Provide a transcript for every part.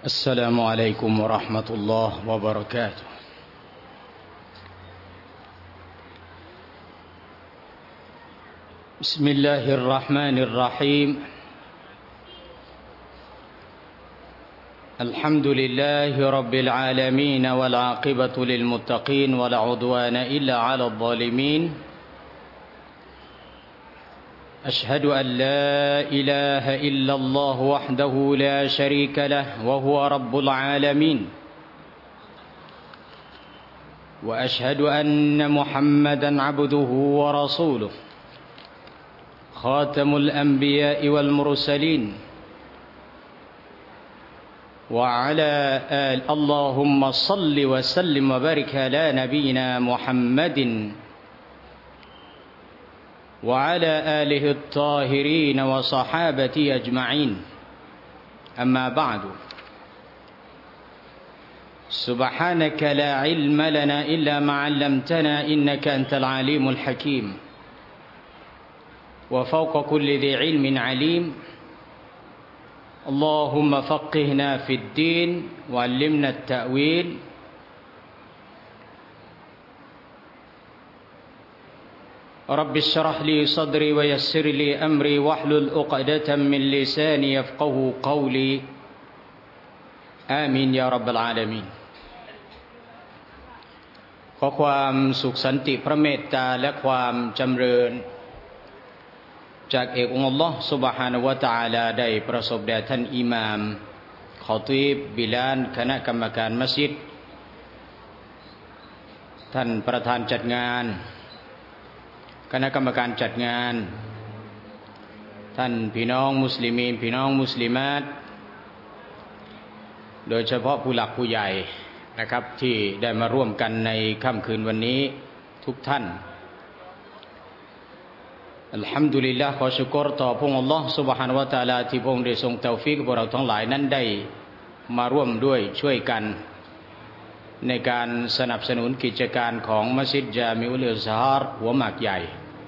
السلام عليكم ورحمة الله وبركاته بسم الله الرحمن الرحيم الحمد لله رب العالمين والعاقبة للمتقين ولا عدوان إلا على الظالمين أشهد أن لا إله إلا الله وحده لا شريك له وهو رب العالمين وأشهد أن محمدا عبده ورسوله خاتم الأنبياء والمرسلين وعلى اللهم صل وسلم وبارك على نبينا محمد وعلى آله الطاهرين وصحابته أجمعين أما بعد سبحانك لا علم لنا إلا ما علمتنا إنك أنت العليم الحكيم وفوق كل ذي علم عليم اللهم فقهنا في الدين وعلمنا التأويل رب اشرح لي صدري ويسر لي أمري واحلل عقدة من لساني يفقهوا قولي آمين يا رب العالمين ขอความสุขสันติพระเมตตาและความจำเริญจากเอกองค์อัลลอฮ์ซุบฮานะฮูวะตะอาลาได้ประสบแด่ท่านอิหม่ามคอตีบบิลาลคณะกรรมการมัสยิดท่านประธานจัดงานคณะกรรมการจัดงานท่านพี่น้องมุสลิมีนพี่น้องมุสลิมาตโดยเฉพาะผู้หลักผู้ใหญ่นะครับที่ได้มาร่วมกันในค่ำคืนวันนี้ทุกท่านอัลฮัมดุลิลลาห์ขอชุกรต่อพระองค์อัลลอฮ์ซุบฮานะฮูวะตะอาลาที่พระองค์ได้ทรงเตาฟีกให้พวกเราทั้งหลายนั้นได้มาร่วมด้วยช่วยกันในการสนับสนุนกิจการของมัสยิดญามิอุลอิซฮาร์หัวหมากใหญ่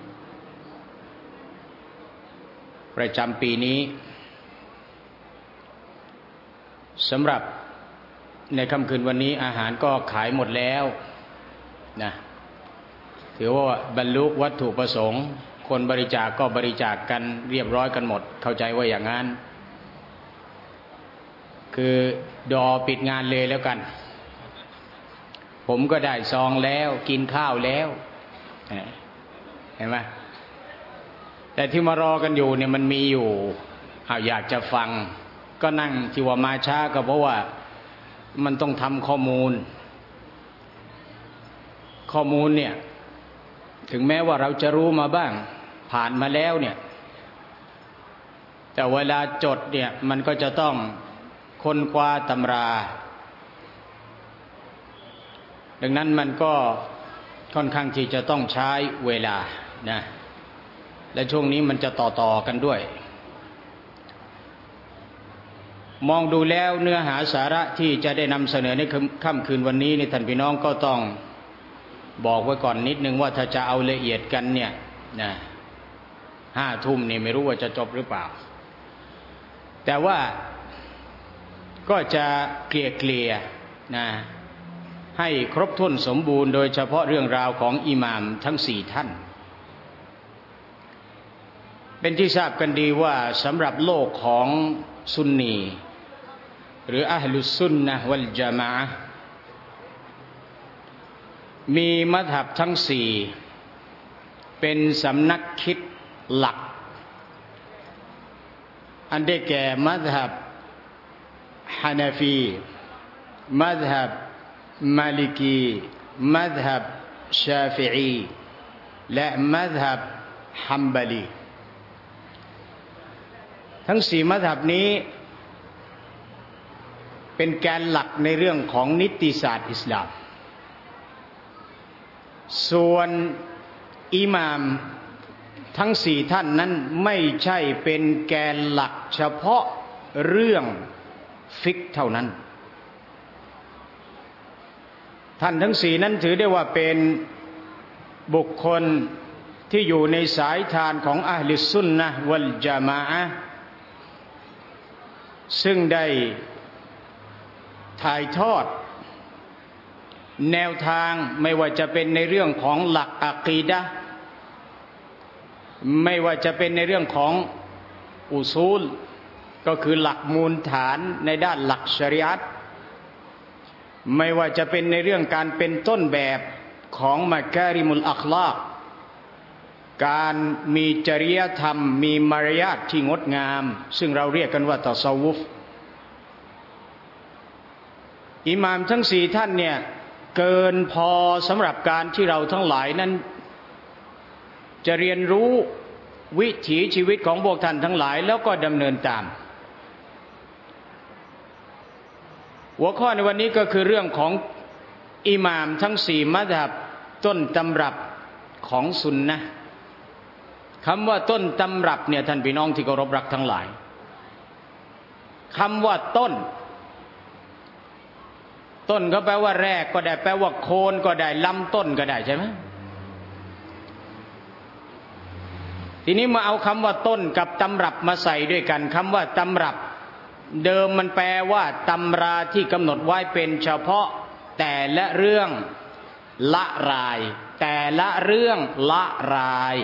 ประจำปีนี้สำหรับในค่ำคืนวันนี้อาหารก็ขายหมดแล้วนะถือว่าบรรลุวัตถุประสงค์คนบริจาคก็บริจาคกันเรียบร้อยกันหมดเข้าใจว่าอย่างนั้นคือดอปิดงานเลยแล้วกันผมก็ได้ซองแล้วกินข้าวแล้วเห็นไหมแต่ที่มารอกันอยู่เนี่ยมันมีอยู่อยากจะฟังก็นั่งที่ว่ามาช้าก็เพราะว่ามันต้องทำข้อมูลเนี่ยถึงแม้ว่าเราจะรู้มาบ้างผ่านมาแล้วเนี่ยแต่เวลาจดเนี่ยมันก็จะต้องค้นคว้าตำราดังนั้นมันก็ค่อนข้างที่จะต้องใช้เวลานะและช่วงนี้มันจะต่อกันด้วยมองดูแล้วเนื้อหาสาระที่จะได้นำเสนอในค่ำคืนวันนี้นี่ท่านพี่น้องก็ต้องบอกไว้ก่อนนิดนึงว่าถ้าจะเอาละเอียดกันเนี่ยนะ5 ทุ่มนี่ไม่รู้ว่าจะจบหรือเปล่าแต่ว่าก็จะเกลี่ยนะให้ครบถ้วนสมบูรณ์โดยเฉพาะเรื่องราวของอิหม่ามทั้ง4ท่านเป็นที่ทราบกันดีว่าสำหรับโลกของซุนนีหรืออะห์ลุสซุนนะฮ์วัลญะมาอะห์มีมัซฮับทั้ง4เป็นสำนักคิดหลักอันได้แก่มัซฮับฮานาฟีมัซฮับมาลิกีมัซฮับชาฟิอีและมัซฮับฮัมบาลีทั้ง4มัซฮับนี้เป็นแกนหลักในเรื่องของนิติศาสตร์อิสลามส่วนอิหม่ามทั้ง4ท่านนั้นไม่ใช่เป็นแกนหลักเฉพาะเรื่องฟิกเท่านั้นท่านทั้ง4นั้นถือได้ว่าเป็นบุคคลที่อยู่ในสายทานของอะห์ลิสซุนนะฮ์วัลญะมาอะห์ ซึ่งได้ถ่ายทอดแนวทางไม่ว่าจะเป็นในเรื่องของหลักอะกีดะห์ไม่ว่าจะเป็นในเรื่องของอุซูลก็คือหลักมูลฐานในด้านหลักชะรีอะห์ไม่ว่าจะเป็นในเรื่องการเป็นต้นแบบของมัการิมุลอัคลากการมีจริยธรรมมีมารยาทที่งดงามซึ่งเราเรียกกันว่าตะซาวุฟอิหม่ามทั้ง4ท่านเนี่ยเกินพอสำหรับการที่เราทั้งหลายนั้นจะเรียนรู้วิถีชีวิตของพวกท่านทั้งหลายแล้วก็ดำเนินตามหัวข้อในวันนี้ก็คือเรื่องของอิหม่ามทั้ง4มัซฮับต้นตำรับของซุนนะห์คำว่าต้นตำรับเนี่ยท่านพี่น้องที่เคารพรักทั้งหลายคำว่าต้นก็แปลว่าแรกก็ได้แปลว่าโคนก็ได้ลำต้นก็ได้ใช่ไหมทีนี้มาเอาคำว่าต้นกับตำรับมาใส่ด้วยกันคำว่าตำรับเดิมมันแปลว่าตำราที่กำหนดไว้เป็นเฉพาะแต่ละเรื่องละรายแต่ละเรื่องละราย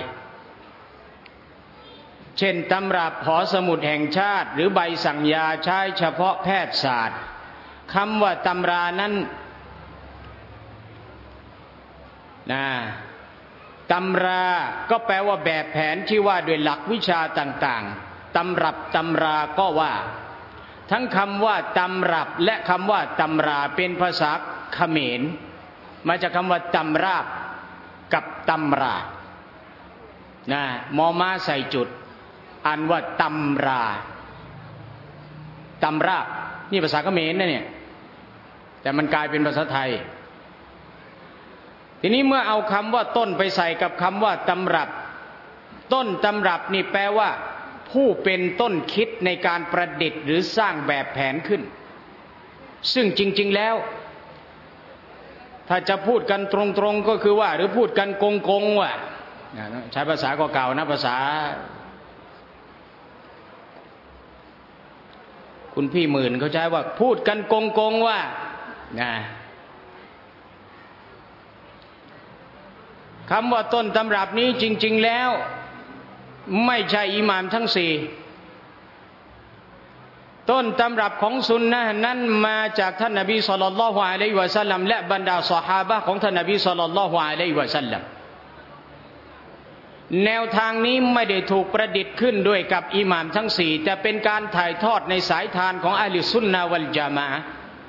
เช่นตำรับหอสมุดแห่งชาติหรือใบสั่งยาใช้เฉพาะแพทยศาสตร์คำว่าตำรานั้นตำราก็แปลว่าแบบแผนที่ว่าด้วยหลักวิชาต่างๆตำรับตำราก็ว่าทั้งคำว่าตำรับและคำว่าตำราเป็นภาษาเขมรมาจากคำว่าตำราบกับตำรามอม้าใส่จุดอ่านว่าตำราตำราบนี่ภาษาเขมรนะเนี่ยแต่มันกลายเป็นภาษาไทยทีนี้เมื่อเอาคำว่าต้นไปใส่กับคำว่าตำรับต้นตำรับนี่แปลว่าผู้เป็นต้นคิดในการประดิษฐ์หรือสร้างแบบแผนขึ้นซึ่งจริงๆแล้วถ้าจะพูดกันตรงๆก็คือว่าหรือพูดกันโกงๆว่าใช้ภาษาเก่าๆนะภาษาคุณพี่หมื่นเขาใช้ว่าพูดกันโกงๆว่าคำว่าต้นตำรับนี้จริงๆแล้วไม่ใช่อิหม่ามทั้ง4ต้นตำรับของซุนนะห์นั้นมาจากท่านนบีศ็อลลัลลอฮุอะลัยฮิวะซัลลัมและบรรดาซอฮาบะห์ของท่านนบีศ็อลลัลลอฮุอะลัยฮิวะซัลลัมแนวทางนี้ไม่ได้ถูกประดิษฐ์ขึ้นด้วยกับอิหม่ามทั้ง4แต่เป็นการถ่ายทอดในสายทานของอะห์ลุซุนนะฮ์วัลญะมาอะห์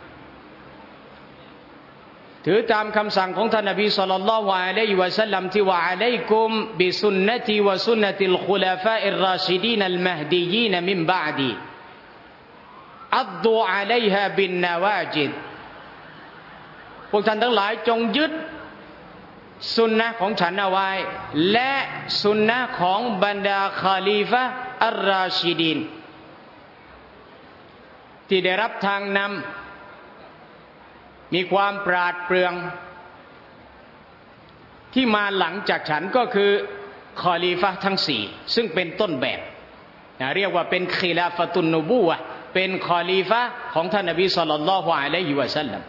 ถือตามคำสั่งของท่านนบีศ็อลลัลลอฮุอะลัยฮิวะซัลลัมที่ว่าอะลัยกุมบิซุนนะตีวะซุนนะติลคุลาฟาอิรราชิดีนัลมะฮดียีนมินบะอดีอัดดูอะลัยฮาบินนาวาจิดพวกท่านทั้งหลายจงยึดสุนนะของฉันเอาไว้และสุนนะของบรรดาคอลีฟะห์อัรราชิดีนที่ได้รับทางนำมีความปราดเปรื่องที่มาหลังจากฉันก็คือคอลีฟะห์ทั้ง4ซึ่งเป็นต้นแบบเรียกว่าเป็นคิลาฟะตุนนุบูวะห์เป็นคอลีฟะห์ของท่านนบีศ็อลลัลลอฮุอะลัยฮิวะซัลลัม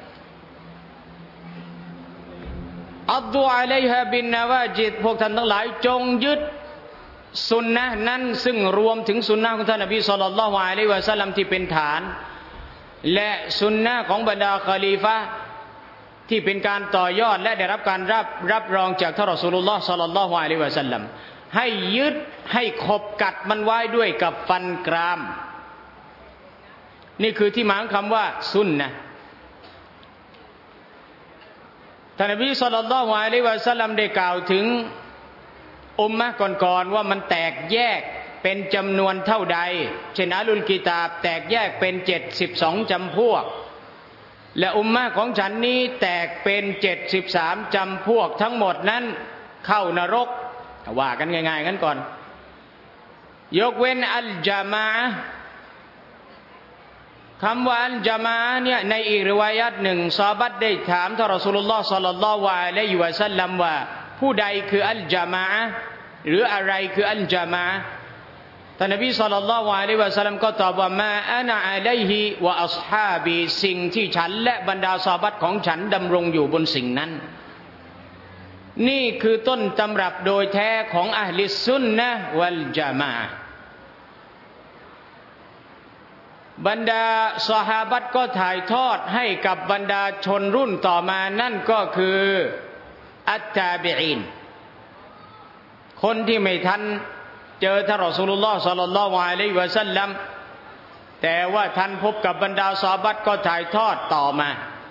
อัดดูอะลัยฮาบินนาวาจิดพวกท่านทั้งหลายจงยึดสุนนะห์นั้นซึ่งรวมถึงสุนนะห์ของท่านนบีศ็อลลัลลอฮุอะลัยฮิวะซัลลัมที่เป็นฐานและสุนนะห์ของบรรดาคอลีฟะห์ที่เป็นการต่อยอดและได้รับการรับรองจากท่านรอซูลุลลอฮ์ศ็อลลัลลอฮุอะลัยฮิวะซัลลัมให้ยึดให้ขบกัดมันไว้ด้วยกับฟันกรามนี่คือที่หมายของคำว่าซุนนะห์ท่านนบีศ็อลลัลลอฮุอะลัยฮิวะซัลลัมได้กล่าวถึงอุมมะห์ก่อนๆว่ามันแตกแยกเป็นจำนวนเท่าใดเช่นอะลุลกิตาบแตกแยกเป็น72จำพวกและอุมมะห์ของฉันนี้แตกเป็น73จำพวกทั้งหมดนั้นเข้านรกว่ากันง่ายๆงั้นก่อนยกเว้นอัลญะมาอะห์คำว่าอัลญะมาอะห์เนี่ยในอีกริวายัตหนึ่งซอฮาบะห์ได้ถามท่านรอซูลุลลอฮ์ศ็อลลัลลอฮุอะลัยฮิวะซัลลัมว่าผู้ใดคืออัลญะมาอะห์หรืออะไรคืออัลญะมาอะห์ท่านนบีศ็อลลัลลอฮุอะลัยฮิวะซัลลัมก็ตอบว่ามาอะนะอะลัยฮิวะอัศฮาบีสิ่งที่ฉันและบรรดาซอฮาบะห์ของฉันดำรงอยู่บนสิ่งนั้นนี่คือต้นตำรับโดยแท้ของอะห์ลิสซุนนะฮ์วัลญะมาอะห์บรรดาซอฮาบะห์ก็ถ่ายทอดให้กับบรรดาชนรุ่นต่อมานั่นก็คืออัตตาบิอีนคนที่ไม่ทันเจอท่านรอซูลุลลอฮ์ศ็อลลัลลอฮุอะลัยฮิวะซัลลัมแต่ว่าท่านพบกับบรรดาซอฮาบะห์ก็ถ่ายทอดต่อมา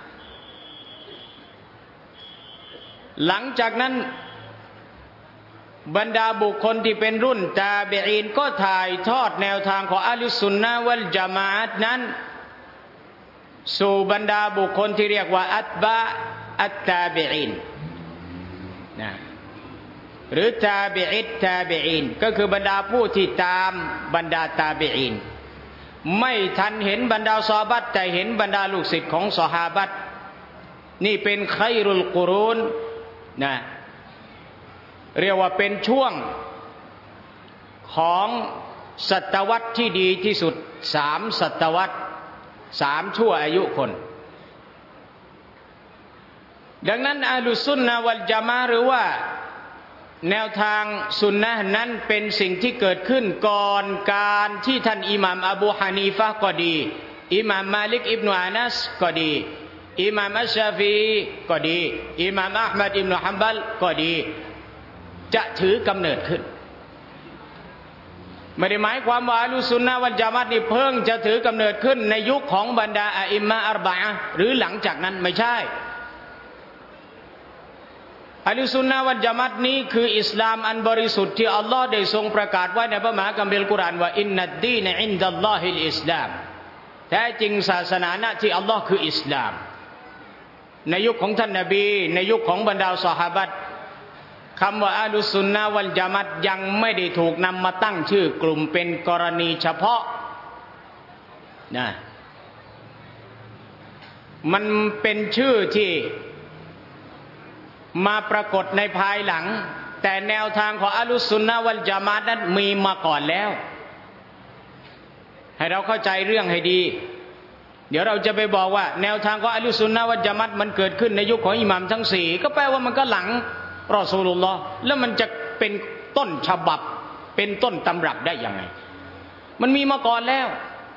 หลังจากนั้นบรรดาบุคคลที่เป็นรุ่นตาบีอีนก็ถ่ายทอดแนวทางของอะห์ลุสซุนนะฮ์วัลญะมาอะห์นั้นสู่บรรดาบุคคลที่เรียกว่าอัตบะอัตตาบีอีนนะหรือตาบีอิตตาบีอีนก็คือบรรดาผู้ที่ตามบรรดาตาบีอีนไม่ทันเห็นบรรดาซอฮาบะห์แต่เห็นบรรดาลูกศิษย์ของซอฮาบะห์นี่เป็นคัยรุลกุรูนนะเรียกว่าเป็นช่วงของศตวรรษที่ดีที่สุด3 ศตวรรษ3 ชั่วอายุคนดังนั้นอะห์ลุสซุนนะฮ์วัลญะมาอะห์หรือว่าแนวทางสุนนะห์นั้นเป็นสิ่งที่เกิดขึ้นก่อนการที่ท่านอิหม่ามอบูฮานีฟะห์ก็ดีอิหม่ามมาลิกอิบนุอานัสก็ดีอิหม่ามอัชชาฟีอีก็ดีอิหม่ามอะห์มัดอิบนุฮัมบัลก็ดีจะถือกำเนิดขึ้นไม่ได้หมายความว่าอะห์ลุสซุนนะฮ์วัลญะมาอะห์นี่เพิ่งจะถือกำเนิดขึ้นในยุคของบรรดาอะอิมมะฮ์อัรบะอะห์หรือหลังจากนั้นไม่ใช่อะห์ลุสซุนนะฮ์วัลญะมาอะห์นี้คืออิสลามอันบริสุทธิ์ที่อัลลอฮ์ได้ทรงประกาศไว้ในพระมหาคัมภีร์อัลกุรอานว่าอินนัดดีนอินดัลลอฮิลอิสลามแท้จริงศาสนาณที่อัลลอฮ์คืออิสลามในยุคของท่านนบีในยุคของบรรดาซอฮาบะห์คำว่าอะห์ลุสซุนนะฮ์วัลญะมาอะห์ยังไม่ได้ถูกนำมาตั้งชื่อกลุ่มเป็นกรณีเฉพาะนะมันเป็นชื่อที่มาปรากฏในภายหลังแต่แนวทางของอะห์ลุสซุนนะฮ์วัลญะมาอะห์นั้นมีมาก่อนแล้วให้เราเข้าใจเรื่องให้ดีเดี๋ยวเราจะไปบอกว่าแนวทางของอะห์ลุสซุนนะฮ์วัลญะมาอะห์มันเกิดขึ้นในยุคของอิหม่ามทั้ง4ก็แปลว่ามันก็หลังรอซูลุลลอฮ์แล้วมันจะเป็นต้นฉบับเป็นต้นตำรับได้ยังไงมันมีมาก่อนแล้ว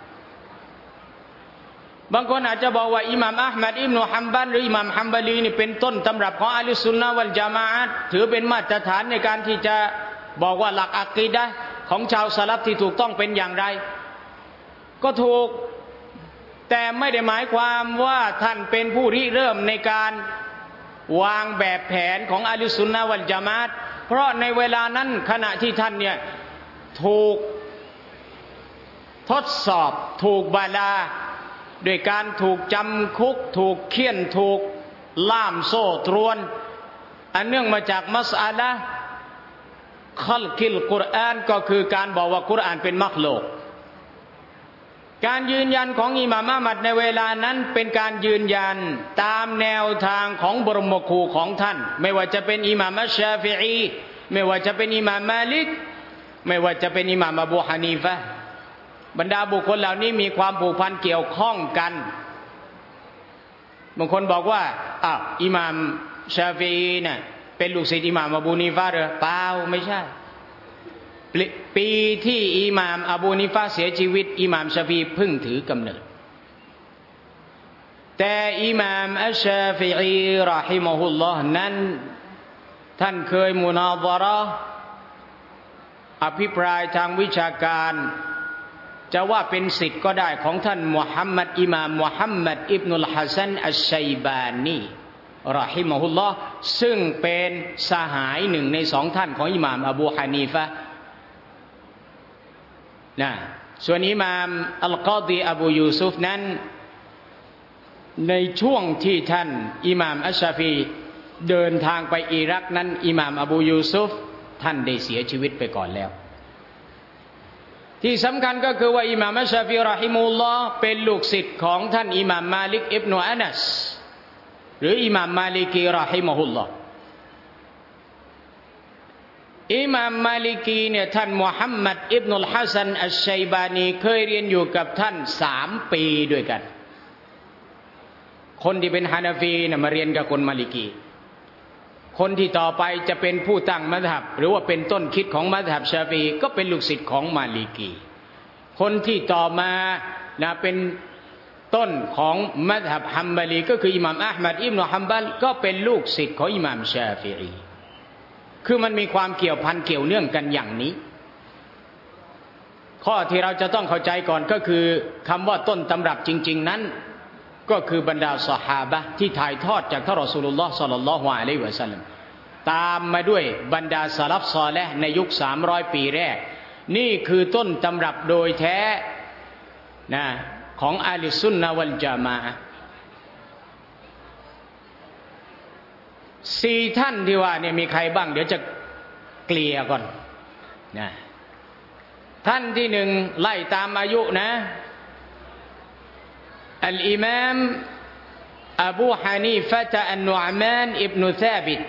บางคนอาจจะบอกว่าอิหม่ามอะห์มัดอิบนุฮัมบัลหรืออิหม่ามฮัมบาลีนี่เป็นต้นตำรับของอะห์ลุสซุนนะฮ์วัลญะมาอะห์ถือเป็นมาตรฐานในการที่จะบอกว่าหลักอะกีดะห์ของชาวสลัฟที่ถูกต้องเป็นอย่างไรก็ถูกแต่ไม่ได้หมายความว่าท่านเป็นผู้ริเริ่มในการวางแบบแผนของอะห์ลุสซุนนะฮ์วัลญะมาอะห์เพราะในเวลานั้นขณะที่ท่านเนี่ยถูกทดสอบถูกบาลาด้วยการถูกจำคุกถูกเฆี่ยนถูกล่ามโซ่ตรวนอันเนื่องมาจากมัสอะละห์คัลกิลกุรอานก็คือการบอกว่ากุรอานเป็นมักลุกการยืนยันของอิหม่ามอะห์มัดในเวลานั้นเป็นการยืนยันตามแนวทางของบรมครูของท่านไม่ว่าจะเป็นอิหม่ามอัชชาฟิอีไม่ว่าจะเป็นอิหม่ามมาลิกไม่ว่าจะเป็นอิหม่ามอบูฮานีฟะห์บรรดาบุคคลเหล่านี้มีความผูกพันเกี่ยวข้องกันบางคนบอกว่าอิหม่ามชาฟิอีเนี่ยเป็นลูกศิษย์อิหม่ามอบูฮานีฟะห์หรือเปล่าไม่ใช่ปีที่อิหม่ามอบูฮานีฟะห์เสียชีวิตอิหม่ามชาฟิอีเพิ่งถือกำเนิดแต่อิหม่ามอัชชาฟิอีเราะฮิมะฮุลลอฮ์นั้นท่านเคยมุนาซะเราะห์อภิปรายทางวิชาการจะว่าเป็นศิษย์ก็ได้ของท่านมุฮัมมัดอิหม่ามมุฮัมมัดอิบนุลฮัสซันอัชชัยบานีเราะฮิมะฮุลลอฮ์ซึ่งเป็นสหายหนึ่งใน2ท่านของอิหม่ามอบูฮานีฟะห์นะส่วนอิหม่ามอัลกอฎีอบูยูซุฟนั้นในช่วงที่ท่านอิหม่ามอัชชาฟีเดินทางไปอิรักนั้นอิหม่ามอบูยูซุฟท่านได้เสียชีวิตไปก่อนแล้วที่สำคัญก็คือว่าอิหม่ามอัชชาฟีเราะฮิมุลลอฮ์เป็นลูกศิษย์ของท่านอิหม่ามมาลิกอิบนุอานัสหรืออิหม่ามมาลิกีเราะฮิมะฮุลลอฮ์อิหม่ามมาลิกีเนี่ยท่านมุฮัมมัดอิบนุลฮัสซันอัชชัยบานีเคยเรียนอยู่กับท่าน3 ปีด้วยกันคนที่เป็นฮานาฟีเนี่ยมาเรียนกับคนมาลิกีคนที่ต่อไปจะเป็นผู้ตั้งมัซฮับหรือว่าเป็นต้นคิดของมัซฮับชาฟีอีก็เป็นลูกศิษย์ของมาลิกีคนที่ต่อมานะเป็นต้นของมัซฮับฮัมบาลีก็คืออิหม่ามอะห์มัดอิบนุฮัมบัลก็เป็นลูกศิษย์ของอิหม่ามชาฟิอีคือมันมีความเกี่ยวพันเกี่ยวเนื่องกันอย่างนี้ข้อที่เราจะต้องเข้าใจก่อนก็คือคำว่าต้นตำรับจริงๆนั้นก็คือบรรดาซอฮาบะห์ที่ถ่ายทอดจากท่านรอซูลุลลอฮ์ศ็อลลัลลอฮุอะลัยฮิวะซัลลัมตามมาด้วยบรรดาซะลัฟศอลิห์ในยุค300 ปีแรกนี่คือต้นตำรับโดยแท้นะของอะห์ลุสซุนนะฮ์วัลญะมาอะห์4 ท่านที่ว่าเนี่ยมีใครบ้างเดี๋ยวจะเกลี่ยก่อนนะท่านที่1ไล่ตามอายุนะอัลอิมามอบูฮานีฟะตะอันนุอ์มานอิบนุซาบิต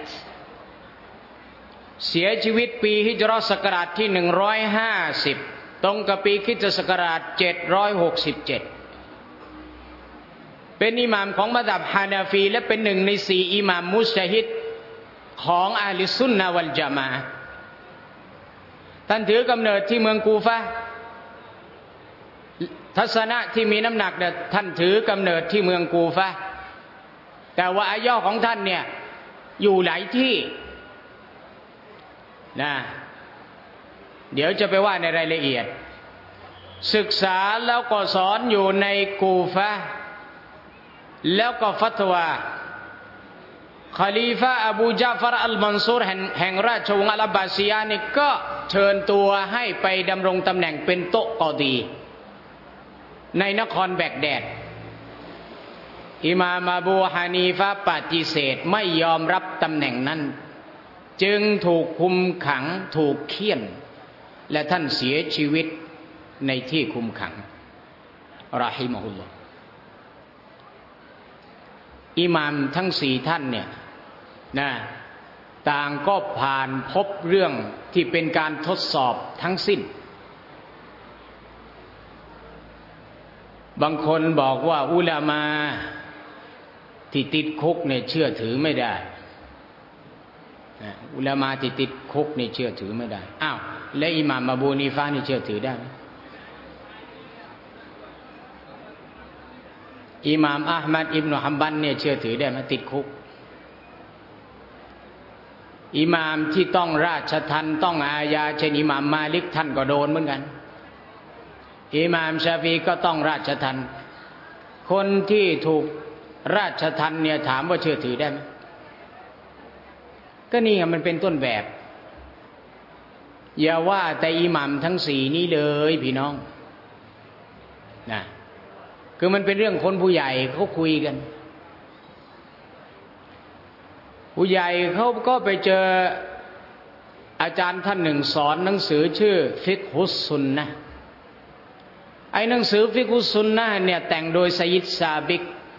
เสียชีวิตปีฮิจเราะห์ศักราชที่150ตรงกับปีคริสตศักราช767เป็นอิหม่ามของมัซฮับฮานาฟีและเป็น1 ใน 4อิหม่ามมุจตะฮิดของอะห์ลุสซุนนะฮ์วัลญะมาอะห์ท่านถือกำเนิดที่เมืองกูฟะห์ทัศนะที่มีน้ำหนักเนี่ยท่านถือกำเนิดที่เมืองกูฟะห์แต่ว่าอายุของท่านเนี่ยอยู่หลายที่นะเดี๋ยวจะไปว่าในรายละเอียดศึกษาแล้วก็สอนอยู่ในกูฟะห์แล้วก็ฟัตวาคอลีฟะอบูญะฟรอัลมันซูรแห่งราชวงศ์อัลอับบาซียะห์นี่ก็เชิญตัวให้ไปดำรงตำแหน่งเป็นโต๊ะกอดีในนครแบกแดดอิหม่ามอบูฮานีฟะห์ปฏิเสธไม่ยอมรับตำแหน่งนั้นจึงถูกคุมขังถูกเฆี่ยนและท่านเสียชีวิตในที่คุมขังรอฮิมะฮุลลอฮ์อิหม่ามทั้ง4 ท่านเนี่ยนะต่างก็ผ่านพบเรื่องที่เป็นการทดสอบทั้งสิ้นบางคนบอกว่าอุลามาที่ติดคุกเนี่ยเชื่อถือไม่ได้อุลามาที่ติดคุกนี่เชื่อถือไม่ได้อ้าวและอิหม่ามอบูฮานีฟะห์นี่เชื่อถือได้ไหมอิหม่ามอะห์มัดอิบนุฮัมบัลเนี่ยเชื่อถือได้ไหมติดคุกอิหม่ามที่ต้องราชทัณฑ์ต้องอาญาเช่นอิหม่ามมาลิกท่านก็โดนเหมือนกันอิหม่ามชาฟีอีก็ต้องราชทัณฑ์คนที่ถูกราชทัณฑ์เนี่ยถามว่าเชื่อถือได้ไหมก็นี่มันเป็นต้นแบบอย่าว่าแต่อิหม่ามทั้ง4นี้เลยพี่น้องนะคือมันเป็นเรื่องคนผู้ใหญ่เขาคุยกันผู้ใหญ่เขาก็ไปเจออาจารย์ท่านหนึ่งสอนหนังสือชื่อฟิกฮุสซุนนะห์ไอ้หนังสือฟิกฮุสซุนนะห์เนี่ยแต่งโดยไซยิดซาบิก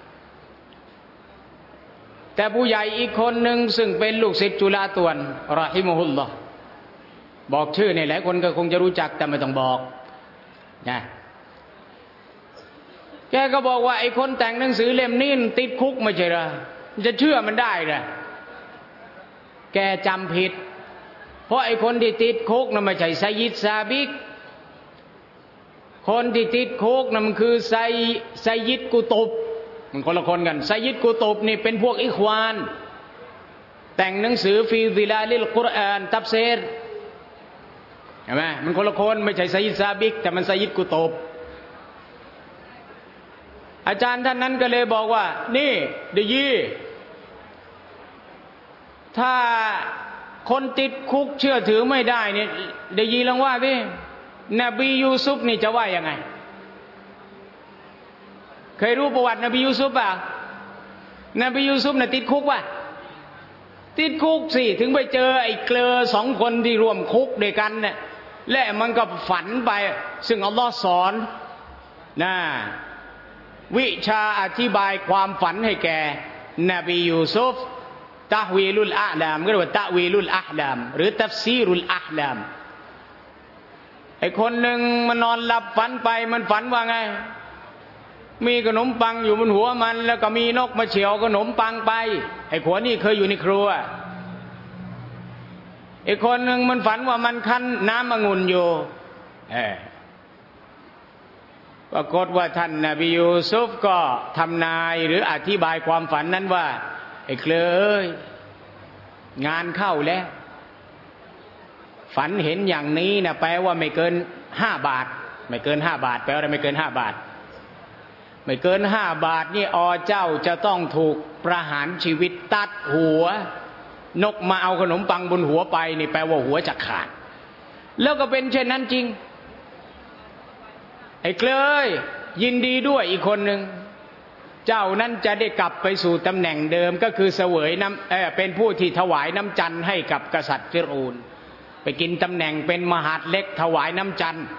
แต่ผู้ใหญ่อีกคนหนึ่งซึ่งเป็นลูกศิษย์จุฬาตวนรอฮิมะฮุลลอฮ์บอกชื่อเนี่ยหลายคนก็คงจะรู้จักแต่ไม่ต้องบอกนะแกก็บอกว่าไอ้คนแต่งหนังสือเล่มนี้ติดคุกไม่ใช่เหรอจะเชื่อมันได้เหรอแกจำผิดเพราะไอ้คนที่ติดคุกนั่นไม่ใช่ไซยิดซาบิกคนที่ติดคุกนั่นมันคือไซยิดกุตุบมันคนละคนกันไซยิดกุตุบนี่เป็นพวกอิควานแต่งหนังสือฟีซิลาลิลกุรอานตัฟซีรเห็นไหมมันคนละคนไม่ใช่ไซยิดซาบิกแต่มันไซยิดกุตุบอาจารย์ท่านนั้นก็เลยบอกว่านี่เดยี่ถ้าคนติดคุกเชื่อถือไม่ได้เนี่ยเดยี่ลองว่าสินบียูซุฟนี่จะว่ายังไงเคยรู้ประวัตินบียูซุฟป่ะนบียูซุฟน่ะติดคุกป่ะติดคุกสิถึงไปเจอไอ้เกลอ2 คนที่ร่วมคุกด้วยกันเนี่ยและมันก็ฝันไปซึ่งอัลลอฮ์สอนนะวิชาอธิบายความฝันให้แก่นบียูซุฟตะฮวีลุลอะห์ลามก็เรียกว่าตะวีลุลอะห์ลามหรือตัฟซีรุลอะห์ลามไอ้คนหนึ่งมันนอนหลับฝันไปมันฝันว่าไงมีขนมปังอยู่บนหัวมันแล้วก็มีนกมาเฉี่ยวขนมปังไปไอ้ผัวนี่เคยอยู่ในครัวไอ้คนหนึ่งมันฝันว่ามันคั้นน้ำองุ่นอยู่ปรากฏว่าท่านนบียูซุฟก็ทำนายหรืออธิบายความฝันนั้นว่าไอ้เคลือเอ้ยงานเข้าแล้วฝันเห็นอย่างนี้นะแปลว่าไม่เกิน5 บาทไม่เกิน5 บาทแปลว่าอะไรไม่เกิน5 บาทไม่เกิน5 บาทนี่เจ้าจะต้องถูกประหารชีวิตตัดหัวนกมาเอาขนมปังบนหัวไปนี่แปลว่าหัวจะขาดแล้วก็เป็นเช่นนั้นจริงไอ้เคลยยินดีด้วยอีกคนหนึ่งเจ้านั้นจะได้กลับไปสู่ตำแหน่งเดิมก็คือเสวยน้ำเป็นผู้ที่ถวายน้ำจันทร์ให้กับกษัตริย์ฟิรอูนไปกินตำแหน่งเป็นมหาดเล็กถวายน้ำจันทร์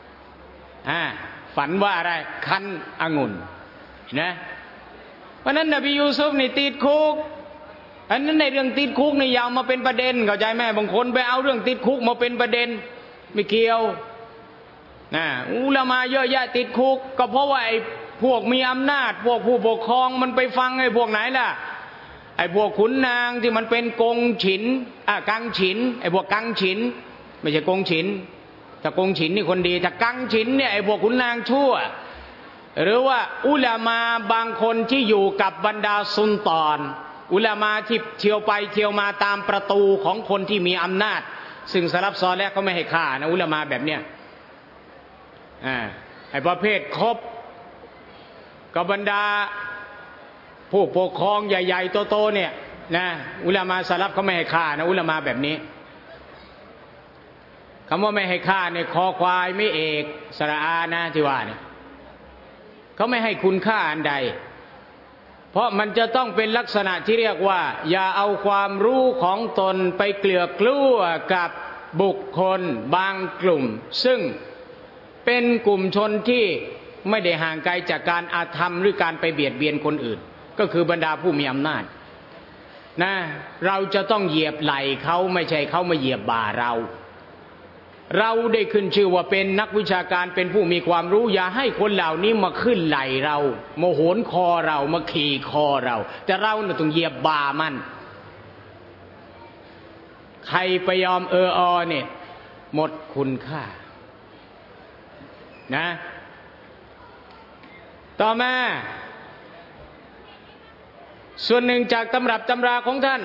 ฝันว่าอะไรคั้นองุ่นนะเพราะนั้นนบียูซุฟนี่ติดคุกอันนั้นในเรื่องติดคุกนี่ยาวมาเป็นประเด็นเข้าใจไหมบางคนไปเอาเรื่องติดคุกมาเป็นประเด็นไม่เกี่ยวอุลามาเยอะแยะติดคุกก็เพราะว่าไอ้พวกมีอำนาจพวกผู้ปกครองมันไปฟังไอ้พวกไหนล่ะไอ้พวกขุนนางที่มันเป็นกงฉินกังฉินไอ้พวกกังฉินไม่ใช่กงฉินถ้ากงฉินนี่คนดีถ้ากังฉินเนี่ยไอ้พวกขุนนางชั่วหรือว่าอุลามาบางคนที่อยู่กับบรรดาซุลต่านอุลามาที่เที่ยวไปเที่ยวมาตามประตูของคนที่มีอำนาจซึ่งสลับซอแล้วก็ไม่ให้ฆ่านะอุลามาแบบเนี้ยไอ้ประเภทคบกับบรรดาผู้ปกครองใหญ่ๆโตๆเนี่ยนะอุลามาสลับเขาไม่ให้ฆ่านะอุลามาแบบนี้คำว่าไม่ให้ฆ่าเนี่ยคอควายไม่เอกสระอานะที่ว่าเนี่ยเขาไม่ให้คุณค่าอันใดเพราะมันจะต้องเป็นลักษณะที่เรียกว่าอย่าเอาความรู้ของตนไปเกลือกลั้วกับบุคคลบางกลุ่มซึ่งเป็นกลุ่มชนที่ไม่ได้ห่างไกลจากการอาธรรมหรือการไปเบียดเบียนคนอื่นก็คือบรรดาผู้มีอำนาจนะเราจะต้องเหยียบไหล่เขาไม่ใช่เขามาเหยียบบ่าเราได้ขึ้นชื่อว่าเป็นนักวิชาการเป็นผู้มีความรู้อย่าให้คนเหล่านี้มาขึ้นไหล่เรามาโหนคอเรามาขี่คอเราแต่เราต้องเหยียบบ่ามันใครไปยอมเนี่ยหมดคุณค่านะต่อมาส่วนหนึ่งจากตำรับตำราของท่าน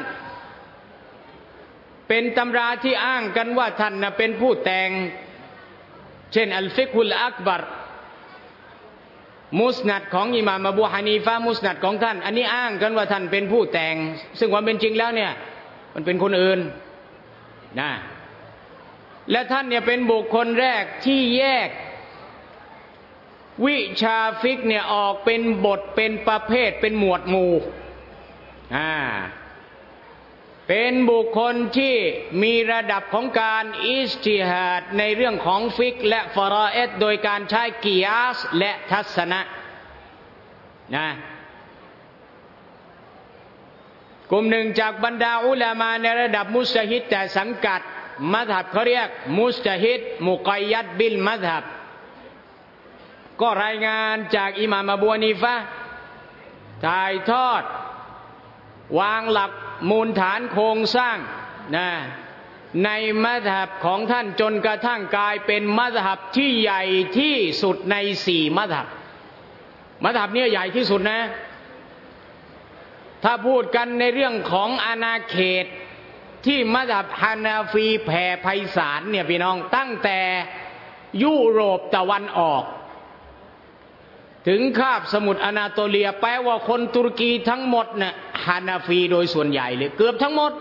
เป็นตำราที่อ้างกันว่าท่านนะเป็นผู้แต่งเช่นอัลฟิกฮุลอักบัรมุสนัดของอิหม่ามอบูฮานีฟะมุสนัดของท่านอันนี้อ้างกันว่าท่านเป็นผู้แต่งซึ่งความเป็นจริงแล้วเนี่ยมันเป็นคนอื่นนะและท่านเนี่ยเป็นบุคคลแรกที่แยกวิชาฟิกเนี่ยออกเป็นบทเป็นประเภทเป็นหมวดหมู่เป็นบุคคลที่มีระดับของการอิจติฮาดในเรื่องของฟิกและฟารออิดโดยการใช้กิยาสและทัศนะกลุ่มหนึ่งจากบรรดาอุลามาในระดับมุจตะฮิดแต่สังกัดมัซฮับเขาเรียกมุจตะฮิดมุกัยยัดบิลมัซฮับก็รายงานจากอิหม่ามอบูฮานีฟะห์ถ่ายทอดวางหลักมูลฐานโครงสร้างในมัซฮับของท่านจนกระทั่งกลายเป็นมัซฮับที่ใหญ่ที่สุดใน4มัซฮับนี้ใหญ่ที่สุดนะถ้าพูดกันในเรื่องของอาณาเขตที่มัซฮับฮานาฟีแผ่ไพศาลเนี่ยพี่น้องตั้งแต่ยุโรปตะวันออกถึงคาบสมุทรอนาโตเลียแปลว่าคนตุรกีทั้งหมดเนี่ยฮานาฟีโดยส่วนใหญ่เลยเกือบทั้งหมด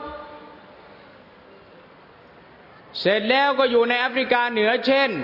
เสร็จแล้วก็อยู่ในแอฟริกาเหนือเช่น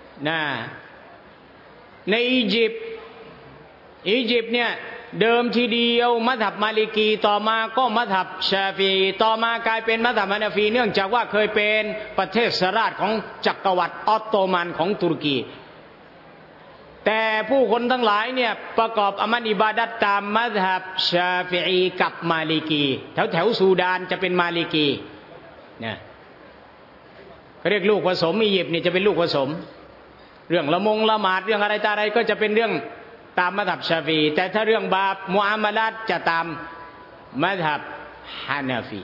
ในอียิปต์เนี่ยเดิมทีเดียวมัซฮับมาลิกีต่อมาก็มัซฮับชาฟีต่อมากลายเป็นมัซฮับฮานาฟีเนื่องจากว่าเคยเป็นประเทศสราชของจักรวรรดิออตโตมันของตุรกีแต่ผู้คนทั้งหลายเนี่ยประกอบอามัลอิบาดัตตามมัซฮับชาฟิอีกับมาลิกีแถวซูดานจะเป็นมาลิกีเนี่ยเขาเรียกลูกผสมอียิปต์นี่จะเป็นลูกผสมเรื่องละหมาดเรื่องอะไรต่ออะไรก็จะเป็นเรื่องตามมัซฮับชาฟิอีแต่ถ้าเรื่องบาปมุอามาลัตจะตามมัซฮับฮานาฟี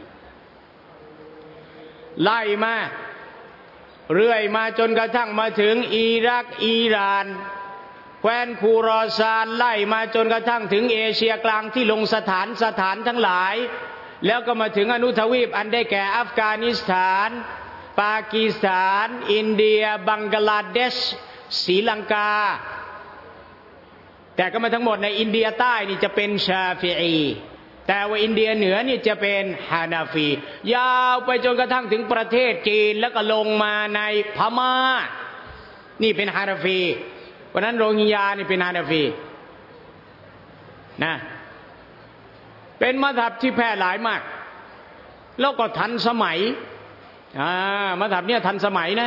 ไล่มาเรื่อยมาจนกระทั่งมาถึงอิรักอิหร่านแคว้นคูรอซานไล่มาจนกระทั่งถึงเอเชียกลางที่ลงสถานทั้งหลายแล้วก็มาถึงอนุทวีปอันได้แก่อัฟกานิสถานปากีสถานอินเดียบังกลาเทศศรีลังกาแต่ก็มาทั้งหมดในอินเดียใต้นี่จะเป็นชาฟิอีแต่ว่าอินเดียเหนือนี่จะเป็นฮานาฟียาวไปจนกระทั่งถึงประเทศจีนแล้วก็ลงมาในพม่านี่เป็นฮานาฟีเพราะนั้นโรฮิงญานี่เป็นฮานาฟีนะเป็นมัซฮับที่แพร่หลายมากแล้วก็ทันสมัยมัซฮับเนี่ยทันสมัยนะ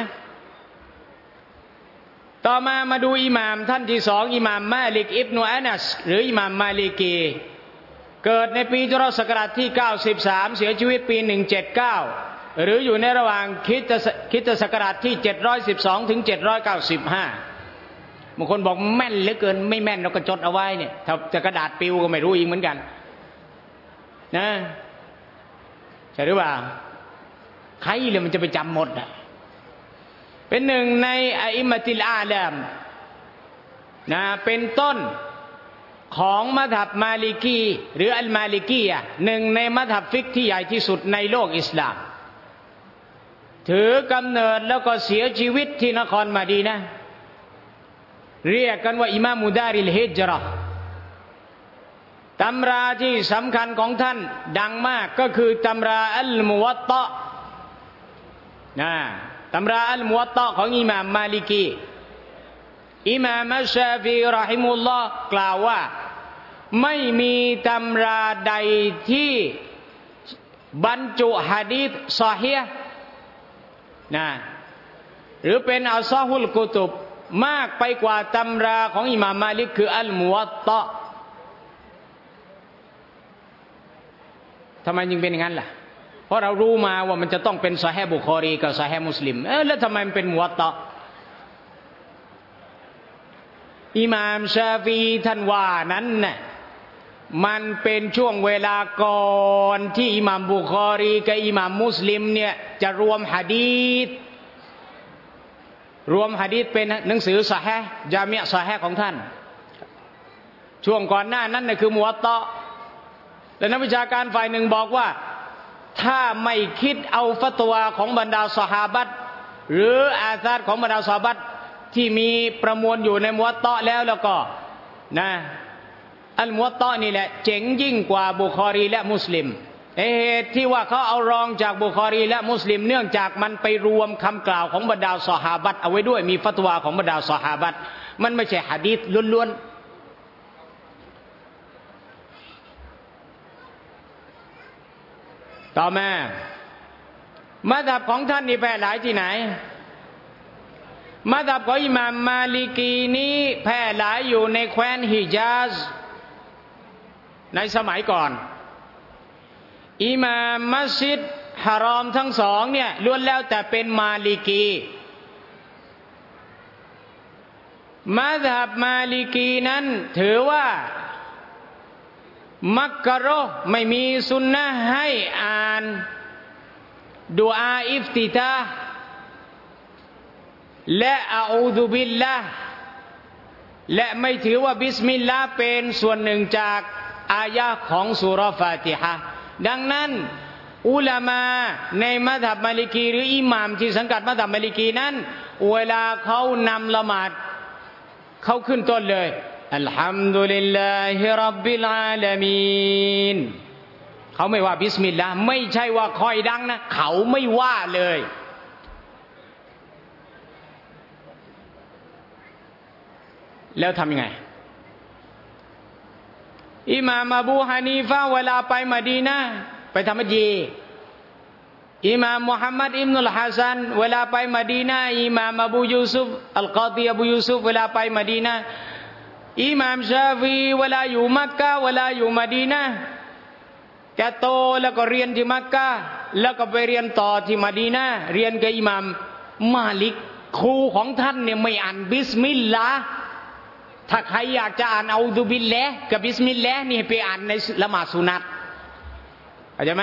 ต่อมาดูอิหม่ามท่านที่สองอิหม่ามมาลิกอิบนุอานัสหรืออิหม่ามมาลิกีเกิดในปีศักราชที่93เสียชีวิตปี179หรืออยู่ในระหว่างคริสตศักราชที่712ถึง795บางคนบอกแม่นเหลือเกินไม่แม่นเราก็จดเอาไว้เนี่ยถ้าจะกระดาษปิวก็ไม่รู้อีกเหมือนกันนะใช่หรือเปล่าใครเลยมันจะไปจำหมดอ่ะเป็นหนึ่งในอะอิมะติลอาลัมนะเป็นต้นของมัซฮับมาลิกีหรืออัลมาลิกีอ่ะหนึ่งในมัซฮับฟิกที่ใหญ่ที่สุดในโลกอิสลามถือกำเนิดแล้วก็เสียชีวิตที่นครมะดีนะห์เรียกกันว่าอิมามมุดาริลฮิจเราะห์ตำราที่สำคัญของท่านดังมากก็คือตำราอัลมุวัตตะตำราอัลมุวัตตะของอิหม่ามมาลิกีอิหม่ามอัชชาฟีเราะฮิมุลลอฮ์กล่าวว่าไม่มีตำราใดที่บรรจุหะดีษซอฮีฮ์หรือเป็นอัลซอฮุลกุตุบมากไปกว่าตำราของอิหม่ามมาลิกคืออัลมุวัตตะทำไมจึงเป็นอย่างนั้นล่ะเพราะเรารู้มาว่ามันจะต้องเป็นซอฮีฮ์บุคอรีกับซอฮีฮ์มุสลิมแล้วทำไมมันเป็นมุวัตตะอิหม่ามชาฟีท่านว่านั้นน่ะมันเป็นช่วงเวลาก่อนที่อิหม่ามบุคอรีกับอิหม่ามมุสลิมเนี่ยจะรวมหะดีษเป็นหนังสือซอฮีฮ์ญามิอ์ซอฮีฮ์ของท่านช่วงก่อนหน้านั้นน่ะคือมุวัตตะและนักวิชาการฝ่ายหนึ่งบอกว่าถ้าไม่คิดเอาฟัตวาของบรรดาซอฮาบะห์หรืออาซารของบรรดาซอฮาบะห์ที่มีประมวลอยู่ในมุวัตตะแล้วก็นะอัลมุวัตตะนี่แหละเจ๋งยิ่งกว่าบุคอรีและมุสลิมเหตุที่ว่าเขาเอารองจากบุคอรีและมุสลิมเนื่องจากมันไปรวมคำกล่าวของบรรดาซอฮาบะห์เอาไว้ด้วยมีฟัตวาของบรรดาซอฮาบะห์มันไม่ใช่หะดีษล้วนๆต่อมามัซฮับของท่านนี่แพร่หลายที่ไหนมัซฮับของอิหม่ามมาลิกีนี้แพร่หลายอยู่ในแคว้นฮิญาซในสมัยก่อนอิหม่ามมัสยิดฮารอมทั้งสองเนี่ยล้วนแล้วแต่เป็นมาลิกีมัซฮับมาลิกีนั้นถือว่ามักกะเราะห์ไม่มีสุนนะห์ให้อ่านดุอาอิฟติตาห์และอะอูซุบิลลาห์และไม่ถือว่าบิสมิลลาห์เป็นส่วนหนึ่งจากอายะห์ของซูเราะห์ฟาติฮะห์ดังนั้นอุลามะในมัซฮับมาลิกีหรืออิหม่ามที่สังกัดมัซฮับมาลิกีนั้นเวลาเขานำละหมาดเขาขึ้นต้นเลยอัลฮัมดุลิลลาฮิร็อบบิลอาลามีนเขาไม่ว่าบิสมิลลาห์ไม่ใช่ว่าคอยดังนะเขาไม่ว่าเลยแล้วทำยังไงอิหม่ามอบูฮานีฟะห์เวลาไปมะดีนะห์ไปทำฮัจญ์อิหม่ามมุฮัมมัดอิบนุลฮัสซันเวลาไปมะดีนะห์อิหม่ามอบูยูซุฟอัลกอฎีอบูยูซุฟเวลาไปมะดีนะห์อิหม่ามชาฟีเวลาอยู่มักกะเวลาอยู่มะดีนะห์แกโตแล้วก็เรียนที่มักกะแล้วก็ไปเรียนต่อที่มะดีนะห์เรียนกับอิหม่ามมาลิกครูของท่านเนี่ยไม่อ่านบิสมิลลาห์ถ้าใครอยากจะอ่านเอาดุบิลละห์กับบิสมิลลาห์นี่ไปอ่านในละหมาดสุนัตเข้าใจไหม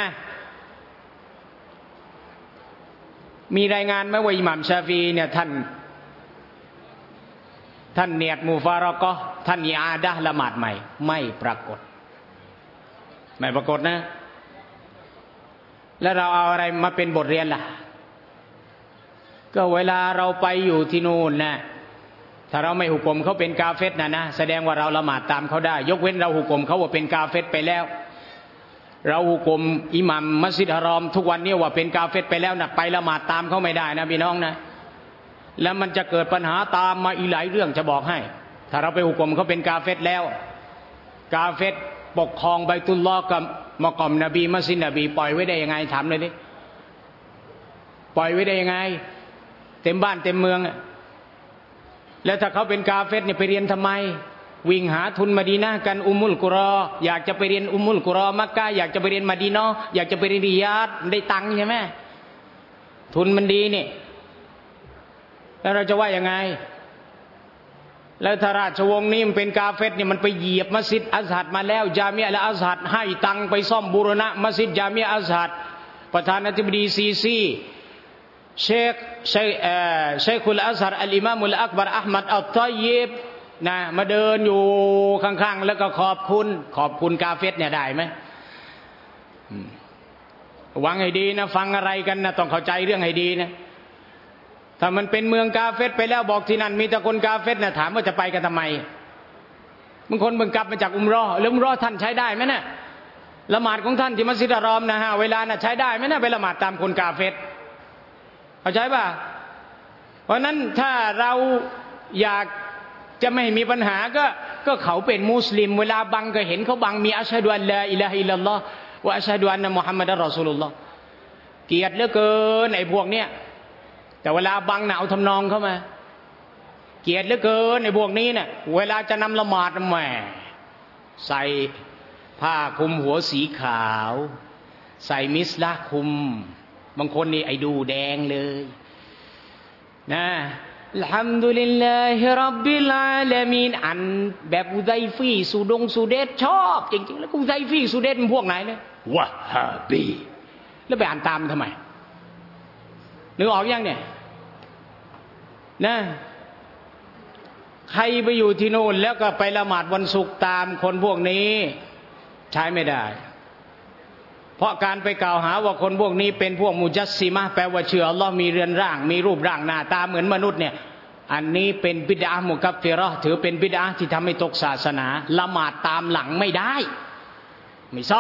มีรายงานไหมว่าอิหม่ามชาฟีเนี่ยท่านเนียดมูฟารอกะห์ท่านอิอาดะห์ละหมาดใหม่ไม่ปรากฏนะแล้วเราเอาอะไรมาเป็นบทเรียนล่ะก็เวลาเราไปอยู่ที่นู่นนะถ้าเราไม่หุกมเขาเป็นกาเฟรนะแสดงว่าเราละหมาดตามเขาได้ยกเว้นเราหุกมเขาว่าเป็นกาเฟรไปแล้วเราหุกมอิหมัมมัสยิดฮารอมทุกวันนี้ว่าเป็นกาเฟรไปแล้วนะไปละหมาดตามเขาไม่ได้นะพี่น้องนะแล้วมันจะเกิดปัญหาตามมาอีกหลายเรื่องจะบอกให้ถ้าเราไปหุกมเขาเป็นกาเฟรแล้วกาเฟรปกครองไบตุลลอฮ์กับมะกอมนบีมัสยิดนบีปล่อยไว้ได้ยังไงถามเลยดิปล่อยไว้ได้ยังไงเต็มบ้านเต็มเมืองแล้วถ้าเขาเป็นกาเฟรเนี่ยไปเรียนทำไมวิ่งหาทุนมะดีนะห์กันอุมุลกุรออยากจะไปเรียนอุมุลกุรอมักกะอยากจะไปเรียนมะดีนะห์อยากจะไปเรียนริยาดได้ตังค์ใช่ไหมทุนมันดีนี่แล้วเราจะว่ายังไงแล้วถ้าราชวงศ์นี้มันเป็นกาเฟรเนี่ยมันไปเหยียบมัสยิดอัซฮัรมาแล้วจามิอะห์อัซฮัรให้ตังค์ไปซ่อมบูรณะมัสยิดจามิอะห์อัซฮัรประธานาธิบดีซีซีเชคุลอัซฮัรอัลอิมามุลอักบัรอะห์มัดอัลฏอยยิบนะมาเดินอยู่ข้างๆแล้วก็ขอบคุณกาเฟรเนี่ยได้ไหมหวังให้ดีนะฟังอะไรกันนะต้องเข้าใจเรื่องให้ดีนะถ้ามันเป็นเมืองกาเฟรไปแล้วบอกที่นั่นมีแต่คนกาเฟรนะถามว่าจะไปกันทำไมบางคนเพิ่งกลับมาจากอุมเราะห์แล้วอุมเราะห์ท่านใช้ได้ไหมนะละหมาดของท่านที่มัสยิดอัลรอมนะฮะเวลาน่ะใช้ได้ไหมนะไปละหมาดตามคนกาเฟรเข้าใจป่ะเพราะนั้นถ้าเราอยากจะไม่มีปัญหาก็เขาเป็นมุสลิมเวลาบังก็เห็นเขาบังมีอัชฮะดุอัลลาอิลาฮะอิลลัลลอฮ์วะอัชฮะดุอันนะมุฮัมมัดอัรรอซูลุลลอฮ์เกลียดเหลือเกินไอ้พวกเนี้ยแต่เวลาบังน่ะเอาทำนองเข้ามาเกลียดเหลือเกินไอ้พวกนี้เนี่ยเวลาจะนำละหมาดแหมใส่ผ้าคลุมหัวสีขาวใส่มิสละคลุมบางคนนี่ไอ้ดูแดงเลยนะอัลฮัมดุลิลลาฮิร็อบบิลอาลามีนอันแบบอุซัยฟีสุเดชชอบจริงๆแล้วอุซัยฟีสุเดชมันพวกไหนเนี่ยวะฮาบีแล้วไปอ่านตามทำไมนึกออกยังเนี่ยนะใครไปอยู่ที่โน่นแล้วก็ไปละหมาดวันศุกร์ตามคนพวกนี้ใช้ไม่ได้เพราะการไปกล่าวหาว่าคนพวกนี้เป็นพวกมุจัสซิมะห์แปลว่าเชื่ออัลเลาะห์มีเรือนร่างมีรูปร่างหน้าตาเหมือนมนุษย์เนี่ยอันนี้เป็นบิดอะห์มุกัฟฟิเราะห์ถือเป็นบิดอะห์ที่ทำให้ตกศาสนาละหมาดตามหลังไม่ได้ไม่ซ้อ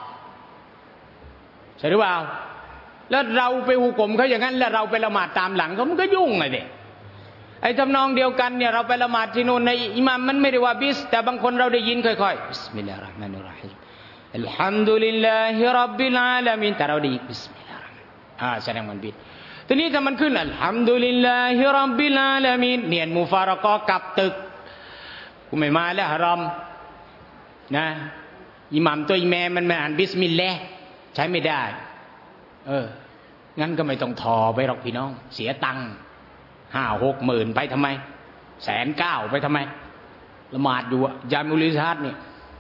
ใช่หรือเปล่าแล้วเราไปหุกมเขาอย่างนั้นแล้วเราไปละหมาดตามหลังเขามันก็ยุ่งไงเด็กไอ้ทำนองเดียวกันเนี่ยเราไปละหมาดที่นู่นในอิหม่ามมันไม่ได้ว่าบิสแต่บางคนเราได้ยินค่อยๆบิสมิลลาฮิรเราะห์มานิรเราะฮีมอัลฮัมดุลิลลาฮิร็อบบิลอาลามีนแต่เราได้ยินบิสมิลลาฮิรเราะห์มานิรแสดงมันบิดทีนี้ถ้ามันขึ้นอัลฮัมดุลิลลาฮิร็อบบิลอาลามีนเนียนมุฟารากะห์กับตึกกูไม่มาแล้วฮารอมนะอิหม่ามตัวอิแม่มันไม่อ่านบิสมิลลาห์ใช้ไม่ได้งั้นก็ไม่ต้องทอไปหรอกพี่น้องเสียตังค์5-6 หมื่นไปทำไม190,000ไปทำไมละหมาดอยู่ยามุลิซัดเนี่ย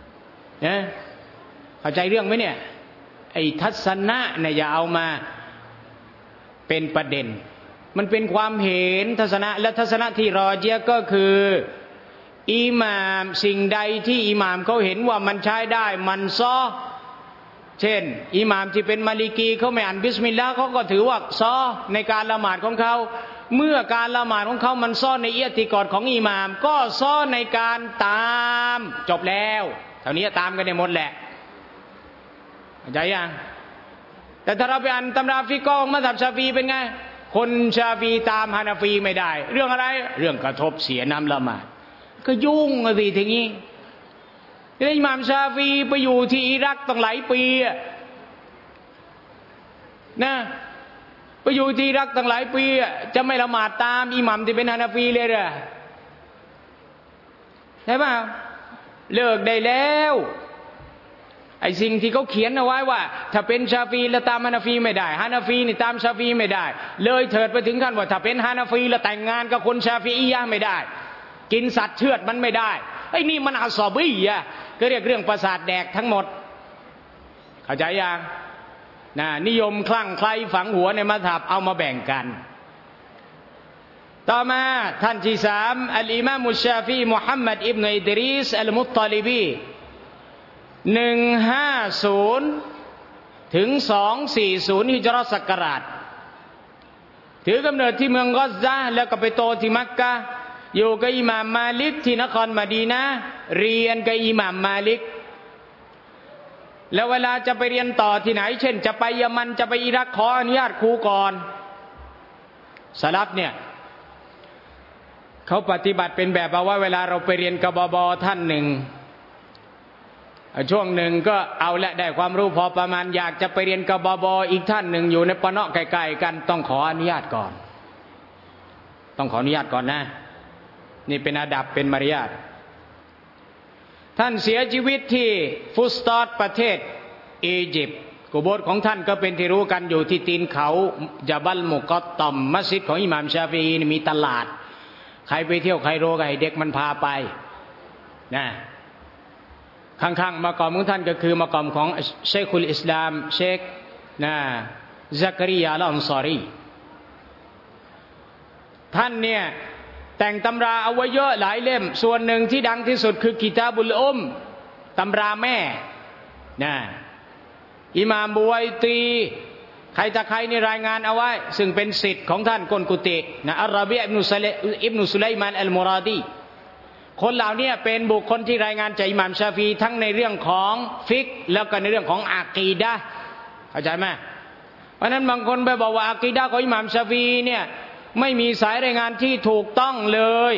เข้าใจเรื่องไหมเนี่ยไอ้ทัศนะเนี่ยอย่าเอามาเป็นประเด็นมันเป็นความเห็นทัศนะและทัศนะที่รอเจียก็คืออิหม่ามสิ่งใดที่อิหม่ามเขาเห็นว่ามันใช้ได้มันซ้อเช่นอิหม่ามที่เป็นมาลิกีเขาไม่อ่านบิสมิลลาห์เขาก็ถือว่าซ้อในการละหมาดของเขาเมื่อการละหมาดของเขามันซ้อในอิอติกอดของอิหม่ามก็ซ้อในการตามจบแล้วเท่านี้ตามกันได้หมดแหละเข้าใจยังแต่ถ้าเราไปอ่านตำราฟิกห์มัซฮับชาฟีเป็นไงคนชาฟีตามฮานาฟีไม่ได้เรื่องอะไรเรื่องกระทบเสียน้ำละหมาดก็ยุ่งสิทีนี้อิหม่ามชาฟีไปอยู่ที่อิรักตั้งหลายปีนะไปอยู่ที่อิรักตั้งหลายปีจะไม่ละหมาดตามอิหม่ามที่เป็นฮานาฟีเลยเหรอใช่ป่ะเลิกได้แล้วไอ้สิ่งที่เขาเขียนเอาไว้ว่าถ้าเป็นชาฟีแล้วตามฮานาฟีไม่ได้ฮานาฟีนี่ตามชาฟีไม่ได้เลยเถิดไปถึงขั้นว่าถ้าเป็นฮานาฟีแล้วแต่งงานกับคนชาฟีอียะไม่ได้กินสัตว์เชือดมันไม่ได้ไอ้นี่มันอัศบีอ่ะก็เรียกเรื่องประสาทแดกทั้งหมดเข้าใจยังนิยมคลั่งไคล้ฝังหัวในมัธยับเอามาแบ่งกันต่อมาท่านที่3อัลอิมามุชชาฟีมุฮัมมัดอิบนุอิดรีสอัลมุตตอลิบี150ถึง240ฮิจเราะห์ศักราชถือกำเนิดที่เมืองกอซซะห์แล้วก็ไปโตที่มักกะฮ์อยู่กับอิหม่ามมาลิกที่นครมะดีนะห์เรียนกับอิหม่ามมาลิกแล้วเวลาจะไปเรียนต่อที่ไหนเช่นจะไปเยมันจะไปอิรักขออนุญาตครูก่อนสลับเนี่ยเขาปฏิบัติเป็นแบบว่าเวลาเราไปเรียนกับบอบอท่านหนึ่งช่วงหนึ่งก็เอาละได้ความรู้พอประมาณอยากจะไปเรียนกับบอบออีกท่านหนึ่งอยู่ในปะเนาะใกล้ๆกันต้องขออนุญาตก่อนต้องขออนุญาตก่อนนะนี่เป็นอาดับเป็นมารยาทท่านเสียชีวิตที่ฟุสตอดประเทศอียิปต์กุโบร์ของท่านก็เป็นที่รู้กันอยู่ที่ตีนเขาญะบัลมุกัตตัมมัสยิดของอิหม่ามชาฟีอีมีตลาดใครไปเที่ยวใครโรก็ให้เด็กมันพาไปนะข้างๆมากอมของท่านก็คือมากอมของเชคุลอิสลามเชคซักริยาอัลอันซอรีท่านเนี่ยแต่งตำราเอาไว้เยอะหลายเล่มส่วนหนึ่งที่ดังที่สุดคือกิตาบุลตำราแม่นะอิหม่ามบุวัยตีใครตะใครนี่รายงานเอาไว้ซึ่งเป็นศิษย์ของท่านกลกุตินะอัลราบีอิบนุสุไลมานอัลมุราดีคนเหล่านี้เป็นบุคคลที่รายงานจากอิหม่ามชาฟีทั้งในเรื่องของฟิกแล้วก็ในเรื่องของอากีดะห์เข้าใจไหมเพราะนั้นบางคนไปบอกว่าอากีดะห์ของอิหม่ามชาฟีเนี่ยไม่มีสายรายงานที่ถูกต้องเลย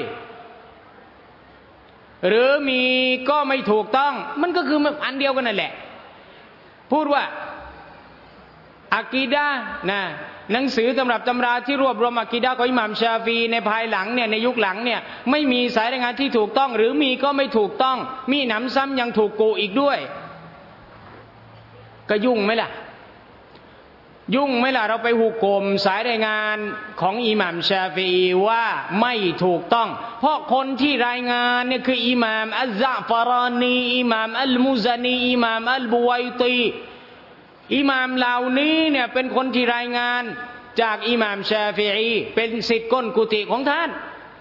หรือมีก็ไม่ถูกต้องมันก็คืออันเดียวกันนั่นแหละพูดว่าอากีดะห์นะหนังสือตำรับตำราที่รวบรวมอากีดะห์ของอิหม่ามชาฟีในภายหลังเนี่ยในยุคหลังเนี่ยไม่มีสายรายงานที่ถูกต้องหรือมีก็ไม่ถูกต้องมีหนำซ้ำยังถูกกูอีกด้วยก็ยุ่งไหมล่ะเราไปหุกกลมสายรายงานของอิหม่ามชาฟีว่าไม่ถูกต้องเพราะคนที่รายงานเนี่ยคืออิหม่ามอัซซะฟารานีอิหม่ามอัลมุซานีอิหม่ามอัลบุวัยตีอิหม่ามเหล่านี้เนี่ยเป็นคนที่รายงานจากอิหม่ามชาฟีอีเป็นศิษย์ก้นกุฏิของท่าน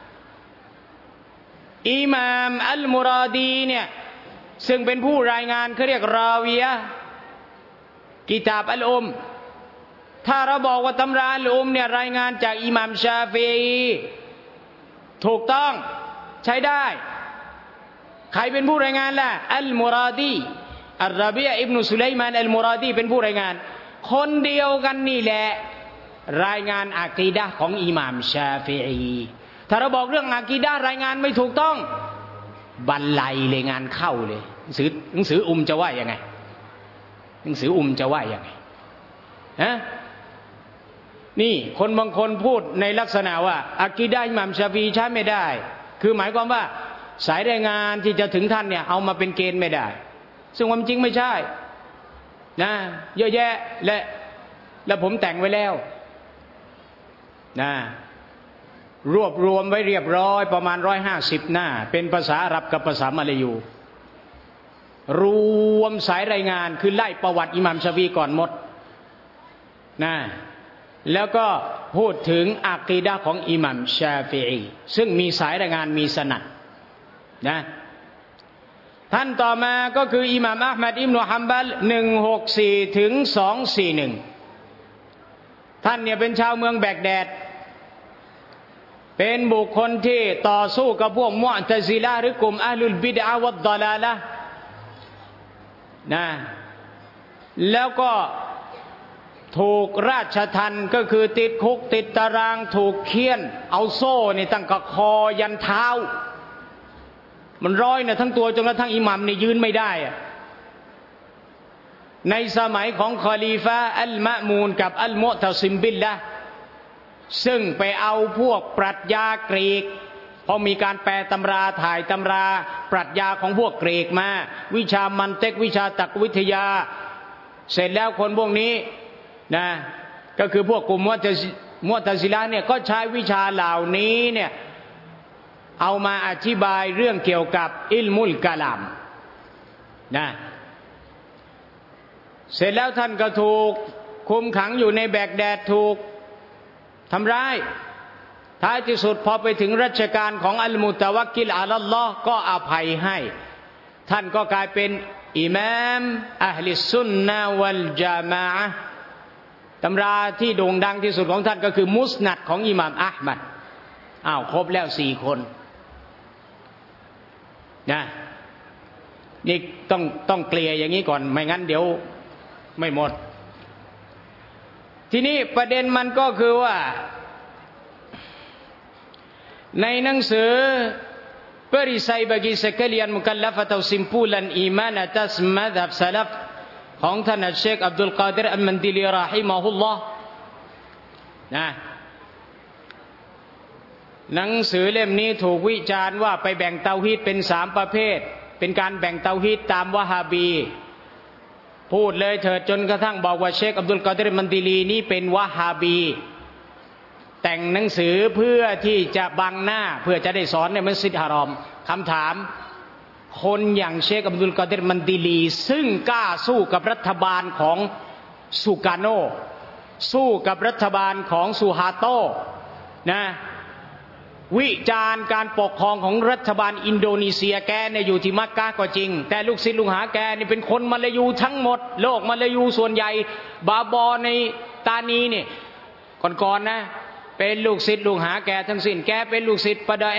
อิหม่ามอัลมุราดีเนี่ยซึ่งเป็นผู้รายงานเขาเรียกราวียะห์กิตาบอัลถ้าเราบอกว่าตำราอัลเนี่ยรายงานจากอิหม่ามชาฟีอีถูกต้องใช้ได้ใครเป็นผู้รายงานล่ะอัลมุราดีอัลราบีอิบนุสุไลมานอัลมุราดีเป็นผู้รายงานคนเดียวกันนี่แหละรายงานอากีดะห์ของอิหม่ามชาฟีอีถ้าเราบอกเรื่องอากีดะห์รายงานไม่ถูกต้องบันไลเลยงานเข้าเลยหนังสือจะว่ายังไงหนังสือจะว่ายังไงฮะนี่คนบางคนพูดในลักษณะว่าอากีดะห์อิหม่ามชาฟีอีใช้ไม่ได้คือหมายความว่าสายรายงานที่จะถึงท่านเนี่ยเอามาเป็นเกณฑ์ไม่ได้ซึ่งความจริงไม่ใช่นะเยอะแยะและผมแต่งไว้แล้วนะรวบรวมไว้เรียบร้อยประมาณ150หน้าเป็นภาษาอาหรับกับภาษามะลายูรวมสายรายงานคือไล่ประวัติอิหม่ามชาฟีอีก่อนหมดนะแล้วก็พูดถึงอากีดะห์ของอิหม่ามชาฟีอีซึ่งมีสายรายงานมีสนัดนะท่านต่อมาก็คืออิหม่ามอะห์มัดอิบนุฮัมบัล164ถึง241ท่านเนี่ยเป็นชาวเมืองแบกแดดเป็นบุคคลที่ต่อสู้กับพวกมุอ์ตะซิละห์หรือกลุ่มอะห์ลุลบิดอะห์วัดฎอลาละห์นะแล้วก็ถูกราชทัณฑ์ก็คือติดคุกติดตารางถูกเฆี่ยนเอาโซ่นี่ตั้งแต่คอยันเท้ามันร้อยนะทั้งตัวจนกระทั่งอิหมัมนี่ยืนไม่ได้ในสมัยของคอลีฟะอัลมะมูนกับอัลมุอ์ตะซิมบิลละซึ่งไปเอาพวกปรัชญากรีกพอมีการแปลตำราถ่ายตำราปรัชญาของพวกกรีกมาวิชามันเต็กวิชาตรรกวิทยาเสร็จแล้วคนพวกนี้นะก็คือพวกกลุ่มมุตะซิละห์เนี่ยก็ใช้วิชาเหล่านี้เนี่ยเอามาอธิบายเรื่องเกี่ยวกับอิลมุลกะลามนะเสร็จแล้วท่านก็ถูกคุมขังอยู่ในแบกแดดถูกทำร้ายท้ายที่สุดพอไปถึงรัชกาลของอัลมุตะวักกิลอะลัลลอฮ์ก็อภัยให้ท่านก็กลายเป็นอิมามอะห์ลิสซุนนะฮ์วัลญะมาอะห์ตำราที่โด่งดังที่สุดของท่านก็คือมุสนัดของอิหม่ามอะห์มัดครบแล้ว4 คนนะนี่ต้องเกลี่ยอย่างนี้ก่อนไม่งั้นเดี๋ยวไม่หมดทีนี้ประเด็นมันก็คือว่าในหนังสือ Perisai bagi sekalian mukallaf atau simpulan iman atas mazhab salaf ของท่านเชคอับดุลกาดิรอัลมันดิลีเราะฮิมะฮุลลอฮ์นะหนังสือเล่มนี้ถูกวิจารณ์ว่าไปแบ่งเตาฮีดเป็น3 ประเภทเป็นการแบ่งเตาฮีดตามวะฮาบีพูดเลยเถิดจนกระทั่งบอกว่าเชคอับดุลกาดิรมันดิลีนี่เป็นวะฮาบีแต่งหนังสือเพื่อที่จะบังหน้าเพื่อจะได้สอนในมัสยิดฮารอมคำถามคนอย่างเชคอับดุลกาดิรมันดิลีซึ่งกล้าสู้กับรัฐบาลของสุกาโนสู้กับรัฐบาลของสุฮาโตนะวิจารณ์การปกครองของรัฐบาลอินโดนีเซียแกเนี่ยอยู่ที่มักกะก็จริงแต่ลูกศิษย์ลูกหาแกนี่เป็นคนมาลายูทั้งหมดโลกมาลายูส่วนใหญ่บาบอในตานีนี่ก่อนนะเป็นลูกศิษย์ลูกหาแกทั้งสิ้นแกเป็นลูกศิษย์ปะดาแอ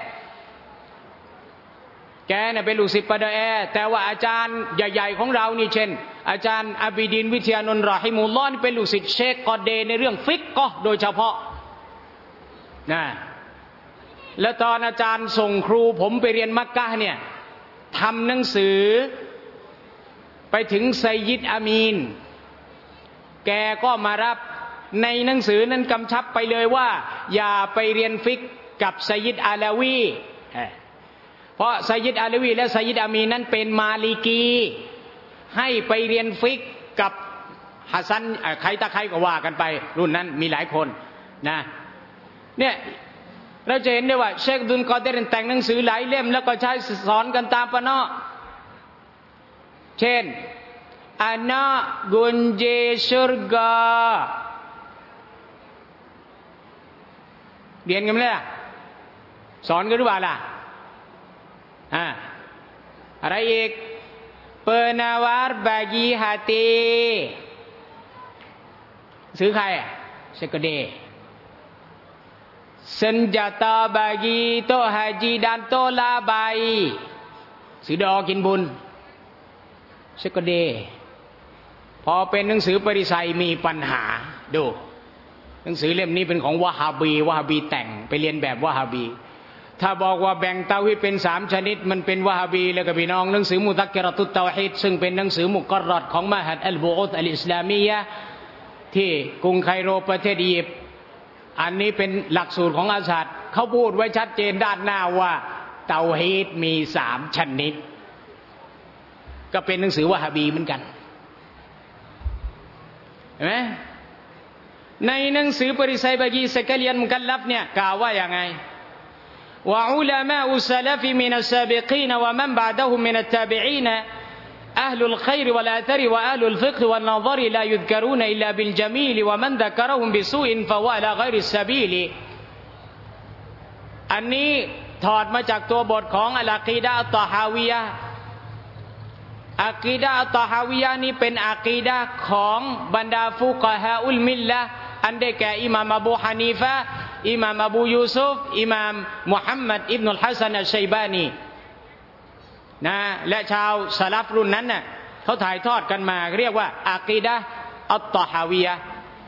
แกเนี่ยเป็นลูกศิษย์ปะดาแอแต่ว่าอาจารย์ใหญ่ๆของเรานี่เช่นอาจารย์อับิดินวิทยานนท์รอฮิมุลลอฮ์นี่เป็นลูกศิษย์เชคกอเดในเรื่องฟิกก็โดยเฉพาะนะแล้วตอนอาจารย์ส่งครูผมไปเรียนมักกะห์เนี่ยทำหนังสือไปถึงไซยิดอามีนแกก็มารับในหนังสือนั้นกำชับไปเลยว่าอย่าไปเรียนฟิกกับไซยิดอาลาวีเพราะไซยิดอาลาวีและไซยิดอามีนนั้นเป็นมาลิกีให้ไปเรียนฟิกกับฮัสซันใครตะใครก็ว่ากันไปรุ่นนั้นมีหลายคนนะเนี่ยเราจะเห็นได้ว่าเชคอับดุลกอดิรแต่งหนังสือหลายเล่มแล้วก็ใช้สอนกันตามปะเนาะเช่นanak gunje surga เรียนกันไหมล่ะสอนกันหรือเปล่าล่ะอะไรอีก penawar bagi hati ซื้อใครเชคกอเดsenjata bagi tok haji dan tok labai ซื้อดอกินบุญเชคกอเดพอเป็นหนังสือปริไซมีปัญหาดูหนังสือเล่มนี้เป็นของวะฮาบีแต่งไปเรียนแบบวะฮาบีถ้าบอกว่าแบ่งเตาฮีดเป็น3 ชนิดมันเป็นวะฮาบีแล้วก็พี่น้องหนังสือมุซักกิเราะตุตเตาฮีดซึ่งเป็นหนังสือมุกอรรรของมะฮัดอัลบุอูธอัลอิสลามียะห์ที่กรุงไคโรประเทศอียิปต์อันนี้เป็นหลักสูตรของอาซาดเขาพูดไว้ชัดเจนด้านหน้าว่าเตาฮีดมี3 ชนิดก็เป็นหนังสือวะฮาบีเหมือนกันเห็นไหมในหนังสือปริไซบากีสกาเลียนมุกัลลัฟเนี่ยกล่าวว่าอย่างไงว่าอุลามะอุสลาฟีมินัสซาบิกีนวะมันบะดะฮุมมินัตตาบิอีนأهل الخير والآثر وأهل الفقه والنظر لا يذكرون إلا بالجميل ومن ذكرهم بسوء فهو على غير السبيل อันนี้ถอดมาจากตัวบทของอัลอะกีดะฮ์อัตตอฮาวียะห์อะกีดะฮ์อัตตอฮาวียะห์นี้เป็นอะกีดะห์ของบรรดาฟุกะฮาอุลมิลละห์อันได้แก่อิหม่ามอบูฮานีฟะห์อิหม่ามอบูยูซุฟอิหม่ามมุฮัมมัดอิบนุลฮัสซันอัชชัยบานีนะและชาวซะลัฟรุ่นนั้นน่ะเขาถ่ายทอดกันมาเรียกว่าอะกีดะฮ์อัตตอฮาวียะห์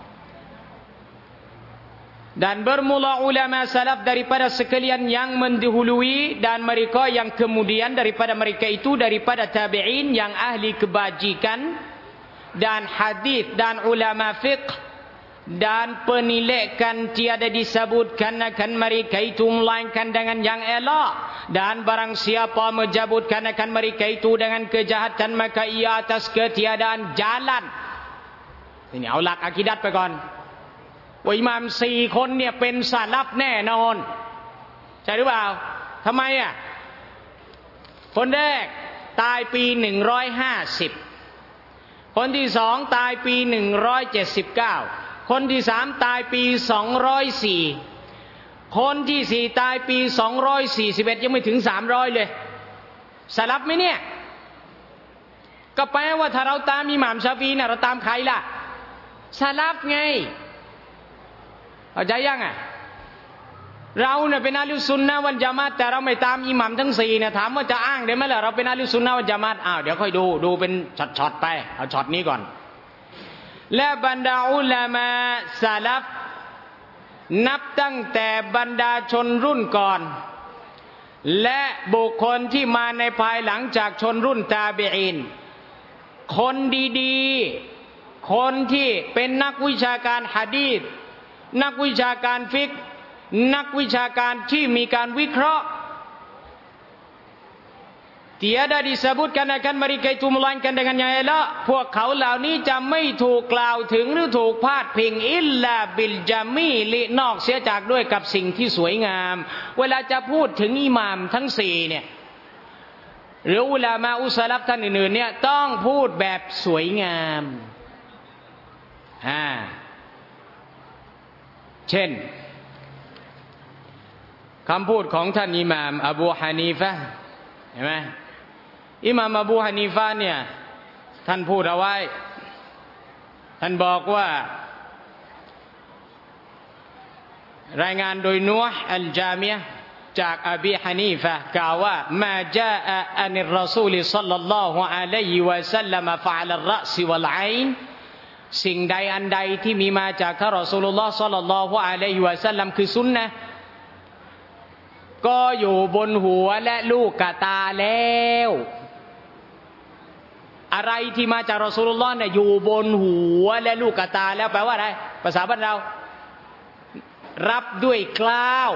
dan bermula ulama salaf daripada sekalian yang mendahului dan mereka yang kemudian daripada mereka itu daripada tabi'in yang ahli kebajikan dan hadis dan ulama fiqh dan penilaikan tiada disebutkan akan mereka itu melainkan dengan yang elok, dan barang siapa menyebutkan akan mereka itu dengan kejahatan maka ia atas ketiadaan jalan. Ini เอาหลักอะกีดัตไปก่อนว่าอิหม่าม4คนเนี่ยเป็นซะลัฟแน่นอนใช่หรือเปล่าทำไมอ่ะคนแรกตายปี150คนที่2ตายปี179คนที่3ตายปี204คนที่4ตายปี241ยังไม่ถึง300เลยสลับไหมเนี่ยก็แปลว่าถ้าเราตามอิหม่ามชาฟีน่ะเราตามใครล่ะสลับไงเข้าใจยังอ่ะเราเนี่ยเป็นอะห์ลุสซุนนะฮ์วัลญะมาอะฮ์แต่เราไม่ตามอิหม่ามทั้ง4เนี่ยถามว่าจะอ้างได้ไหมล่ะเราเป็นอะห์ลุสซุนนะฮ์วัลญะมาอะฮ์เดี๋ยวค่อยดูเป็นช็อตๆไปเอาช็อตนี้ก่อนและบรรดาอุลามะซะลัฟนับตั้งแต่บรรดาชนรุ่นก่อนและบุคคลที่มาในภายหลังจากชนรุ่นตาบีอีนคนดีๆคนที่เป็นนักวิชาการหะดีษนักวิชาการฟิกห์นักวิชาการที่มีการวิเคราะห์ tiada disebutkan akan mereka itu melainkan dengan yang elokพวกเขาเหล่านี้จะไม่ถูกกล่าวถึงหรือถูกพาดพิงอิลลาบิลจามีลินอกเสียจากด้วยกับสิ่งที่สวยงามเวลาจะพูดถึงอิหม่ามทั้ง4เนี่ยหรืออุลามะอุสลัฟท่านอื่นๆเนี่ยต้องพูดแบบสวยงามเช่นคำพูดของท่านอิหม่ามอบูฮานีฟะห์เห็นไหมอิหม่ามอบูฮานีฟะห์เนี่ยท่านพูดเอาไว้ท่านบอกว่ารายงานโดยนูห์อัลจามิยะห์จากอบีฮานีฟะห์กล่าวว่ามาจาอะอันิรรอซูลศ็อลลัลลอฮุอะลัยฮิวะซัลลัมฟะอะลัรรอซิวัลอัยนสิ่งใดอันใดที่มีมาจากท่านรอซูลุลลอฮ์ศ็อลลัลลอฮุอะลัยฮิวะซัลลัมคือซุนนะห์ก็อยู่บนหัวและลูกกะตาแล้วอะไรที่มาจากรอซูลุลลอฮ์เนี่ยอยู่บนหัวและลูกกะตาแล้วแปลว่าอะไรภาษาบ้านเรารับด้วยเกล้าว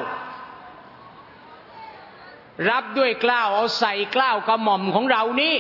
รับด้วยเกล้าวเอาใส่เกล้าวกระหม่อมของเรานี่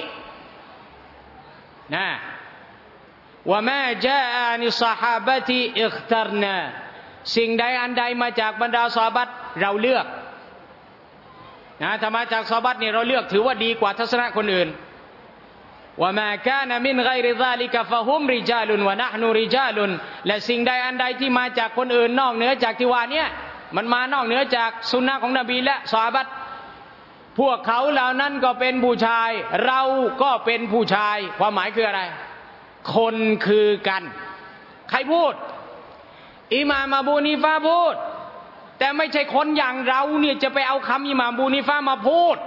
นะว่าแม่จาอานิซอฮาบะติอิคตัรนาสิ่งใดอันใดมาจากบรรดาซอฮาบะห์เราเลือกนะถ้ามาจากซอฮาบะห์เนี่ยเราเลือกถือว่าดีกว่าทัศนะคนอื่นว่ามากานะมินฆอยริซาลิกะฟะฮุมริจาลุนวะนะห์นูริจาลุนและสิ่งใดอันใดที่มาจากคนอื่นนอกเหนือจากที่ว่านี้มันมานอกเหนือจากสุนนะของนบีและซอฮาบะห์พวกเขาเหล่านั้นก็เป็นผู้ชายเราก็เป็นผู้ชายความหมายคืออะไรคนคือกันใครพูดอิหม่ามอบูฮานีฟะห์พูดแต่ไม่ใช่คนอย่างเราเนี่ยจะไปเอาคำอิหม่ามอบูฮานีฟะห์มาพูด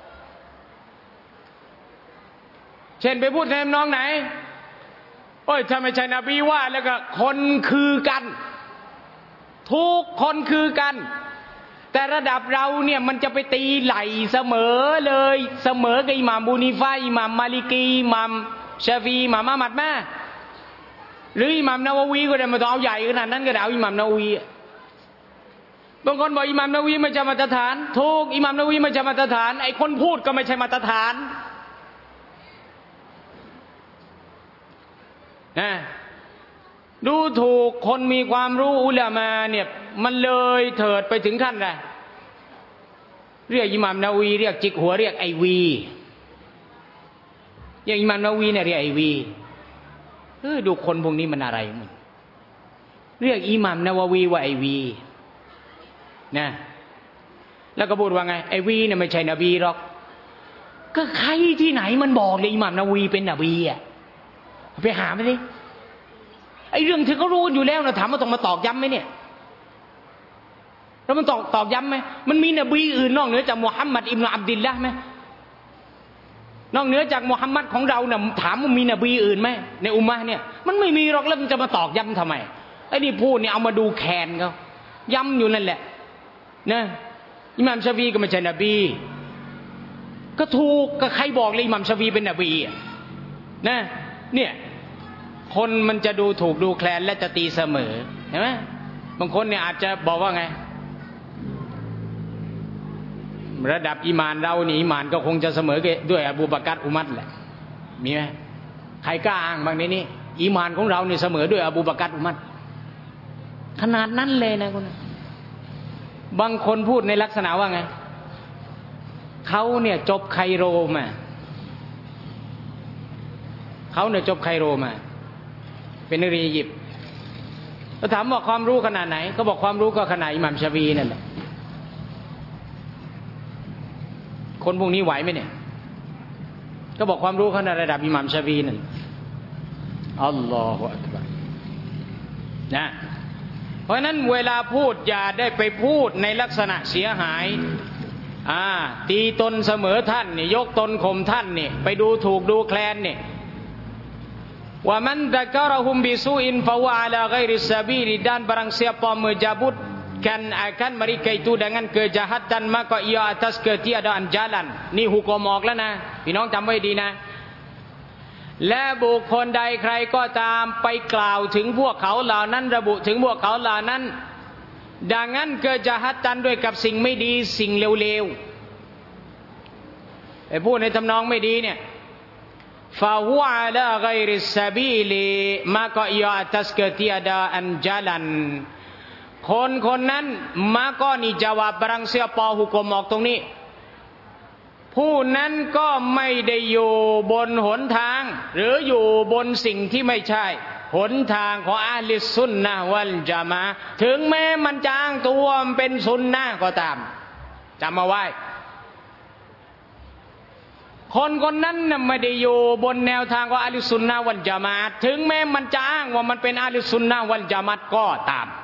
เช่นไปพูดในน้องไหนโอ้ยถ้าไม่ใช่นบีว่าแล้วก็คนคือกันทุกคนคือกันแต่ระดับเราเนี่ยมันจะไปตีไหลเสมอเลยเสมอกับอิหม่ามอบูฮานีฟะห์อิหม่ามมาลิกีอิหม่ามชาฟีอิหม่ามอะมัดแม่หรืออิหม่ามนาวีก็ได้มาต้องเอาใหญ่ขนาดนั้นก็ได้เอาอิหม่ามนาวีบางคนบอกอิหม่ามนาวีไม่ใช่มาตรฐานถูกอิหม่ามนาวีไม่ใช่มาตรฐานไอ้คนพูดก็ไม่ใช่มาตรฐานนะดูถูกคนมีความรู้อุลามะเนี่ยมันเลยเถิดไปถึงขั้นอะไรเรียกอิหม่ามนาวีเรียกจิกหัวเรียกไอวีอย่างอิหม่ามนาวีเนี่ยเรียกไอวีดูคนพวกนี้มันอะไรมึงเรียกอิหม่ามนาววีว่าไอวีนะแล้วก็พูดว่าไงไอวีเนี่ยไม่ใช่นบีหรอกก็ใครที่ไหนมันบอกเลยอิหม่ามนาวีเป็นนบีอ่ะไปหาไปสิไอเรื่องที่เขารู้อยู่แล้วนะถามว่าต้องมาตอกย้ำไหมเนี่ยแล้วมันตอกย้ำไหมมันมีนบีอื่นนอกเหนือจากมุฮัมมัดอิบนุอับดิลละห์ไหมนอกเหนือจากมุฮัมมัดของเราเนี่ยถามว่ามีนบีอื่นไหมในอุมมะห์เนี่ยมันไม่มีหรอกแล้วมันจะมาตอกย้ำทำไมไอ้นี่พูดเนี่ยเอามาดูแคนเขาย้ำอยู่นั่นแหละนะอิหม่ามชาฟีก็ไม่ใช่นบีก็ถูกก็ใครบอกเลยอิหม่ามชาฟีเป็นนบีนะเนี่ยคนมันจะดูถูกดูแคลนและจะตีเสมอเห็นไหมบางคนเนี่ยอาจจะบอกว่าไงระดับอีหม่านเรานี่อีหม่านก็คงจะเสมอด้วยอบูบักรอุมัรแหละมีไหมใครกล้าอ้างบางในนี้อีหม่านของเราเนี่ยเสมอด้วยอบูบักรอุมัรขนาดนั้นเลยนะคุณบางคนพูดในลักษณะว่าไงเขาเนี่ยจบไคโรมาเขาเนี่ยจบไคโรมาเป็นนักเรียนอียิปต์แล้วถามว่าความรู้ขนาดไหนก็บอกความรู้ก็ขนาดอิหม่ามชาฟีนั่นแหละคนพวกนี้ไหวไหมเนี่ยก็บอกความรู้ขนาดระดับอิหม่ามชาฟีนั่นอัลลอฮฺอักบัรนะเพราะนั้นเวลาพูดอย่าได้ไปพูดในลักษณะเสียหายตีตนเสมอท่านนี่ยกตนข่มท่านนี่ไปดูถูกดูแคลนนี่ว่ามันตะกรหุมบิซูอินฟาวะอาลาไกริสซาบีลิdan barang siapa menyebutkan akan mereka itu dengan kejahatan maka ia atas ketiadaan jalan นี่ฮุกมออกแล้วนะพี่น้องจำไว้ดีนะและบุคคลใดใครก็ตามไปกล่าวถึงพวกเขาเหล่านั้นระบุถึงพวกเขาเหล่านั้นดังนั้นkejahatanด้วยกับสิ่งไม่ดีสิ่งเลวๆไอ้พูดในทำนองไม่ดีเนี่ยฟาฮุอาลาไกริสซาบีลีมาก็ยาตัสกติอาดาอันจาลันคนนั้นมาก็นี่จาวบรังเสียปอหุกมออกตรงนี้ผู้นั้นก็ไม่ได้อยู่บนหนทางหรืออยู่บนสิ่งที่ไม่ใช่หนทางของอะห์ลิสซุนนะฮ์วัลญะมาอะห์ถึงแม้มันจะอ้างตัวมันเป็นซุนนะห์ก็ตามจำเอาไว้คนนั้นน่ะไม่ได้อยู่บนแนวทางของอะห์ลิสซุนนะฮ์วัลญะมาอะห์ถึงแม้มันจะอ้างว่ามันเป็นอะห์ลิสซุนนะฮ์วัลญะมาอะห์ก็ตาม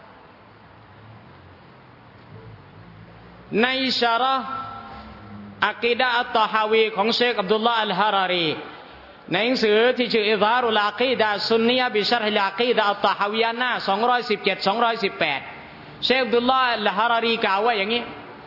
ในชะเราะห์อะกีดะฮ์อัตตอฮาวีของเชคอับดุลลาห์อัลฮารารีในหนังสือที่ชื่ออิซฮารุลอะกีดะฮ์ซุนนียะห์บิชัรฮิลอะกีดะฮ์อัตตอฮาวียะห์หน้า217 218เชคอับดุลลาห์อัลฮารารีกล่าวว่าอย่างนี้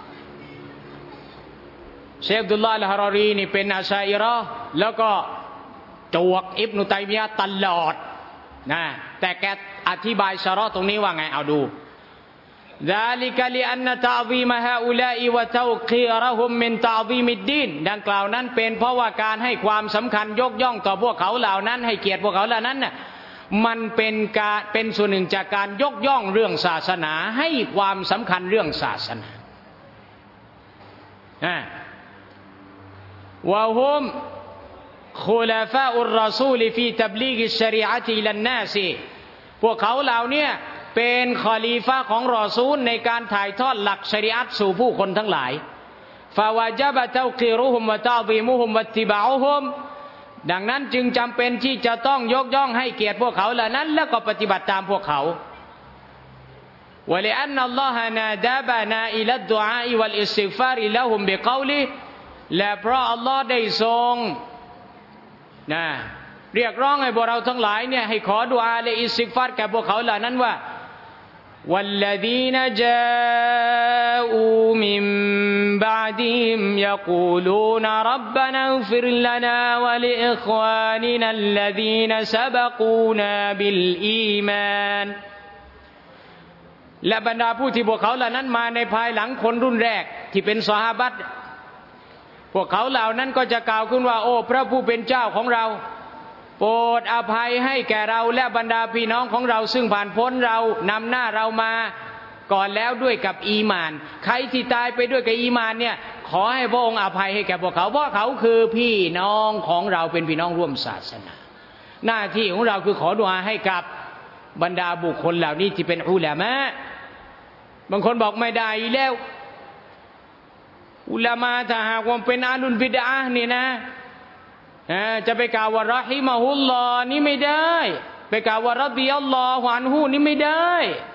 เชคอับดุลลาห์อัลฮารารีนี่เป็นอัชอะอิเราะห์แล้วก็จวกอิบนุตัยมียะห์ตลอดนะแต่แกอธิบายชะเราะห์ตรงนี้ว่าไงเอาดูذلك لأن تعظيم هؤلاء وتوقيرهم من تعظيم الدين ดังกล่าวนั้นเป็นเพราะว่าการให้ความสำคัญยกย่องต่อพวกเขาเหล่านั้นให้เกียรติพวกเขาเหล่านั้นน่ะมันเป็นส่วนหนึ่งจากการยกย่องเรื่องศาสนาให้ความสำคัญเรื่องศาสนาวะฮุมคุลาฟาอุรรอซูลฟีตับลีกิชชะรีอะฮ์อิลันนาสพวกเขาเหล่านี้เป็นคอลีฟะของรอซูลในการถ่ายทอดหลักชะรีอะห์สู่ผู้คนทั้งหลายฟาวะญะบะตะกีรุฮุมวะตะฎีมุฮุมวัตติบะอุฮุมดังนั้นจึงจำเป็นที่จะต้องยกย่องให้เกียรติพวกเขาเหล่านั้นแล้วก็ปฏิบัติตามพวกเขาวะลิอันนัลลอฮะนาดะบะนาอิลัดดุอาอิวัลอิสติฆฟาริละฮุมบิกอลิและเพราะอัลลอฮ์ได้ทรงเรียกร้องให้พวกเราทั้งหลายเนี่ยให้ขอดุอาและอิสติฆฟารแก่พวกเขาเหล่านั้นว่าوالذين جاءوا من بعدهم يقولون ربنا اغفر لنا ولإخواننا الذين سبقونا بالإيمان และบรรดาผู้ที่พวกเขาเหล่านั้นมาในภายหลังคนรุ่นแรกที่เป็นซอฮาบะห์พวกเขาเหล่านั้นก็จะกล่าวขึ้นว่าโอ้พระผู้เป็นเจ้าของเราโปรดอภัยให้แก่เราและบรรดาพี่น้องของเราซึ่งผ่านพ้นเรานำหน้าเรามาก่อนแล้วด้วยกับอีหม่านใครที่ตายไปด้วยกับอีหม่านเนี่ยขอให้พระองค์อภัยให้แก่พวกเขาเพราะเขาคือพี่น้องของเราเป็นพี่น้องร่วมศาสนาหน้าที่ของเราคือขอดุอาให้กับบรรดาบุคคลเหล่านี้ที่เป็นอุลามะบางคนบอกไม่ได้แล้วอุลามะถ้าหากว่าเป็นอาลุลบิดอะห์นี่นะจะไปกล่าวว่ารอฮิมะฮุลลอฮ์นี่ไม่ได้ไปกล่าวว่ารอฎิยัลลอฮุอันฮุนี่ไม่ได้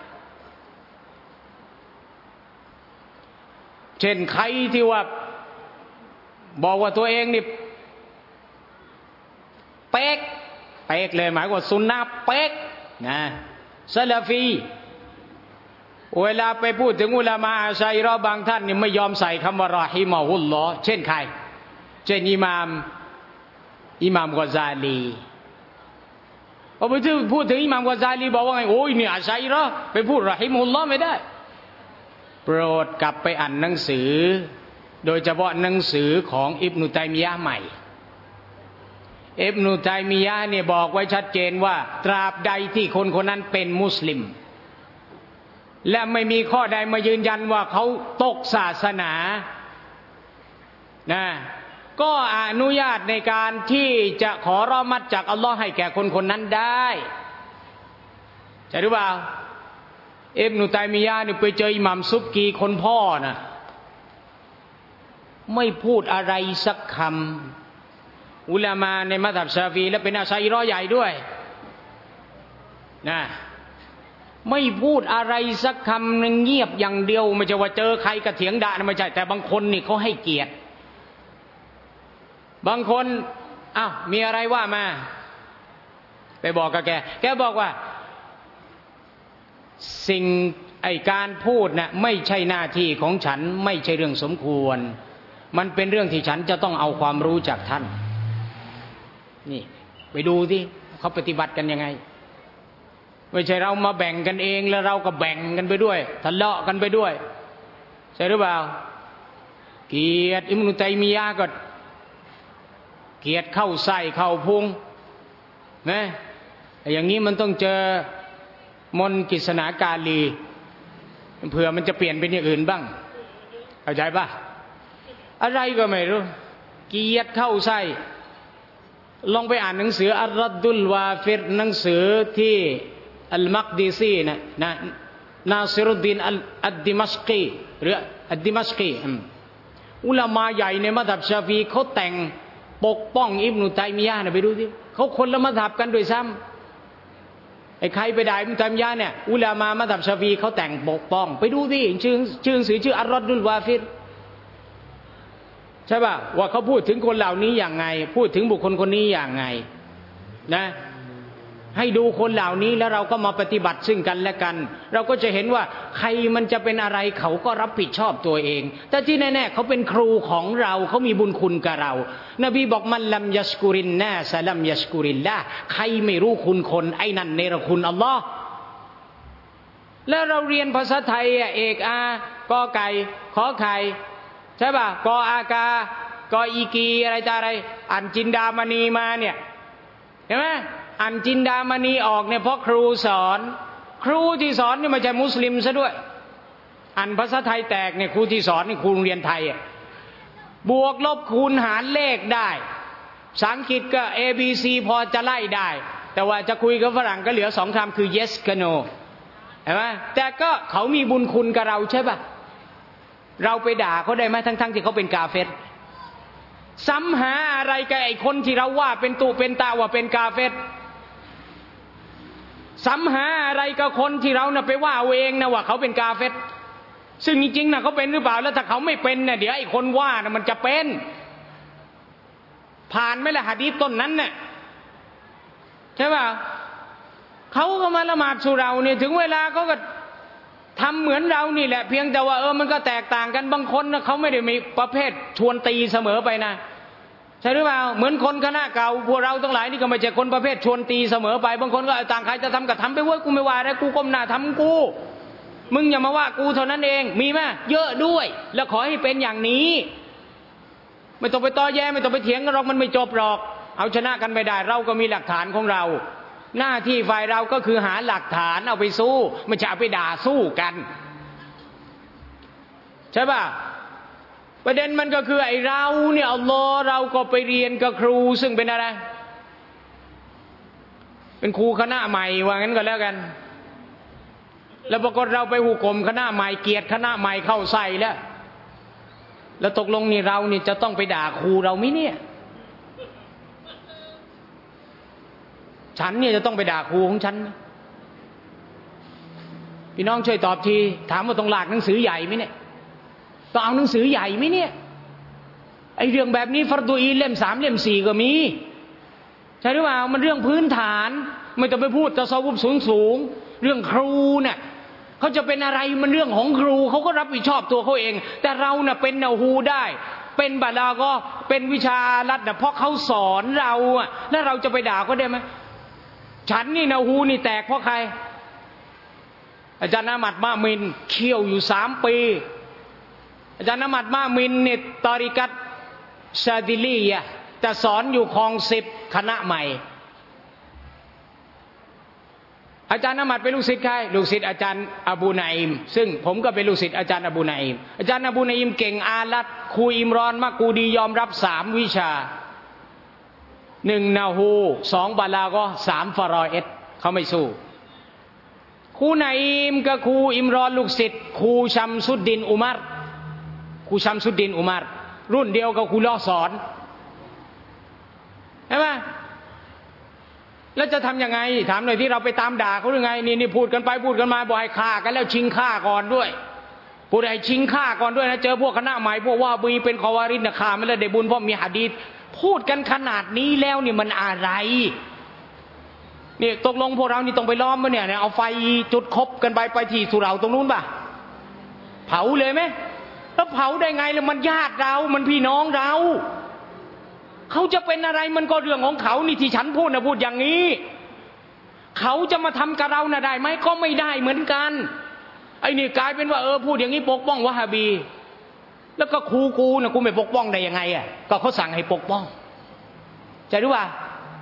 เช่นใครที่ว่าบอกว่าตัวเองนี่เป๊กเลยหมายว่าซุนนะห์เป๊กซะลาฟีเวลาไปพูดถึงอุลามะอัชอะอิเราะห์บางท่านนี่ไม่ยอมใส่คำว่ารอฮิมะฮุลลอฮ์เช่นใครเช่นอิหม่ามกอซาลีพอไปพูดถึงอิหม่ามกอซาลีบอกว่าไงโอ้ยเนี่ยอัชชัยรอไปพูดรอฮิมุลลอฮ์ไม่ได้โปรดกลับไปอ่านหนังสือโดยเฉพาะหนังสือของอิบนุตัยมียะห์ใหม่อิบนุตัยมียะห์เนี่ยบอกไว้ชัดเจนว่าตราบใดที่คนคนนั้นเป็นมุสลิมและไม่มีข้อใดมายืนยันว่าเขาตกศาสนานะก็อนุญาตในการที่จะขอรอมัดจากอัลลอฮ์ให้แก่คนคนนั้นได้ใช่หรือเปล่าอิบนุตัยมียะห์เนี่ยไปเจออิหม่ามซุบกีคนพ่อนะไม่พูดอะไรสักคำอุลามาในมัซฮับชาฟีและเป็นอาชัยรอใหญ่ด้วยนะไม่พูดอะไรสักคำนึงเงียบอย่างเดียวไม่ใช่ว่าเจอใครก็เถียงด่านะไม่ใช่แต่บางคนนี่เขาให้เกียรติบางคนอ้าวมีอะไรว่ามาไปบอกกับแกบอกว่าสิ่งการพูดนะไม่ใช่หน้าที่ของฉันไม่ใช่เรื่องสมควรมันเป็นเรื่องที่ฉันจะต้องเอาความรู้จากท่านนี่ไปดูสิเขาปฏิบัติกันยังไงไม่ใช่เรามาแบ่งกันเองแล้วเราก็แบ่งกันไปด้วยทะเลาะกันไปด้วยใช่หรือเปล่าเกียรติอิบนุตัยมียะห์ก็เกียรติเข้าไส้เข้าพุงนะอย่างนี้มันต้องเจอมนต์กฤษณากาลีเผื่อมันจะเปลี่ยนเป็นอย่างอื่นบ้างเข้าใจป่ะอะไรก็ไม่รู้เกียรติเข้าไส้ลองไปอ่านหนังสืออัรรัดดุลวาฟิรหนังสือที่อัลมักดีซีนะนาซิรุดดีนอัดดิมัชกีหรืออัดดิมัชกีอุลามาใหญ่ในมัซฮับชาฟีเขาแต่งปกป้องอิบนุตัยมียะห์นะไปดูสิเขาคนละมัซฮับกันด้วยซ้ำไอ้ใครไปด่าอิบนุตัยมียะห์เนี่ยอุลามามัซฮับชาฟีเขาแต่งปกป้องไปดูสิชื่อหนังสือชื่ออัรรัดดุลวาฟิรใช่ป่ะว่าเขาพูดถึงคนเหล่านี้อย่างไงพูดถึงบุคคลคนนี้อย่างไงนะให้ดูคนเหล่านี้แล้วเราก็มาปฏิบัติซึ่งกันและกันเราก็จะเห็นว่าใครมันจะเป็นอะไรเขาก็รับผิดชอบตัวเองแต่ที่แน่ๆเขาเป็นครูของเราเขามีบุญคุณกับเรานบีบอกมันลัมยัชกุรินนาสลัมยัชกุริลละใครไม่รู้คุณคนไอ้นั่นเนรคุณอัลลอฮ์แล้วเราเรียนภาษาไทยเอกากอไก่ขอไข่ใช่ป่ะกออากากออีกีอะไรจะอะไรอ่านจินดามณีมาเนี่ยเห็นไหมอ่านจินดามณีออกเนี่ยเพราะครูสอนครูที่สอนนี่ไม่ใช่มุสลิมซะด้วยอ่านภาษาไทยแตกเนี่ยครูที่สอนนี่ครูโรงเรียนไทยบวกลบคูณหารเลขได้ภาษาอังกฤษก็ A B C พอจะไล่ได้แต่ว่าจะคุยกับฝรั่งก็เหลือสองคำคือ yes กับ no เห็นไหมแต่ก็เขามีบุญคุณกับเราใช่ป่ะเราไปด่าเขาได้ไหมทั้งที่เขาเป็นกาเฟรซ้ำหาอะไรกับไอ้คนที่เราว่าเป็นตุเป็นตาว่าเป็นกาเฟรซ้ำหาอะไรกับคนที่เราไปว่าเอาเองนะว่าเขาเป็นกาเฟรซึ่งจริงๆนะเขาเป็นหรือเปล่าแล้วถ้าเขาไม่เป็นเนี่ยเดี๋ยวไอ้คนว่านะมันจะเป็นผ่านไหมล่ะหะดีษต้นนั้นเนี่ยใช่ป่ะเขาก็มาละหมาดสู่เราเนี่ยถึงเวลาเขาก็ทำเหมือนเรานี่แหละเพียงแต่ว่ามันก็แตกต่างกันบางคนนะเขาไม่ได้มีประเภทชวนตีเสมอไปนะใช่หรือเปล่าเหมือนคนคณะเก่าพวกเราทั้งหลายนี่ก็ไม่ใช่คนประเภทชวนตีเสมอไปบางคนก็ต่างใครจะทำก็ทำไปเว้ยกูไม่ว่าแล้วกูก้มหน้าทำกูมึงอย่ามาว่ากูเท่านั้นเองมีไหมเยอะด้วยแล้วขอให้เป็นอย่างนี้ไม่ต้องไปต่อแย้ไม่ต้องไปเถียงกันหรอกมันไม่จบหรอกเอาชนะกันไม่ได้เราก็มีหลักฐานของเราหน้าที่ฝ่ายเราก็คือหาหลักฐานเอาไปสู้ไม่ใช่เอาไปด่าสู้กันใช่ป่ะประเด็นมันก็คือไอ้เราเนี่ยอัลลอฮ์เราก็ไปเรียนกับครูซึ่งเป็นอะไรเป็นครูคณะใหม่ว่างั้นก็แล้วกันแล้วปรากฏเราไปหุกมคณะใหม่เกียรติคณะใหม่เข้าใส่แล้วตกลงนี่เรานี่จะต้องไปด่าครูเราไหมเนี่ยฉันเนี่ยจะต้องไปด่าครูของฉันพี่น้องช่วยตอบทีถามว่าต้องลากหนังสือใหญ่ไหมเนี่ยต้องเอาหนังสือใหญ่ไหมเนี่ยไอเรื่องแบบนี้ฟัรดูอีนเล่ม 3เล่ม 4ก็มีใช่หรือเปล่ามันเรื่องพื้นฐานไม่ต้องไปพูดตะซอวุบสูงเรื่องครูเนี่ยเขาจะเป็นอะไรมันเรื่องของครูเขาก็รับผิดชอบตัวเขาเองแต่เราเนี่ยเป็นเนาฮูได้เป็นบาลาก็เป็นวิชาอาลัดนะเพราะเขาสอนเราแล้วเราจะไปด่าเขาได้ไหมฉันนี่นะฮูนี่แตกเพราะใครอาจารย์อามัดมะมินเคี่ยวอยู่3 ปีอาจารย์อามัดมะมินเนี่ยตอริกัตซาดิลียะแต่สอนอยู่คลอง10คณะใหม่อาจารย์อามัดเป็นลูกศิษย์ใครลูกศิษย์อาจารย์อบูนัยมซึ่งผมก็เป็นลูกศิษย์อาจารย์อบูนัยมอาจารย์อบูนัยมเก่งอาลัดครูอิมรอนมักกูดียอมรับ3 วิชา1นะฮู2บาลาก็3ฟารอเอดเขาไม่สู้ครูนัยมกับครูอิมรอนลูกศิษย์ครูชัมสุดดินอุมัรครูชัมสุดดินอุมัรรุ่นเดียวกับครูล้อสอนใช่ไหมแล้วจะทำยังไงถามหน่อยที่เราไปตามด่าเขาหรือไงนี่พูดกันไปพูดกันมาบอกให้ฆ่ากันแล้วชิงฆ่าก่อนด้วยพูดให้ชิงฆ่าก่อนด้วยนะเจอพวกคณะใหม่พวกว่ามีเป็นคอวาริดนะฆ่าไม่ได้ได้บุญเพราะมีหะดีษพูดกันขนาดนี้แล้วนี่มันอะไรนี่ตกลงพวกเรานี่ต้องไปล้อมมั้ยเนี่ยเอาไฟจุดคบกันไปที่สุเหร่าตรงนู้นป่ะเผาเลยไหมแล้วเผาได้ไงแล้วมันญาติเรามันพี่น้องเราเขาจะเป็นอะไรมันก็เรื่องของเขานี่ที่ฉันพูดนะพูดอย่างนี้เขาจะมาทำกับเรานะได้ไหมก็ไม่ได้เหมือนกันไอ้นี่กลายเป็นว่าพูดอย่างนี้ปกป้องวะฮาบีแล้วก็ครูกูนะกูไม่ปกป้องได้ยังไงอ่ะก็เขาสั่งให้ปกป้องจะรู้ว่า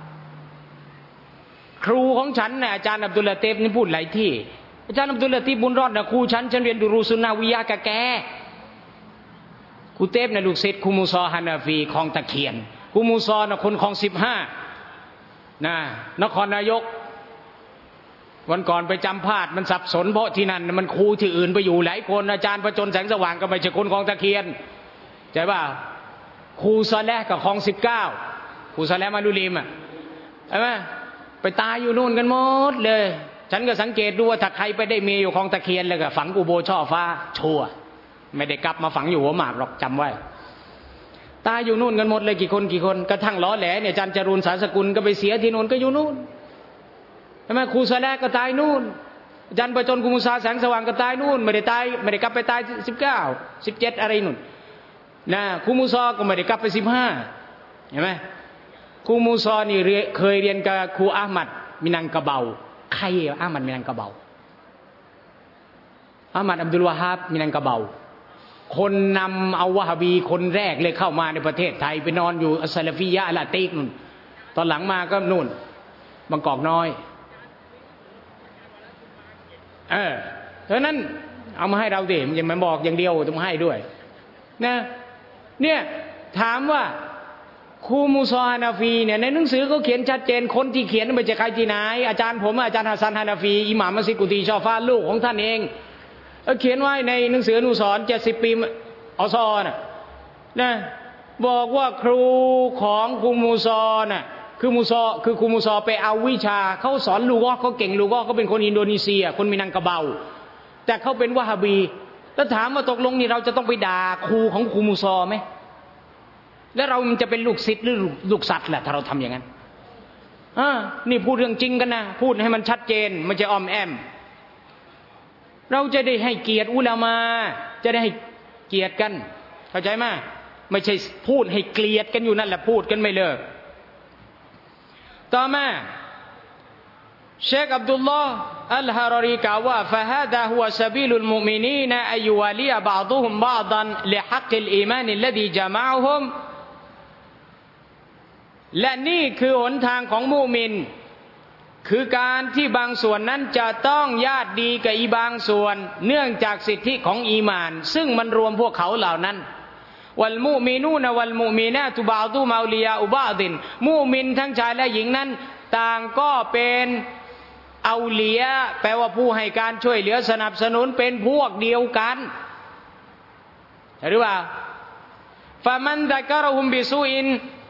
ครูของฉันเนี่ยอาจารย์อับดุลลาตีฟนี่พูดหลายที่อาจารย์อับดุลลาตีฟบุญรอดนะครูฉันเรียนดูรูซุนนาวิยะกับแกครูเตฟนะลูกศิษย์ครูมูซอฮานาฟีคลองตะเคียนครูมูซอนะคนคลอง15นะนครนายกวันก่อนไปจำพาดมันสับสนเพราะที่นั่นมันครูที่อื่นไปอยู่หลายคนอาจารย์ประจนแสงสว่างก็ไม่ใช่คนคลองตะเคียนใช่ป่ะครูซอเลห์กับคลอง19ครูซอเลห์มาลุลิมอ่ะใช่ไหมไปตายอยู่นู่นกันหมดเลยฉันก็สังเกตดูว่าถ้าใครไปได้เมียอยู่คลองตะเคียนเลยก็ฝังกูโบช่อฟ้าชัวไม่ได้กลับมาฝังอยู่หัวหมากหรอกจำไว้ตายอยู่นู่นกันหมดเลยกี่คนกระทั่งล้อแหลเนี่ยอาจารย์จรูนสารสกุลก็ไปเสียที่นู่นก็อยู่นู่นใช่ไหมครูซอเลห์ก็ตายนู่นอาจารย์ประจนครูมูซาแสงสว่างก็ตายนู่นไม่ได้กลับไปตาย19 17อะไรนู่นนะครูมูซาก็ไม่ได้กลับไป15เห็นไหมครูมูซานี่เคยเรียนกับครูอามัดมินังกะเบาใครอามัดมินังกะเบาอามัดอับดุลวะฮาบมินังกะเบาคนนำเอาวะฮาบีคนแรกเลยเข้ามาในประเทศไทยไปนอนอยู่อัสซาลฟียะห์ละตีกนู่นตอนหลังมาก็นู่นบางกอกน้อยเพราะนั้นเอามาให้เราดิอย่ามาบอกอย่างเดียวต้องให้ด้วยนะเนี่ยถามว่าครูมูซอฮานาฟีเนี่ยในหนังสือเขาเขียนชัดเจนคนที่เขียนไม่ใช่ใครที่ไหนอาจารย์ผมอาจารย์ฮัสซันฮานาฟีอิหม่ามมัสยิดกุตีชอฟ้าลูกของท่านเองเขียนไว้ในหนังสืออนุสรณ์70 ปีอซอนะบอกว่าครูของครูมูซอน่ะคือครูมูซอไปเอาวิชาเขาสอนลูกเขาเก่งลูกเขาเป็นคนอินโดนีเซียคนมินังกะเบาแต่เขาเป็นวะฮาบีแล้วถามว่าตกลงนี่เราจะต้องไปด่าครูของครูมูซอไหมแล้วเรามันจะเป็นลูกศิษย์หรือลูกสัตว์แหละถ้าเราทำอย่างนั้นนี่พูดเรื่องจริงกันนะพูดให้มันชัดเจนไม่ใช่อ้อมแอมเราจะได้ให้เกียรติอุลามะจะได้ให้เกียรติกันเข้าใจไหมไม่ใช่พูดให้เกลียดกันอยู่นั่นแหละพูดกันไม่เลิกต่อมาเชคอับดุลลอฮ์อัลฮารารีกล่าวว่า فهذا هو سبيل المؤمنين أن يوالي بعضهم بعضا لحق الإيمان الذي جمعهم และนี่คือหนทางของมุมินคือการที่บางส่วนนั้นจะต้องญาติดีกับอีบางส่วนเนื่องจากสิทธิของอีหม่านซึ่งมันรวมพวกเขาเหล่านั้นวัลมุมินูนวัลมุมินาตุบาตุมาอุลิยาอุบาดินมุมินทั้งชายและหญิงนั้นต่างก็เป็นเอาเลียแปลว่าผู้ให้การช่วยเหลือสนับสนุนเป็นพวกเดียวกันหรือว่าฟะมันดะกะรฮุมบิซูอิน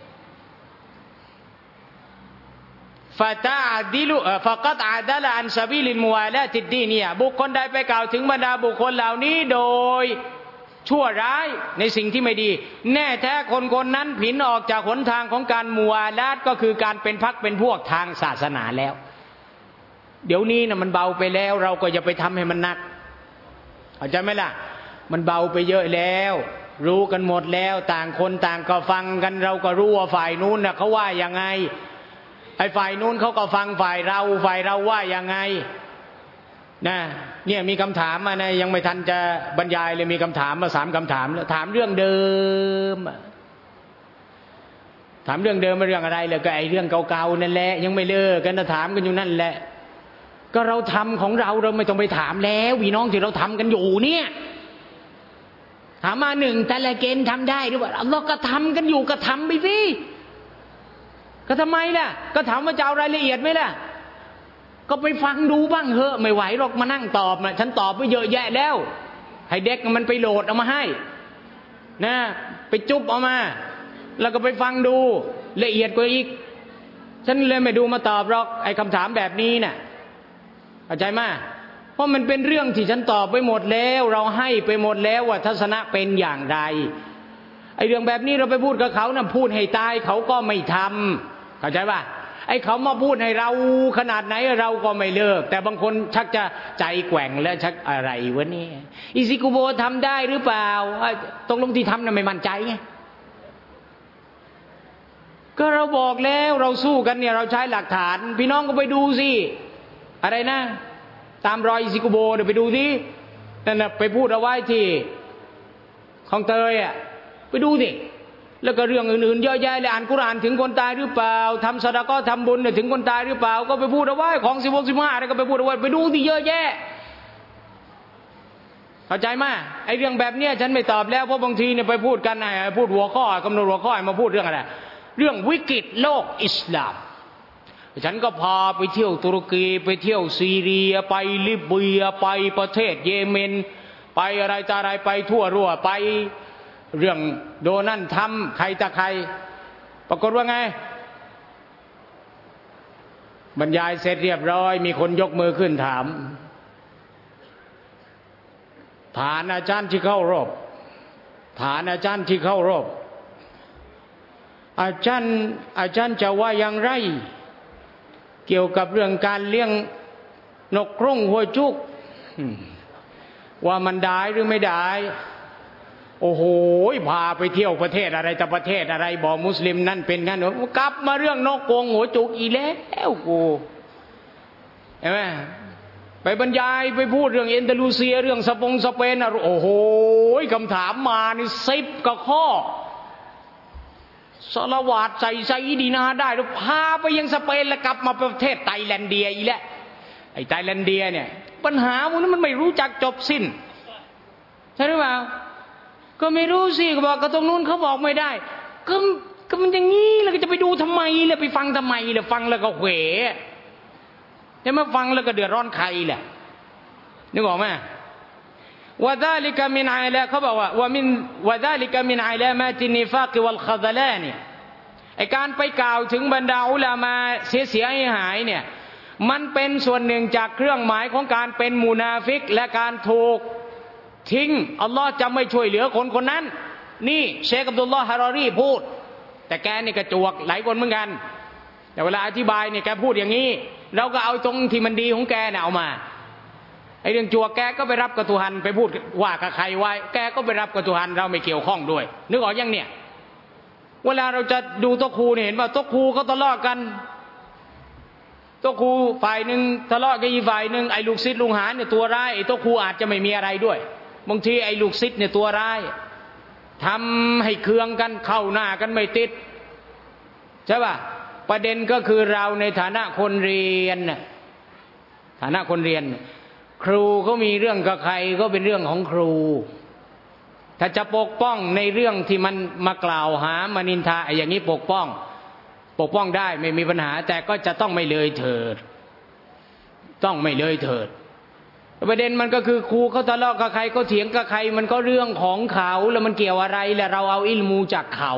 فقد عدل عن سبيل الموالاة الدينية บุคคลใดไปกล่าวถึงบรรดาบุคคลเหล่านี้โดยชั่วร้ายในสิ่งที่ไม่ดีแน่แท้คนนั้นผินออกจากหนทางของการมุวาลาตก็คือการเป็นพรรคเป็นพวกทางศาสนาแล้วเดี๋ยวนี้นะมันเบาไปแล้วเราก็อย่าไปทำให้มันหนักเข้าใจไหมล่ะมันเบาไปเยอะแล้วรู้กันหมดแล้วต่างคนต่างก็ฟังกันเราก็รู้ว่าฝ่ายนู้นนะเขาว่ายังไงไอ้ฝ่ายนู้นเขาก็ฟังฝ่ายเราว่ายังไงนะเนี่ยมีคำถามมานะยังไม่ทันจะบรรยายเลยมีคำถามมา3 คำถามแล้วถามเรื่องเดิมถามเรื่องเดิมมาเรื่องอะไรเลยก็ไอ้เรื่องเก่าๆนั่นแหละยังไม่เลิกกันนะถามกันอยู่นั่นแหละก็เราทำของเราไม่ต้องไปถามแล้วพี่น้องที่เราทำกันอยู่เนี่ยถามมา1แต่ละเกณฑ์ทำได้หรือเปล่าเราก็ทำกันอยู่ก็ทำไปสิก็ทำไมล่ะก็ถามว่าจะเอารายละเอียดไหมล่ะก็ไปฟังดูบ้างเถอะไม่ไหวหรอกมานั่งตอบนะฉันตอบไปเยอะแยะแล้วให้เด็กมันไปโหลดเอามาให้นะไปจุ๊บเอามาแล้วก็ไปฟังดูละเอียดกว่าอีกฉันเลยไม่ดูมาตอบหรอกไอ้คำถามแบบนี้น่ะเข้าใจไหมเพราะมันเป็นเรื่องที่ฉันตอบไปหมดแล้วเราให้ไปหมดแล้วว่าทัศนะเป็นอย่างไรไอ้เรื่องแบบนี้เราไปพูดกับเขานะพูดให้ตายเขาก็ไม่ทำเข้าใจป่ะไอ้เขามาพูดให้เราขนาดไหนเราก็ไม่เลิกแต่บางคนชักจะใจแกว่งแล้วชักอะไรวะนี่อิซิกุโบทำได้หรือเปล่าตกลงที่ทำน่ะไม่มั่นใจไงก็เราบอกแล้วเราสู้กันเนี่ยเราใช้หลักฐานพี่น้องก็ไปดูสิอะไรนะตามรอยอิซิกุโบเดี๋ยวไปดูสินั่นน่ะไปพูดเอาไว้ที่ของเตยอ่ะไปดูสิแล้วก็เรื่องอื่นๆเยอะแยะเลยอ่านกุรอานถึงคนตายหรือเปล่าทำซะดะกอฮ์ทำบุญถึงคนตายหรือเปล่าก็ไปพูดเอาไว้ของ16 15อะไรก็ไปพูดเอาไว้ไปดูที่เยอะแยะเข้าใจไหมไอ้เรื่องแบบเนี้ยฉันไม่ตอบแล้วเพราะบางทีเนี่ยไปพูดกันพูดหัวข้อกำหนดหัวข้อมาพูดเรื่องอะไรเรื่องวิกฤตโลกอิสลามฉันก็พาไปเที่ยวตุรกีไปเที่ยวซีเรียไปลิเบียไปประเทศเยเมนไปอะไรต่ออะไรไปทั่วรั่วไปเรื่องโดนั่นทำใครตะใครปรากฏว่าไงบรรยายเสร็จเรียบร้อยมีคนยกมือขึ้นถามฐานอาจารย์ที่เข้ารอบฐานอาจารย์ที่เข้ารอบอาจารย์จะว่าอย่างไรเกี่ยวกับเรื่องการเลี้ยงนกกรงหัวจุกว่ามันได้หรือไม่ได้โอ้โหพาไปเที่ยวประเทศอะไรแต่ประเทศอะไรบอกมุสลิมนั่นเป็นงั้นกลับมาเรื่องนกกรงหัวจุกอีแล้วกูเห็นไหมไปบรรยายไปพูดเรื่องเอนดาลูเซียเรื่องสเปนโอ้โหคำถามมานี่10 กว่าข้อสละวาดใส่ไซดีนาได้แล้วพาไปยังสเปนแล้วกลับมาประเทศไทแลนเดียอีแล้วไอ้ไทแลนเดียเนี่ยปัญหาพวกนั้นมันไม่รู้จักจบสิ้นใช่หรือเปล่าก็ไม่รู้สิก็บอกก็ตรงนู้นเขาบอกไม่ได้ก็มันอย่างนี้แล้วก็จะไปดูทำไมล่ะไปฟังทำไมล่ะฟังแล้วก็เหวจะมาฟังแล้วก็เดือดร้อนใครแหละนึกออกไหมว่าซาลิกะมินอาลาเขาบอกว่าซาลิกะมินอาลามาตินิฟากวัลคอฎลาเนี่ยไอ้การไปกล่าวถึงบรรดาอุลามาเสียหายเนี่ยมันเป็นส่วนหนึ่งจากเครื่องหมายของการเป็นมุนาฟิกและการถูกทิ้งอัลลอฮ์จะไม่ช่วยเหลือคนคนนั้นนี่เชคอับดุลลอฮ์ฮารอรีพูดแต่แกนี่กระจวกหลายคนเหมือนกันแต่เวลาอธิบายเนี่ยแกพูดอย่างนี้เราก็เอาตรงที่มันดีของแกเนี่ยเอามาไอ้เรื่องจวกแกก็ไปรับกระตุหันไปพูดว่ากับใครไว้แกก็ไปรับกระตุหันเราไม่เกี่ยวข้องด้วยนึกออกยังเนี่ยเวลาเราจะดูโต๊ะครูเนี่ยเห็นว่าโต๊ะครูเขาทะเลาะกันโต๊ะครูฝ่ายหนึ่งทะเลาะกับอีกฝ่ายหนึ่งไอ้ลูกศิษย์ลุงหานเนี่ยตัวร้ายไอ้โต๊ะครูอาจจะไม่มีอะไรด้วยบางทีไอ้ลูกศิษย์เนี่ยตัวร้ายทำให้เคืองกันเข้าหน้ากันไม่ติดใช่ป่ะประเด็นก็คือเราในฐานะคนเรียนฐานะคนเรียนครูเขามีเรื่องกับใครก็เป็นเรื่องของครูถ้าจะปกป้องในเรื่องที่มันมากล่าวหามานินทาอย่างนี้ปกป้องได้ไม่มีปัญหาแต่ก็จะต้องไม่เลยเถิดต้องไม่เลยเถิดประเด็นมันก็คือครูเขาทะเลาะกับใครเขาเถียงกับใครมันก็เรื่องของเขาแล้วมันเกี่ยวอะไรและเราเอาอิลมูจากเขา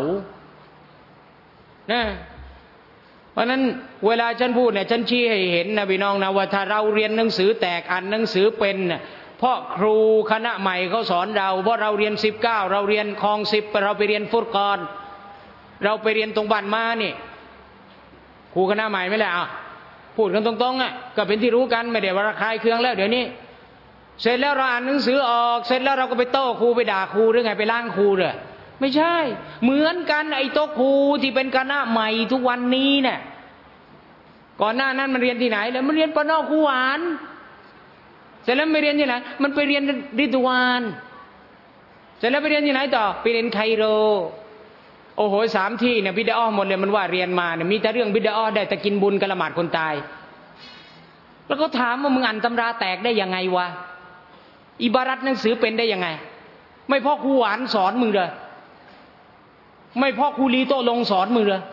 นะเพราะนั้นเวลาฉันพูดเนี่ยฉันชี้ให้เห็นนะพี่น้องนะว่าถ้าเราเรียนหนังสือแตกอ่านหนังสือเป็นเพราะครูคณะใหม่เขาสอนเราเพราะเราเรียน19เราเรียนคลอง10เราไปเรียนฟุตกรเราไปเรียนตรงบ้านมานี่ครูคณะใหม่ไม่แหละพูดกันตรงๆก็เป็นที่รู้กันไม่ได้ว่าระคายเคืองแล้วเดี๋ยวนี้เสร็จแล้วเราอ่านหนังสือออกเสร็จแล้วเราก็ไปโต้ครูไปด่าครูหรือไงไปล้างครูเลยไม่ใช่เหมือนกันไอ้โต๊ะครูที่เป็นคณะใหม่ทุกวันนี้เนี่ยก่อนหน้านั้นมันเรียนที่ไหนแล้วมันเรียนปนครูหวานเสร็จแล้วไม่เรียนที่ไหนมันไปเรียนริดวานเสร็จแล้วไปเรียนที่ไหนต่อไปเรียนไคโรโอ้โห3 ที่เนี่ยบิดาหมดเลยมันว่าเรียนมาเนี่ยมีแต่เรื่องบิดาได้แต่กินบุญกะละหมาดคนตายแล้วก็ถามว่ามึงอ่านตำราแตกได้ยังไงวะอิบารัตหนังสือเป็นได้ยังไงไม่พ่อครูหวานสอนมึงเลยไม่พ่อครูลีโตลงสอนมึงเลย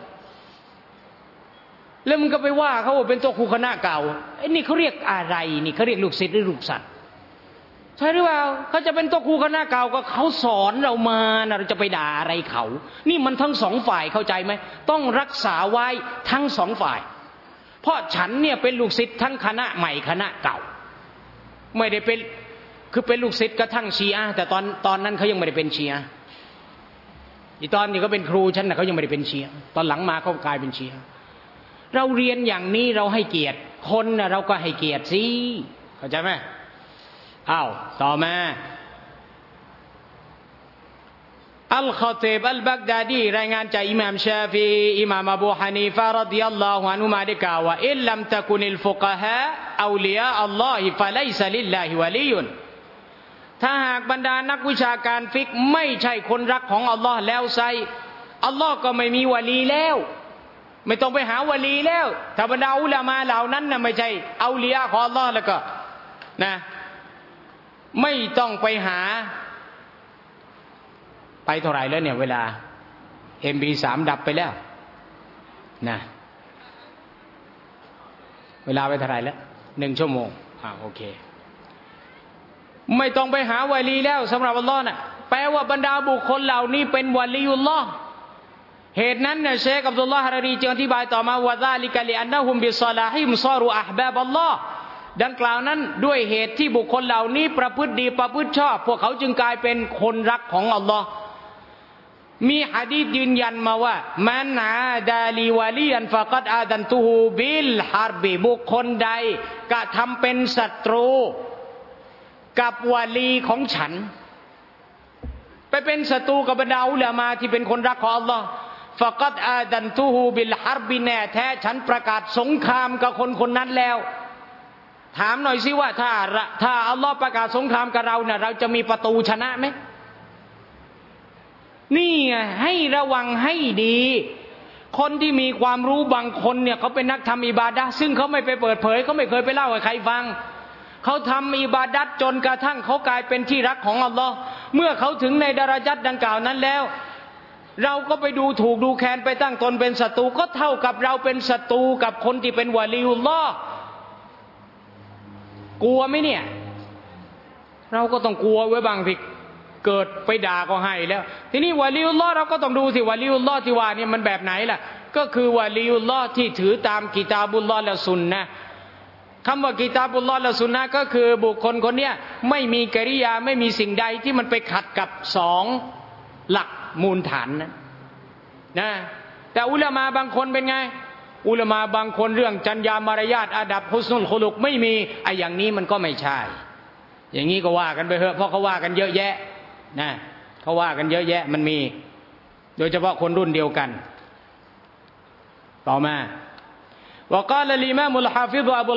แล้วมึงก็ไปว่าเขาว่าเป็นตัวครูคณะเก่าไอ้นี่เขาเรียกอะไรนี่เขาเรียกลูกศิษย์หรือลูกสัตว์ใช่หรือเปล่าเขาจะเป็นตัวครูคณะเก่าก็เขาสอนเรามานะเราจะไปด่าอะไรเขานี่มันทั้ง2 ฝ่ายเข้าใจไหมต้องรักษาไว้ทั้ง2 ฝ่ายเพราะฉันเนี่ยเป็นลูกศิษย์ทั้งคณะใหม่คณะเก่าไม่ได้เป็นคือเป็นลูกศิษย์กระทั่งชีอะห์แต่ตอนนั้นเขายังไม่ได้เป็นชีอะห์อีตอนนี้ก็เป็นครูฉันน่ะเขายังไม่ได้เป็นชีอะห์ตอนหลังมาเขากลายเป็นชีอะห์เราเรียนอย่างนี้เราให้เกียรติคนน่ะเราก็ให้เกียรติสิเข้าใจไหมอ้าวต่อมาอัลคอตีบอัลบักดาดีรายงานจากอิหม่ามชาฟีอิหม่ามอบูฮานีฟะรฎิยัลลอฮุอันฮุมาได้กล่าวว่าอิลลัมตะกุนิลฟุกะฮาเอาลิยาอัลลอฮิฟะไลซะลิลลาฮิวะลียุนถ้าหากบรรดานักวิชาการฟิกไม่ใช่คนรักของอัลลอฮ์แล้วไซอัลลอฮ์ก็ไม่มีวะลีแล้วไม่ต้องไปหาวะลีแล้วถ้าบรรดาอุลามะเหล่านั้นน่ะไม่ใช่เอาลิยาของอัลลอฮ์แล้วก็นะไม่ต้องไปหาไปเท่าไหร่แล้วเนี่ยเวลา MP3 ดับไปแล้วนะเวลาไปเท่าไหร่แล้ว1 ชั่วโมงโอเคไม่ต้องไปหาวะลีแล้วสำหรับอัลลอฮ์น่ะแปลว่าบรรดาบุคคลเหล่านี้เป็นวะลีอุลลอฮ์เหตุนั้นเนี่ยเชคอับดุลลอฮ์ฮะรอรีจึงอธิบายต่อมาว่าซาลิกะลิอันนะฮุมบิศอลาฮิมซารูอะห์บาบัลลอฮ์ดังกล่าวนั้นด้วยเหตุที่บุคคลเหล่านี้ประพฤติดีประพฤติชอบพวกเขาจึงกลายเป็นคนรักของอัลลอฮ์มีหะดีษยืนยันมาว่ามันอาดาลีวะลีอันฟะกัดอาดันตุฮูบิลฮาร์บิบุคคลใดกระทำเป็นศัตรูกับวะลีของฉันไปเป็นศัตรูกับบรรดาอุลามะที่เป็นคนรักของอัลลอฮ์ฟะกัดอาดันตุฮูบิลฮาร์บิแน่แท้ฉันประกาศสงครามกับคนคนนั้นแล้วถามหน่อยสิว่าถ้าอัลลอฮ์ประกาศสงครามกับเราเนี่ยเราจะมีประตูชนะไหมนี่ไงให้ระวังให้ดีคนที่มีความรู้บางคนเนี่ยเขาเป็นนักทำอิบาดะห์ซึ่งเขาไม่ไปเปิดเผยเขาไม่เคยไปเล่าให้ใครฟังเขาทำอิบาดะห์จนกระทั่งเขากลายเป็นที่รักของอัลลอฮ์เมื่อเขาถึงในดารญัตดังกล่าวนั้นแล้วเราก็ไปดูถูกดูแคลนไปตั้งตนเป็นศัตรูก็เท่ากับเราเป็นศัตรูกับคนที่เป็นวะลีอุลลอฮ์กลัวไหมเนี่ยเราก็ต้องกลัวไว้บางทีเกิดไปด่าก็ให้แล้วทีนี้วะลีอุลลอฮ์เราก็ต้องดูสิวะลีอุลลอฮ์ที่ว่าเนี่ยมันแบบไหนล่ะก็คือวะลีอุลลอฮ์ที่ถือตามกิตาบุลลอฮ์และซุนนะห์คำว่ากิตาบุลลอฮ์และซุนนะห์ก็คือบุคคลคนเนี้ยไม่มีกิริยาไม่มีสิ่งใดที่มันไปขัดกับ2 หลักมูลฐานนะแต่อุลามะบางคนเป็นไงอุลามะบางคนเรื่องจรรยามารยาทอาดับฮุสนุลคุลุกไม่มีไอ้อย่างนี้มันก็ไม่ใช่อย่างนี้ก็ว่ากันไปเถอะเพราะเขาว่ากันเยอะแยะนะเขาว่ากันเยอะแยะมันมีโดยเฉพาะคนรุ่นเดียวกันต่อมาوقال الإمام الحافظ أبو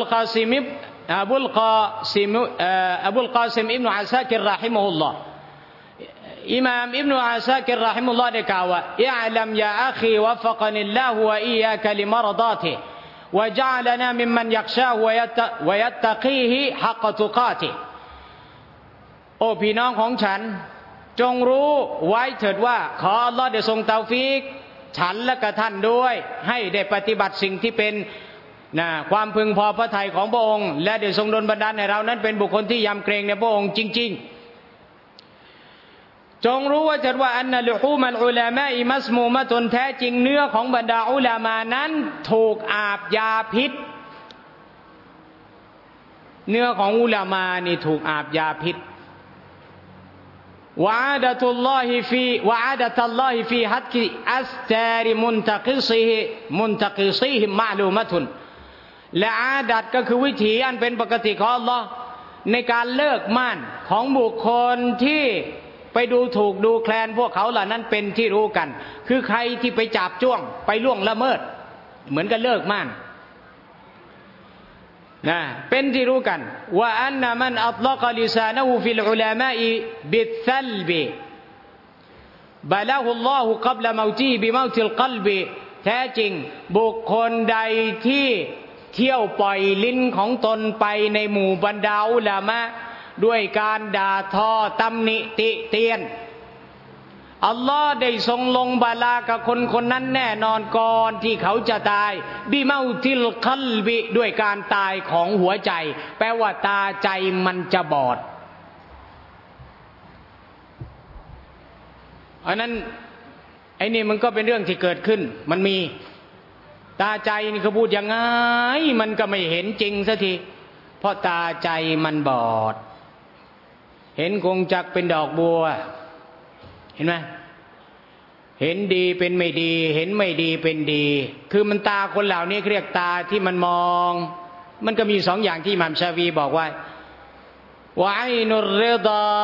القاسم ابن عساكر رحمه اللهอิหม่ามอิบนุอาซากิรเราะฮิมุลลอฮ์ได้กล่าวว่าอิอลัมยาอาคีวะฟักนิลลาฮุวะอียากะลิมารฎาติฮิวะญะอะลนามิมมันยักชาฮุวะยัตตะกีฮิฮักตุกาติโอ้พี่น้องของฉันจงรู้ไว้เถิดว่าขออัลเลาะห์ได้ทรงเตาฟีกฉันและก็ท่านด้วยให้ได้ปฏิบัติสิ่งที่เป็นความพึงพอพระทัยของพระองค์และได้ทรงดลบันดาลให้เรานั้นเป็นบุคคลที่ยำเกรงในพระองค์จริงๆจงรู้ว่าเถิดว่าอันนะลุฮูมัลอุลามะอิมัสมูมะตุนแท้จริงเนื้อของบรรดาอุลามะนั้นถูกอาบยาพิษเนื้อของอุลามะนี่ถูกอาบยาพิษวะอาดะตุลลอฮิฟีฮัดกิอัสตาริมุนตะกิซีฮิมะลูมะตุนและอาดัตก็คือวิถีอันเป็นปกติของอัลเลาะห์ในการเลิกม่านของบุคคลที่ไปดูถูกดูแคลนพวกเขาเหล่านั้นเป็นที่รู้กันคือใครที่ไปจับจ้วงไปล่วงละเมิดเหมือนกับเลิกม่านนะเป็นที่รู้กันว่าอันนะมันอัตลกลิซานะฮูฟิลอุลามะอิบิทซัลบิบะละฮุลลอฮุกับละเมาตีบิเมาติลกัลบิแท้จริงบุคคลใดที่เที่ยวปล่อยลิ้นของตนไปในหมู่บรรดาอุลามะด้วยการด่าทอตำหนิติเตียนอัลลอฮ์ได้ทรงลงบาลากับคนคนนั้นแน่นอนก่อนที่เขาจะตายบิเมาติลกัลบิด้วยการตายของหัวใจแปลว่าตาใจมันจะบอดอันนั้นไอ้นี่มันก็เป็นเรื่องที่เกิดขึ้นมันมีตาใจนี่เขาพูดยังไงมันก็ไม่เห็นจริงสักทีเพราะตาใจมันบอดเห็นกงจักรเป็นดอกบัวเห็นไหมเห็นดีเป็นไม่ดีเห็นไม่ดีเป็นดีคือมันตาคนเหล่านี้เรียกตาที่มันมองมันก็มีสองอย่างที่อิหม่ามชาฟีบอกว่าวะอัยนุรริฎา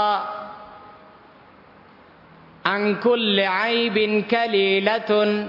อันคุลอัยบินกะลีละตุน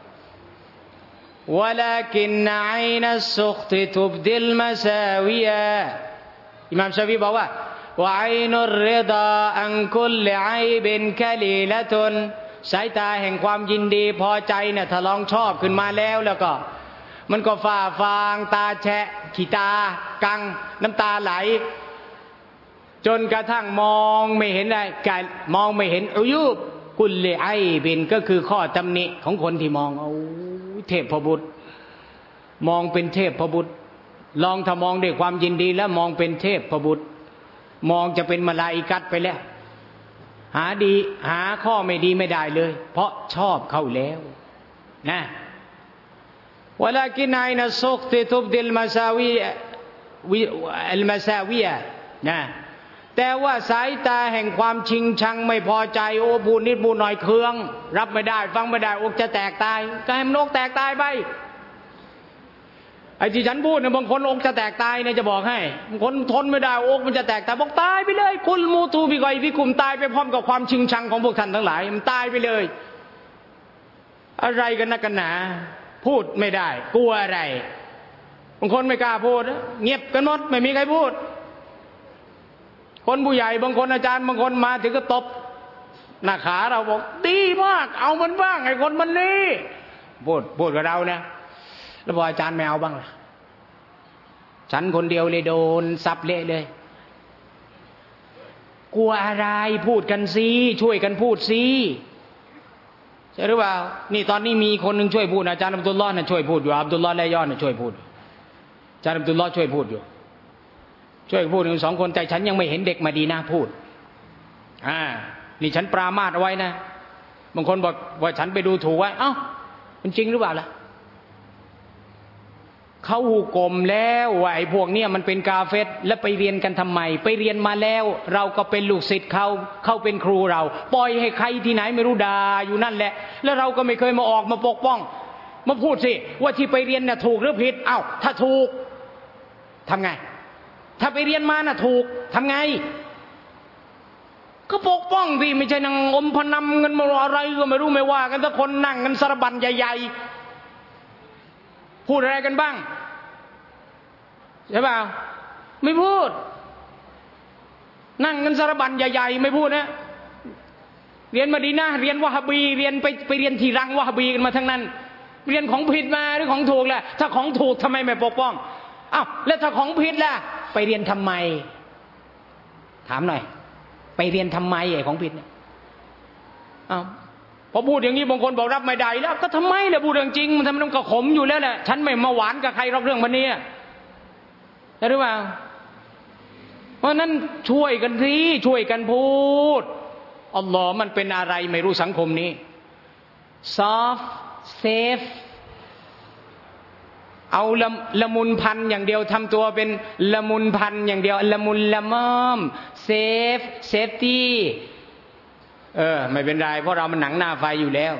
ولكن عين السخط تبدي المساوية อิหม่ามชาฟีบอกว่าوعين الرضا عن كل عيب كليلة สายตาแห่งความยินดีพอใจเนี่ยถ้าลองชอบขึ้นมาแล้วก็มันก็ฝ่าฟางตาแฉะขี้ตากังน้ำตาไหลจนกระทั่งมองไม่เห็นอะไรมองไม่เห็นอุยุบกุลลิไอบินก็คือข้อตำหนิของคนที่มองเอาเทพพบุตรมองเป็นเทพพบุตรลองถ้ามองด้วยความยินดีแล้วมองเป็นเทพพบุตรมองจะเป็นมลาอิกัตไปแล้วหาข้อไม่ดีไม่ได้เลยเพราะชอบเขาแล้วนะวะลากินไอนะซุกติทุบดิลมาซาวีอัลมาซาวียะนะแต่ว่าสายตาแห่งความชิงชังไม่พอใจโอ้พูดนิดพูดหน่อยเคืองรับไม่ได้ฟังไม่ได้อกจะแตกตายก็ให้มันอกแตกตายไปไอ้ที่ฉันพูดเนี่ยบางคนอกจะแตกตายเนี่ยจะบอกให้บางคนทนไม่ได้อกมันจะแตกตายบอกตายไปเลยกุลมูตูบิกอยพิคุมตายไปพร้อมกับความชิงชังของพวกท่านทั้งหลายมันตายไปเลยอะไรกันนักกันหนาพูดไม่ได้กลัวอะไรบางคนไม่กล้าพูดเงียบกันหมดไม่มีใครพูดคนผู้ใหญ่บางคนอาจารย์บางคนมาถึงก็ตบหน้าขาเราบอกดีมากเอามันบ้างไอ้คนมันนี่พูดกับเรานะแล้วพออาจารย์ไม่เอาบ้างล่ะฉันคนเดียวเลยโดนซับเละเลยกลัวอะไรพูดกันสิช่วยกันพูดสิใช่หรือเปล่านี่ตอนนี้มีคนหนึ่งช่วยพูดอาจารย์อับดุลลอฮ์น่ะช่วยพูดอยู่อับดุลลอฮ์และยอดน่ะช่วยพูดอาจารย์อับดุลลอฮ์ช่วยพูดอยู่ช่วยพูดถึงสองคนแต่ฉันยังไม่เห็นเด็กมาดีนะพูดนี่ฉันปรามาสเอาไว้นะบางคนบอกว่าฉันไปดูถูกไว้เอ้ามันจริงหรือเปล่าล่ะเขาหุกมแล้วว่าไอ้พวกเนี้ยมันเป็นกาเฟรแล้วไปเรียนกันทำไมไปเรียนมาแล้วเราก็เป็นลูกศิษย์เขาเป็นครูเราปล่อยให้ใครที่ไหนไม่รู้ด่าอยู่นั่นแหละแล้วเราก็ไม่เคยมาออกมาปกป้องมาพูดสิว่าที่ไปเรียนน่ะถูกหรือผิดเอ้าถ้าถูกทำไงถ้าไปเรียนมาน่ะถูกทำไงก็ปกป้องสิไม่ใช่นางอมพนำเงินมาอะไรก็ไม่รู้ไม่ว่ากันทุกคนนั่งกันสารบัญใหญ่ๆพูดอะไรกันบ้างใช่เปล่าไม่พูดนั่งกันสารบัญใหญ่ๆไม่พูดนะเรียนมาดีนะเรียนวะฮาบีเรียนไปเรียนที่รังวะฮาบีกันมาทั้งนั้นเรียนของผิดมาหรือของถูกแหละถ้าของถูกทำไมไม่ปกป้องอ้าวแล้วถ้าของผิดล่ะไปเรียนทำไมถามหน่อยไปเรียนทำไมไอ้ของผิดเนี่ยอ้าวพอพูดอย่างนี้บางคนบอกรับไม่ได้แล้วก็ทำไมล่ะพูดเรื่องจริงมันทำไมต้องกระขมอยู่แล้วแหละฉันไม่มาหวานกับใครรับเรื่องมันนี้ใช่หรือเปล่าเพราะนั้นช่วยกันสิช่วยกันพูดอัลลอฮ์มันเป็นอะไรไม่รู้สังคมนี้ซอฟเซฟเอาละมุนพันอย่างเดียวทำตัวเป็นละมุนพันอย่างเดียวละมุนละม่อมเซฟตี้ไม่เป็นไรเพราะเรามันหนังหน้าไฟอยู่แล้ว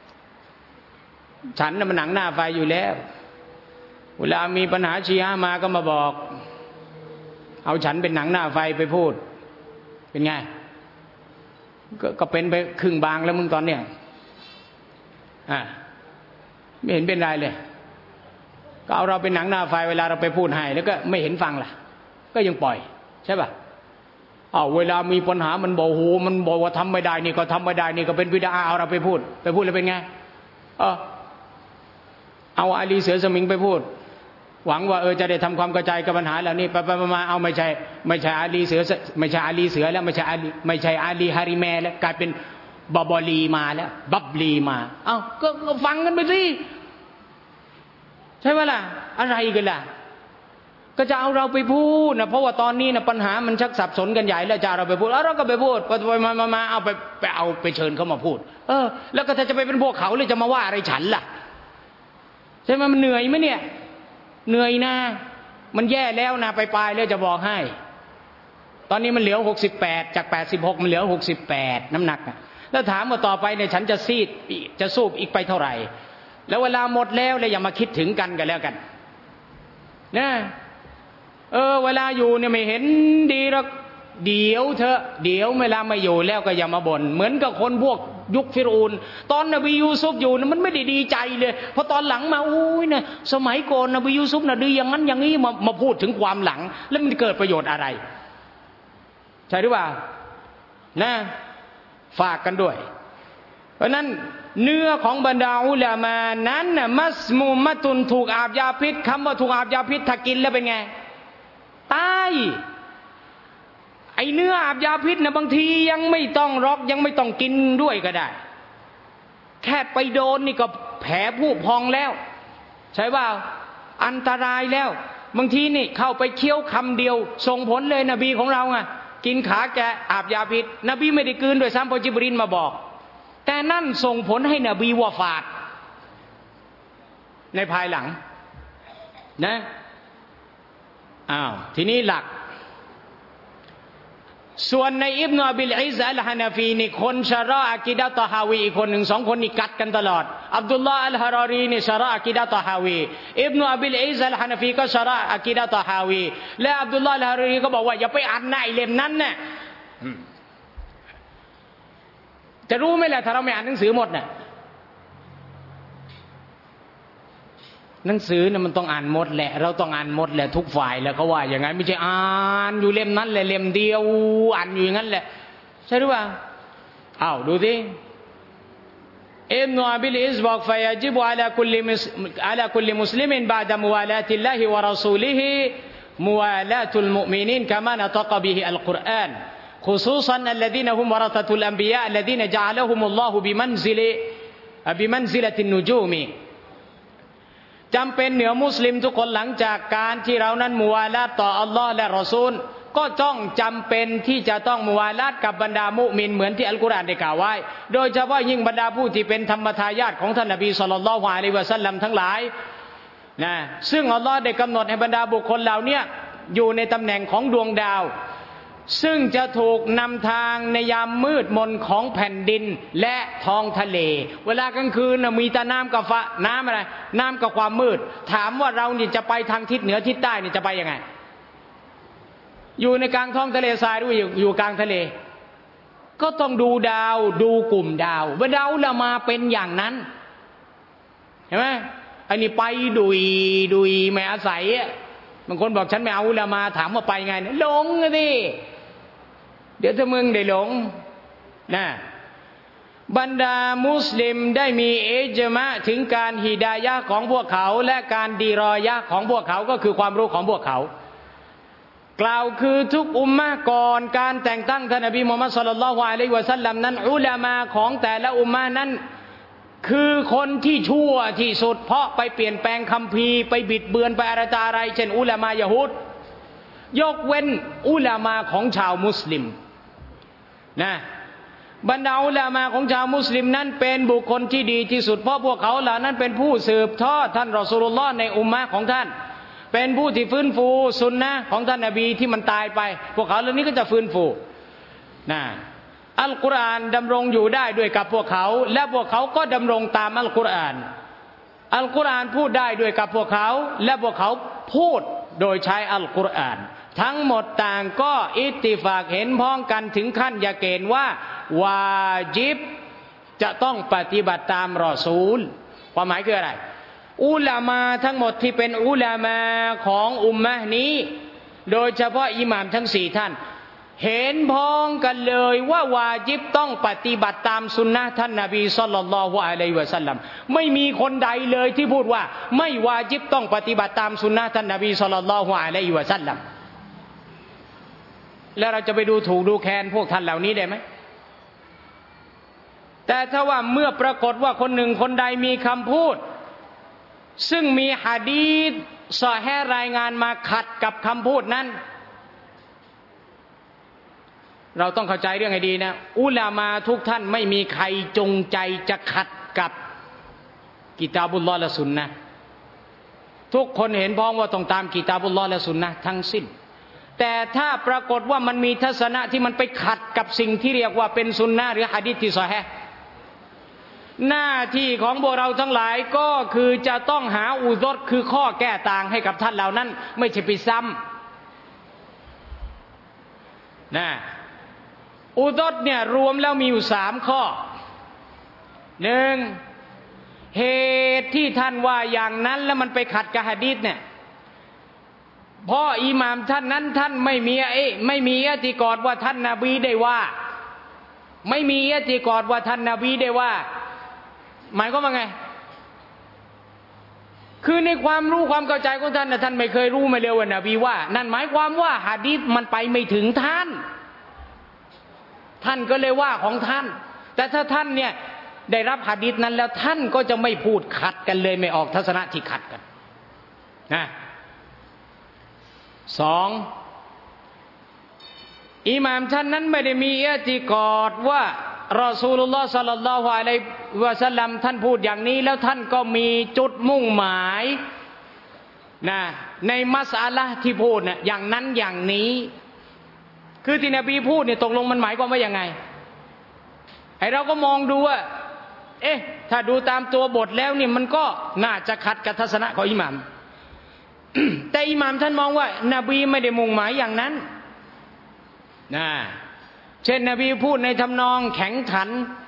ฉันน่ะมันหนังหน้าไฟอยู่แล้วเวลามีปัญหาชีอะห์มาก็มาบอกเอาฉันเป็นหนังหน้าไฟไปพูดเป็นไงก็เป็นไปครึ่งบางแล้วมึงตอนเนี้ยไม่เห็นเป็นไรเลยก็เอาเราเป็นหนังหน้าไฟเวลาเราไปพูดให้แล้วก็ไม่เห็นฟังล่ะก็ยังปล่อยใช่ป่ะเวลามีปัญหามันบอกโหมันบอกว่าทำไม่ได้นี่ก็ทำไม่ได้นี่ก็เป็นบิดาเอาเราไปพูดแล้วเป็นไงเอาอาลีเสือสมิงไปพูดหวังว่าจะได้ทำความเข้าใจกับปัญหาเหล่านี้ไปมาเอาไม่ใช่อาลีเสือไม่ใช่อาลีเสือแล้วไม่ใช่อาลีฮาริแมแล้วกลายเป็นบบลีมาแล้วบับลีมาก็ฟังกันไปสิใช่ไหมล่ะอะไรกันล่ะก็จะเอาเราไปพูดนะเพราะว่าตอนนี้นะปัญหามันชักสับสนกันใหญ่แล้วจะเราไปพูดเราก็ไปพูดไปมาเอาไปเชิญเขามาพูดแล้วก็ถ้าจะไปเป็นพวกเขาเลยจะมาว่าอะไรฉันล่ะใช่ไหมมันเหนื่อยไหมเนี่ยเหนื่อยนะมันแย่แล้วนะไปแล้วจะบอกให้ตอนนี้มันเหลือ68จาก86มันเหลือ68น้ำหนักแล้วถามว่าต่อไปเนี่ยฉันจะสูบอีกไปเท่าไหร่แล้วเวลาหมดแล้วอย่ามาคิดถึงกันแล้วกันนะเวลาอยู่เนี่ยไม่เห็นดีหรอกเดี๋ยวเวลาไม่อยู่แล้วก็อย่ามาบ่นเหมือนกับคนพวกยุคฟิรอูนตอนนบียูซุฟอยู่นะมันไม่ได้ดีใจเลยพอตอนหลังมาเนี่ยสมัยก่อนนบียูซุฟน่ะดีอย่างนั้นอย่างนี้มาพูดถึงความหลังแล้วมันเกิดประโยชน์อะไรใช่หรือเปล่านะฝากกันด้วยเพราะนั้นเนื้อของบรรดาอุลามานั้นน่ะมัสมูมะตุนถูกอาบยาพิษคำว่าถูกอาบยาพิษถ้ากินแล้วเป็นไงตายไอเนื้ออาบยาพิษนะบางทียังไม่ต้องรอกยังไม่ต้องกินด้วยก็ได้แค่ไปโดนนี่ก็แผลผุพองแล้วใช่เปล่าอันตรายแล้วบางทีนี่เข้าไปเคี้ยวคำเดียวส่งผลเลยนบีของเรากินขาแกอาบยาพิษนบีไม่ได้กลืนด้วยซ้ำพอจิบรีลมาบอกแต่นั่นส่งผลให้นบีวะฟาตในภายหลังนะทีนี้หลักส่วนในอิบนาบิลอิซอัลฮานาฟีนี่คนชะรออะกีดะตอฮาวีอีกคนหนึ่งสองคนนี่กัดกันตลอดอับดุลลาห์อัลฮารอรีนี่ชะรออะกีดะตอฮาวีอิบนาบิลอิซอัลฮานาฟีก็ชะรออะกีดะตอฮาวีและอับดุลลาห์อัลฮารอรีก็บอกว่าอย่าไปอ่านในเล่มนั้นน่ะจะรู้ไหมล่ะถ้าเราไม่อ่านหนังสือหมดน่ะหนังสือเนี่ยมันต้องอ่านหมดแหละเราต้องอ่านหมดแหละทุกฝ่ายแล้วเขาว่าอย่างไงไม่ใช่อ่านอยู่เล่มนั้นแหละเล่มเดียวอ่านอยู่อย่างนั้นแหละใช่หรือเปล่าดูสิอิบนุอับิลอิซบอกฟะยะญิบอะลาคุลมุสลิมินบะดะมุวาลาติลลาฮิวะรอซูลิฮิมุวาลาตุลมุอ์มินีนกะมานะตะกะบิฮิอัลกุรอานخصوصا الذين هم ورثة الأنبياء الذين جعلهم الله بمنزلة النجومจำเป็นเหนือมุสลิมทุกคนหลังจากการที่เรานั้นมุวาลาตต่ออัลลอฮ์และรอซูลก็ต้องจำเป็นที่จะต้องมุวาลาตกับบรรดามุมินเหมือนที่อัลกุรอานได้กล่าวไว้โดยเฉพาะยิ่งบรรดาผู้ที่เป็นธรรมทายาทของท่านนบีศ็อลลัลลอฮุอะลัยฮิวะซัลลัมทั้งหลายนะซึ่งอัลลอฮ์ได้กำหนดให้บรรดาบุคคลเหล่านี้อยู่ในตำแหน่งของดวงดาวซึ่งจะถูกนำทางในยามมืดมนของแผ่นดินและท้องทะเลเวลากลางคืนมีแต่น้ำกับน้ำอะไรน้ำกับความมืดถามว่าเรานี่จะไปทางทิศเหนือทิศใต้นี่จะไปยังไงอยู่ในกลางท้องทะเลทรายด้วยอยู่กลางทะเลก็ต้องดูดาวดูกลุ่มดาวบรรดาอุลามาเป็นอย่างนั้นเห็นไหมอันนี้ไปดุยไม่อาศัยบางคนบอกฉันไม่เอาอุลามาถามว่าไปไงหลงสิเดี๋ยวถ้ามึงได้หลงนะบรรดามุสลิมได้มีอิจมะถึงการฮิดายะห์ของพวกเขาและการดีรอยะห์ของพวกเขาก็คือความรู้ของพวกเขากล่าวคือทุกอุมมะห์ก่อนการแต่งตั้งท่านนบีมุฮัมมัดศ็อลลัลลอฮุอะลัยฮิวะซัลลัมนั้นอุลามาของแต่ละอุมมะห์นั้นคือคนที่ชั่วที่สุดเพราะไปเปลี่ยนแปลงคัมภีร์ไปบิดเบือนไปอะไรเช่นอุลามายะฮูดยกเว้นอุลามาของชาวมุสลิมนะบรรดาอุลามาของชาวมุสลิมนั้นเป็นบุคคลที่ดีที่สุดเพราะพวกเขาเหล่านั้นเป็นผู้สืบทอดท่านรอซูลุลลอฮ์ในอุมมะห์ของท่านเป็นผู้ที่ฟื้นฟูสุนนะห์ของท่านนบีที่มันตายไปพวกเขาเหล่านี้ก็จะฟื้นฟูนะอัลกุรอานดำรงอยู่ได้ด้วยกับพวกเขาและพวกเขาก็ดำรงตามอัลกุรอานอัลกุรอานพูดได้ด้วยกับพวกเขาและพวกเขาพูดโดยใช้อัลกุรอานทั้งหมดต่างก็อิตติฟากเห็นพ้องกันถึงขั้นยาเกณฑ์ว่าวาญิบจะต้องปฏิบัติตามรอซูลความหมายคืออะไรอุลามาทั้งหมดที่เป็นอุลามาของอุมมะห์นี้โดยเฉพาะอิหม่ามทั้ง4ท่านเห็นพ้องกันเลยว่าวาญิบต้องปฏิบัติตามสุนนะท่านนบีศ็อลลัลลอฮุอะลัยฮิวะซัลลัมไม่มีคนใดเลยที่พูดว่าไม่วาญิบต้องปฏิบัติตามสุนนะท่านนบีศ็อลลัลลอฮุอะลัยฮิวะซัลลัมแล้วเราจะไปดูถูกดูแคลนพวกท่านเหล่านี้ได้ไหมแต่ถ้าว่าเมื่อปรากฏว่าคนหนึ่งคนใดมีคำพูดซึ่งมีหะดีษซอฮีฮ์รายงานมาขัดกับคำพูดนั้นเราต้องเข้าใจเรื่องให้ดีนะอุลามาทุกท่านไม่มีใครจงใจจะขัดกับกิตาบุลลอฮ์และสุนนะห์ทุกคนเห็นพ้องว่าต้องตามกิตาบุลลอฮ์และสุนนะห์ทั้งสิ้นแต่ถ้าปรากฏว่ามันมีทัศนะที่มันไปขัดกับสิ่งที่เรียกว่าเป็นสุนนะห์หรือหะดีษที่ซอฮีฮ์หน้าที่ของพวกเราทั้งหลายก็คือจะต้องหาอุซรคือข้อแก้ต่างให้กับท่านเหล่านั้นไม่ใช่ไปซ้ำนะอุซรเนี่ยรวมแล้วมีอยู่3ข้อ1เหตุที่ท่านว่าอย่างนั้นแล้วมันไปขัดกับหะดีษเนี่ยเพราะอิหม่ามท่านนั้นท่านไม่มีอิติกอดว่าท่านนบีได้ว่าไม่มีอิติกอดว่าท่านนบีได้ว่าหมายความว่าไงคือในความรู้ความเข้าใจของท่านนะท่านไม่เคยรู้มาเลยว่านบีว่านั่นหมายความว่าหะดีษมันไปไม่ถึงท่านก็เลยว่าของท่านแต่ถ้าท่านเนี่ยได้รับหะดีษนั้นแล้วท่านก็จะไม่พูดขัดกันเลยไม่ออกทัศนะที่ขัดกันนะ2อิหม่ามท่านนั้นไม่ได้มีอิติกอดว่ารอซูลุลลอฮ์ศ็อลลัลลอฮุอะลัยฮิวะซัลลัมท่านพูดอย่างนี้แล้วท่านก็มีจุดมุ่งหมายนะในมัสอะละห์ที่พูดเนี่ยอย่างนั้นอย่างนี้คือที่นบีพูดเนี่ยตกลงมันหมายความว่ายังไงไอ้เราก็มองดูว่าถ้าดูตามตัวบทแล้วเนี่ยมันก็น่าจะขัดกับทัศนะของอิหม่าม แต่อิหม่ามท่านมองว่านบีไม่ได้มุ่งหมายอย่างนั้นนะเช่นนบีพูดในทำนองแข็งขัน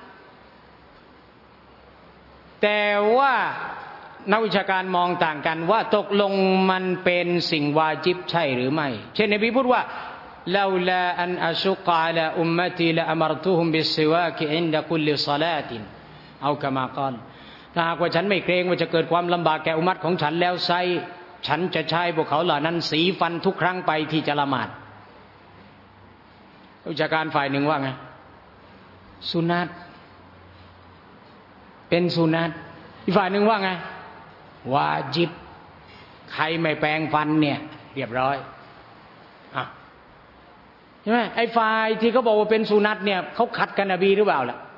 แต่ว่านักวิชาการมองต่างกันว่าตกลงมันเป็นสิ่งวาญิบใช่หรือไม่เช่นนบีพูดว่าลาลาอันอัชุกะอะลาอุมมะตีละอัมรตุฮุมบิสซิวากิอินดะกุลลิศอลาตินเอากะมากาลถ้าหากว่าฉันไม่เกรงว่าจะเกิดความลำบากแก่อุมัตของฉันแล้วไซฉันจะใช้พวกเขาเหล่านั้นสีฟันทุกครั้งไปที่จะละหมาดวิชาการฝ่ายหนึ่งว่าไงสุนัตเป็นสุนัตอีกฝ่ายหนึ่งว่าไงวาญิบใครไม่แปรงฟันเนี่ยเรียบร้อยใช่ไหมไอ้ฝ่ายที่เขาบอกว่าเป็นสุนัตเนี่ยเขาขัดกันนบีหรือเปล่าล่ะ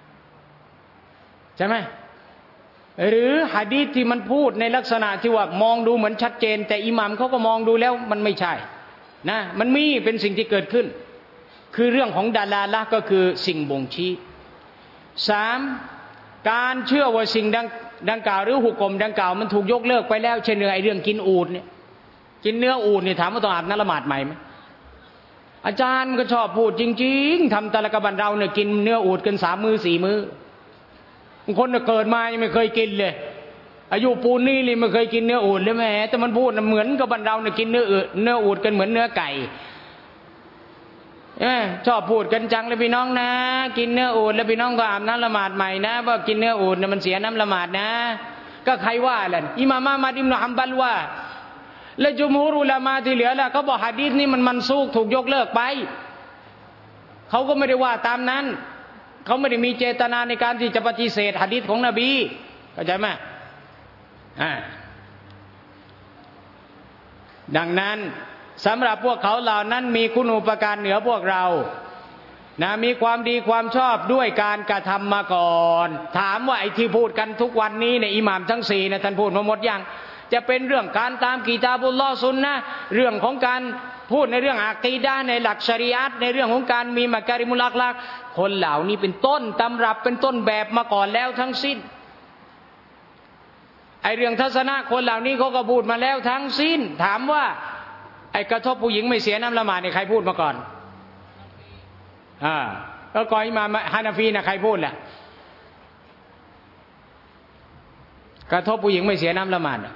ใช่ไหมหรือหะดีษที่มันพูดในลักษณะที่ว่ามองดูเหมือนชัดเจนแต่อิหม่ามเขาก็มองดูแล้วมันไม่ใช่นะมันมีเป็นสิ่งที่เกิดขึ้นคือเรื่องของดาลาละก็คือสิ่งบ่งชี้3การเชื่อว่าสิ่งดังกล่าวหรือหุกมดังกล่าวมันถูกยกเลิกไปแล้วเช่นเรื่องกินอูฐเนี่ยกินเนื้ออูฐเนี่ยถามว่าต้องอาบน้ำละหมาดใหม่ไหมอาจารย์ก็ชอบพูดจริงๆทำตะละกะบันเราเนี่ยกินเนื้ออูฐกัน3 มื้อ 4 มื้อบางคนเกิดมายังไม่เคยกินเลยอายุปูนนี่เลยไม่เคยกินเนื้ออูฐเลยแม่แต่มันพูดเหมือนกับบันเราเนี่ยกินเนื้ออูฐกันเหมือนเนื้อไก่ชอบพูดกันจังเลยพี่น้องนะกินเนื้ออูฐแล้วพี่น้องก็อาบน้ำละหมาดใหม่นะเพราะกินเนื้ออูฐเนี่ยมันเสียน้ำละหมาดนะก็ใครว่าล่ะอิหม่ามอะห์มัดอิบนุฮัมบัลว่าและจุมฮูรอุลามะที่เหลือล่ะเขาบอกหะดีษนี้มันซูกถูกยกเลิกไปเขาก็ไม่ได้ว่าตามนั้นเขาไม่ได้มีเจตนาในการที่จะปฏิเสธหะดีษของนบีเข้าใจไหมดังนั้นสำหรับพวกเขาเหล่านั้นมีคุณูปการเหนือพวกเรานะมีความดีความชอบด้วยการกระทำมาก่อนถามว่าไอ้ที่พูดกันทุกวันนี้เนี่ยอิหม่ามทั้ง4นะท่านพูดมาหมดยังจะเป็นเรื่องการตามกิตาบุลลอฮ์ซุนนะห์เรื่องของการพูดในเรื่องอะกีดะห์ในหลักชะรีอะห์ในเรื่องของการมีมะการิมุลอัคลากคนเหล่านี้เป็นต้นตำรับเป็นต้นแบบมาก่อนแล้วทั้งสิ้นไอ้เรื่องทัศนะคนเหล่านี้เขาก็พูดมาแล้วทั้งสิ้นถามว่าไอ้กระทบผู้หญิงไม่เสียน้ำละหมาดเนี่ยใครพูดมาก่อนแล้วก่อนอิหม่ามฮานาฟีนะใครพูดแหละกระทบผู้หญิงไม่เสียน้ำละหมาด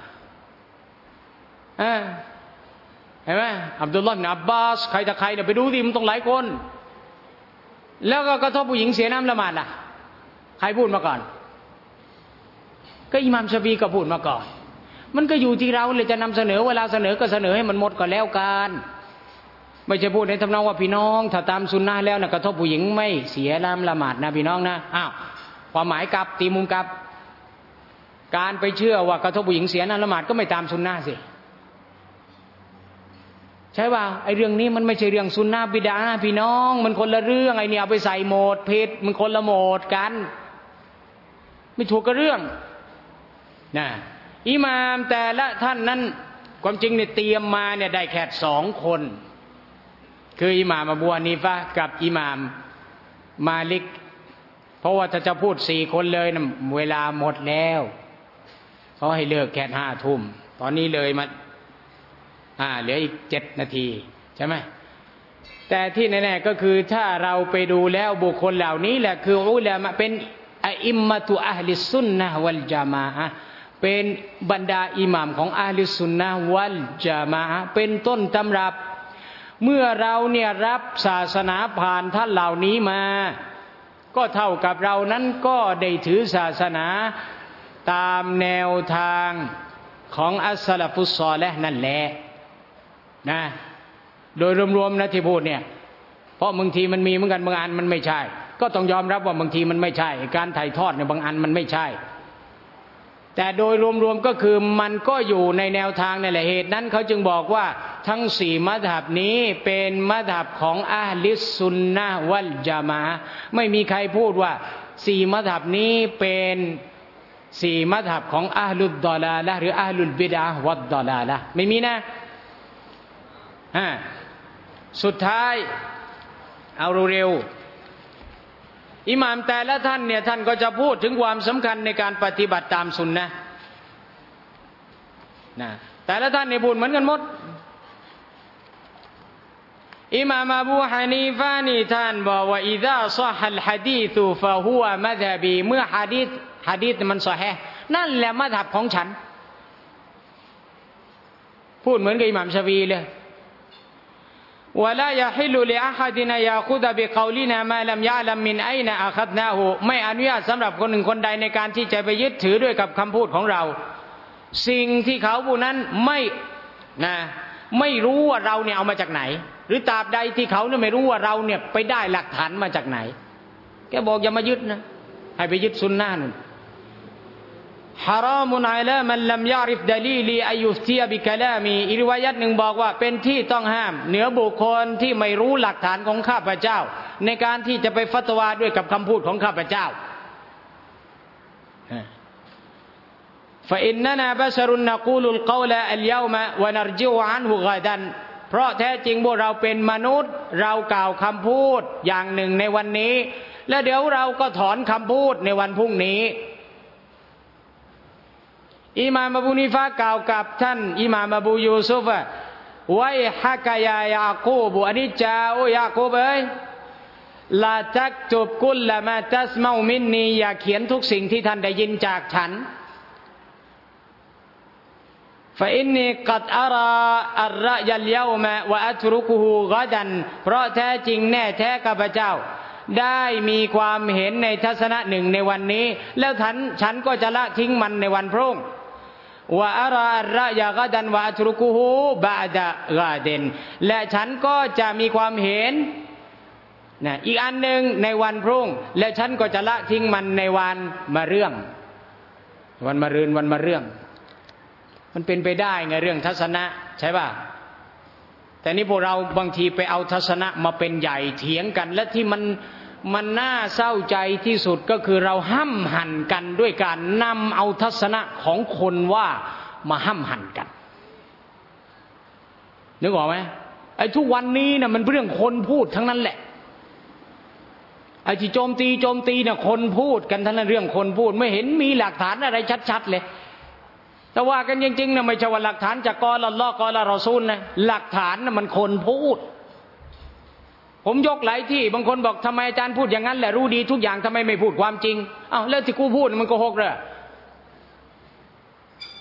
เห็นไหมอับดุลลอฮ์อิบนุอับบาสใครแต่ใครเนี่ยไปดูดิมันต้องหลายคนแล้วก็กระทบผู้หญิงเสียน้ำละหมาดล่ะใครพูดมาก่อนก็อิหม่ามชาฟีก็พูดมาก่อนมันก็อยู่ที่เราเลยจะนำเสนอเวลาเสนอก็เสนอให้มันหมดก่อนแล้วกันไม่ใช่พูดในทำนองว่าพี่น้องถ้าตามซุนนะห์แล้วนะกระทบผู้หญิงไม่เสียน้ำละหมาดนะพี่น้องนะอ้าวความหมายกลับตีมุมกลับการไปเชื่อว่ากระทบผู้หญิงเสียน้ำละหมาดก็ไม่ตามซุนนะห์สิใช่ป่ะไอ้เรื่องนี้มันไม่ใช่เรื่องซุนนะห์บิดอะห์นะพี่น้องมันคนละเรื่องไอ้เนี่ยเอาไปใส่โหมดผิดมันคนละโหมดกันไม่ถูกกับเรื่องนะอิหม่ามแต่ละท่านนั้นความจริงเนี่ยเตรียมมาเนี่ยได้แค่2 คนคืออิหม่ามอบูฮานีฟะห์กับอิหม่ามมาลิกเพราะว่าถ้าจะพูด4 คนเลยนะเวลาหมดแล้วเขาให้เลิกแค่5 ทุ่มตอนนี้เลยมาเหลืออีก7 นาทีใช่ไหมแต่ที่แน่ๆก็คือถ้าเราไปดูแล้วบุคคลเหล่านี้แหละคืออุลามะเป็นอิมมะตุอะห์ลิสซุนนะฮ์วัลญะมาอะห์เป็นบรรดาอิหม่ามของอะห์ลิสซุนนะฮ์วัลญะมาอะห์เป็นต้นตำรับเมื่อเราเนี่ยรับศาสนาผ่านท่านเหล่านี้มาก็เท่ากับเรานั้นก็ได้ถือศาสนาตามแนวทางของอัสซะลาฟุศศอลิห์นั่นแหละนะโดยรวมๆนะที่พูดเนี่ยเพราะบางทีมันมีเหมือนกันบางอันมันไม่ใช่ก็ต้องยอมรับว่าบางทีมันไม่ใช่การถ่ายทอดเนี่ยบางอันมันไม่ใช่แต่โดยรวมๆก็คือมันก็อยู่ในแนวทางนั่นแหละเหตุนั้นเขาจึงบอกว่าทั้ง4 มัซฮับนี้เป็นมัซฮับของอะห์ลิสซุนนะฮ์วัลญะมาอะห์ไม่มีใครพูดว่า4 มัซฮับนี้เป็น4 มัซฮับของอะห์ลุดฎอลาละห์หรืออะห์ลุลบิดอะห์วัดฎอลาละห์ไม่มีนะสุดท้ายเอาเร็วๆอิหม่ามแต่ละท่านเนี่ยท่านก็จะพูดถึงความสำคัญในการปฏิบัติตามสุนนะแต่ละท่านเนี่ยพูดเหมือนกันหมดอิหม่ามอบูฮานีฟะห์นี่ท่านบอกว่าอิซาศอฮัลหะดีษฟะฮุวะมัซฮบีเมื่อหะดีษมันศอฮีห์นั่นแหละมัซฮับของฉันพูดเหมือนกับอิหม่ามชาฟีเลยวะลายะฮิลลุลิอะฮัดินยาคุดะบิกอลินามาลัมยะลัมมินอัยนะอะคัดนาฮูไม่อนุญาตสำหรับคนหนึ่งคนใดในการที่จะไปยึดถือด้วยกับคำพูดของเราสิ่งที่เขาผู้นั้นไม่รู้ว่าเราเนี่ยเอามาจากไหนหรือตราบใดที่เขาเนี่ยไม่รู้ว่าเราเนี่ยไปได้หลักฐานมาจากไหนแกบอกอย่ามายึดนะให้ไปยึดซุนนะห์นั่นฮารอมุนอะลามันลัมยะริฟดะลีลีอัยยุฟติยะบิกะลามีอีกริวายัตหนึ่งบอกว่าเป็นที่ต้องห้ามเหนือบุคคลที่ไม่รู้หลักฐานของข้าพเจ้าในการที่จะไปฟัตวาด้วยกับคำพูดของข้าพเจ้าฟะอินนานาบะชะรุนนะกูลุลกอลอัลยอมะวะนัรจิอุอันฮุกอดันเพราะแท้จริงพวกเราเป็นมนุษย์เรากล่าวคำพูดอย่างหนึ่งในวันนี้และเดี๋ยวเราก็ถอนคำพูดในวันพรุ่งนี้อิหม่ามอบูนีฟะห์กล่าวกับท่านอิหม่ามอบูยูซุฟไว้ฮักยายากูบอันนี้จ้าโอยากูบเอ้ยลาตักตุบกุลละมาตัสมามินนีอย่าเขียนทุกสิ่งที่ท่านได้ยินจากฉันฟะอินนีกัดอาราอัรรอยัลยอมะวะอัตรุกุฮูกอดันเพราะแท้จริงแน่แท้ข้าพเจ้าได้มีความเห็นในทัศนะหนึ่งในวันนี้แล้วฉันก็จะละทิ้งมันในวันพรุ่งวะอาราอัรรอยะกอดันวะอัตรุกุฮูบะดะกอดินและฉันก็จะมีความเห็นอีกอันหนึ่งในวันพรุ่งและฉันก็จะละทิ้งมันในวันมะเรื่องวันมะรืนวันมะเรื่องมันเป็นไปได้ไงเรื่องทัศนะใช่ป่ะแต่นี่พวกเราบางทีไปเอาทัศนะมาเป็นใหญ่เถียงกันและที่มันน่าเศร้าใจที่สุดก็คือเราห้ำหั่นกันด้วยการนำเอาทัศนะของคนว่ามาห้ำหั่นกันนึกออกไหมไอ้ทุกวันนี้นะมันเรื่องคนพูดทั้งนั้นแหละไอ้ที่โจมตีเนี่ยคนพูดกันทั้งนั้นเรื่องคนพูดไม่เห็นมีหลักฐานอะไรชัดๆเลยแต่ว่ากันจริงๆนะไม่ใช่ว่าหลักฐานจากกอลัลลอฮ์กอละรอซูลนะหลักฐานนะมันคนพูดผมยกหลายที่บางคนบอกทำไมอาจารย์พูดอย่างนั้นแหละรู้ดีทุกอย่างทำไมไม่พูดความจริงอ้าวแล้วที่กูพูดมันโกหกเหรอ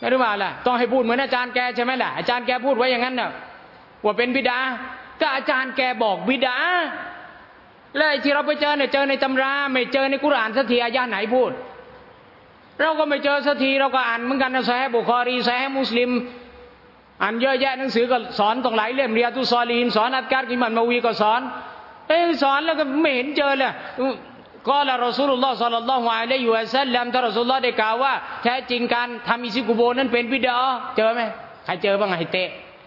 หรือเปล่าล่ะต้องให้พูดเหมือนอาจารย์แกใช่ไหมล่ะอาจารย์แกพูดไว้อย่างนั้นน่ะว่าเป็นบิดาก็อาจารย์แกบอกบิดาแล้วที่เราไปเจอเนี่ยเจอในตำราไม่เจอในกุรอานสักทีอายะห์ไหนพูดเราก็ไม่เจอสักทีเราก็อ่านเหมือนกันนะซอฮีฮ์บุคอรีซอฮีฮ์มุสลิมอ่านเยอะแยะหนังสือก็สอนตรงหลายเล่มเรียตุซอลีนสอนอัดการอิหม่ามนาวีก็สอนสอนแล้วก็ไม่เห็นเจอเลยก็ละรอซูลุลลอฮ์ศ็อลลัลลอฮุอะลัยฮิวะซัลลัมท่านรอซูลุลลอฮ์ได้กล่าวว่าแท้จริงการทำอิซิกุโบนั้นเป็นบิดาเจอไหมใครเจอบ้างให้เตะ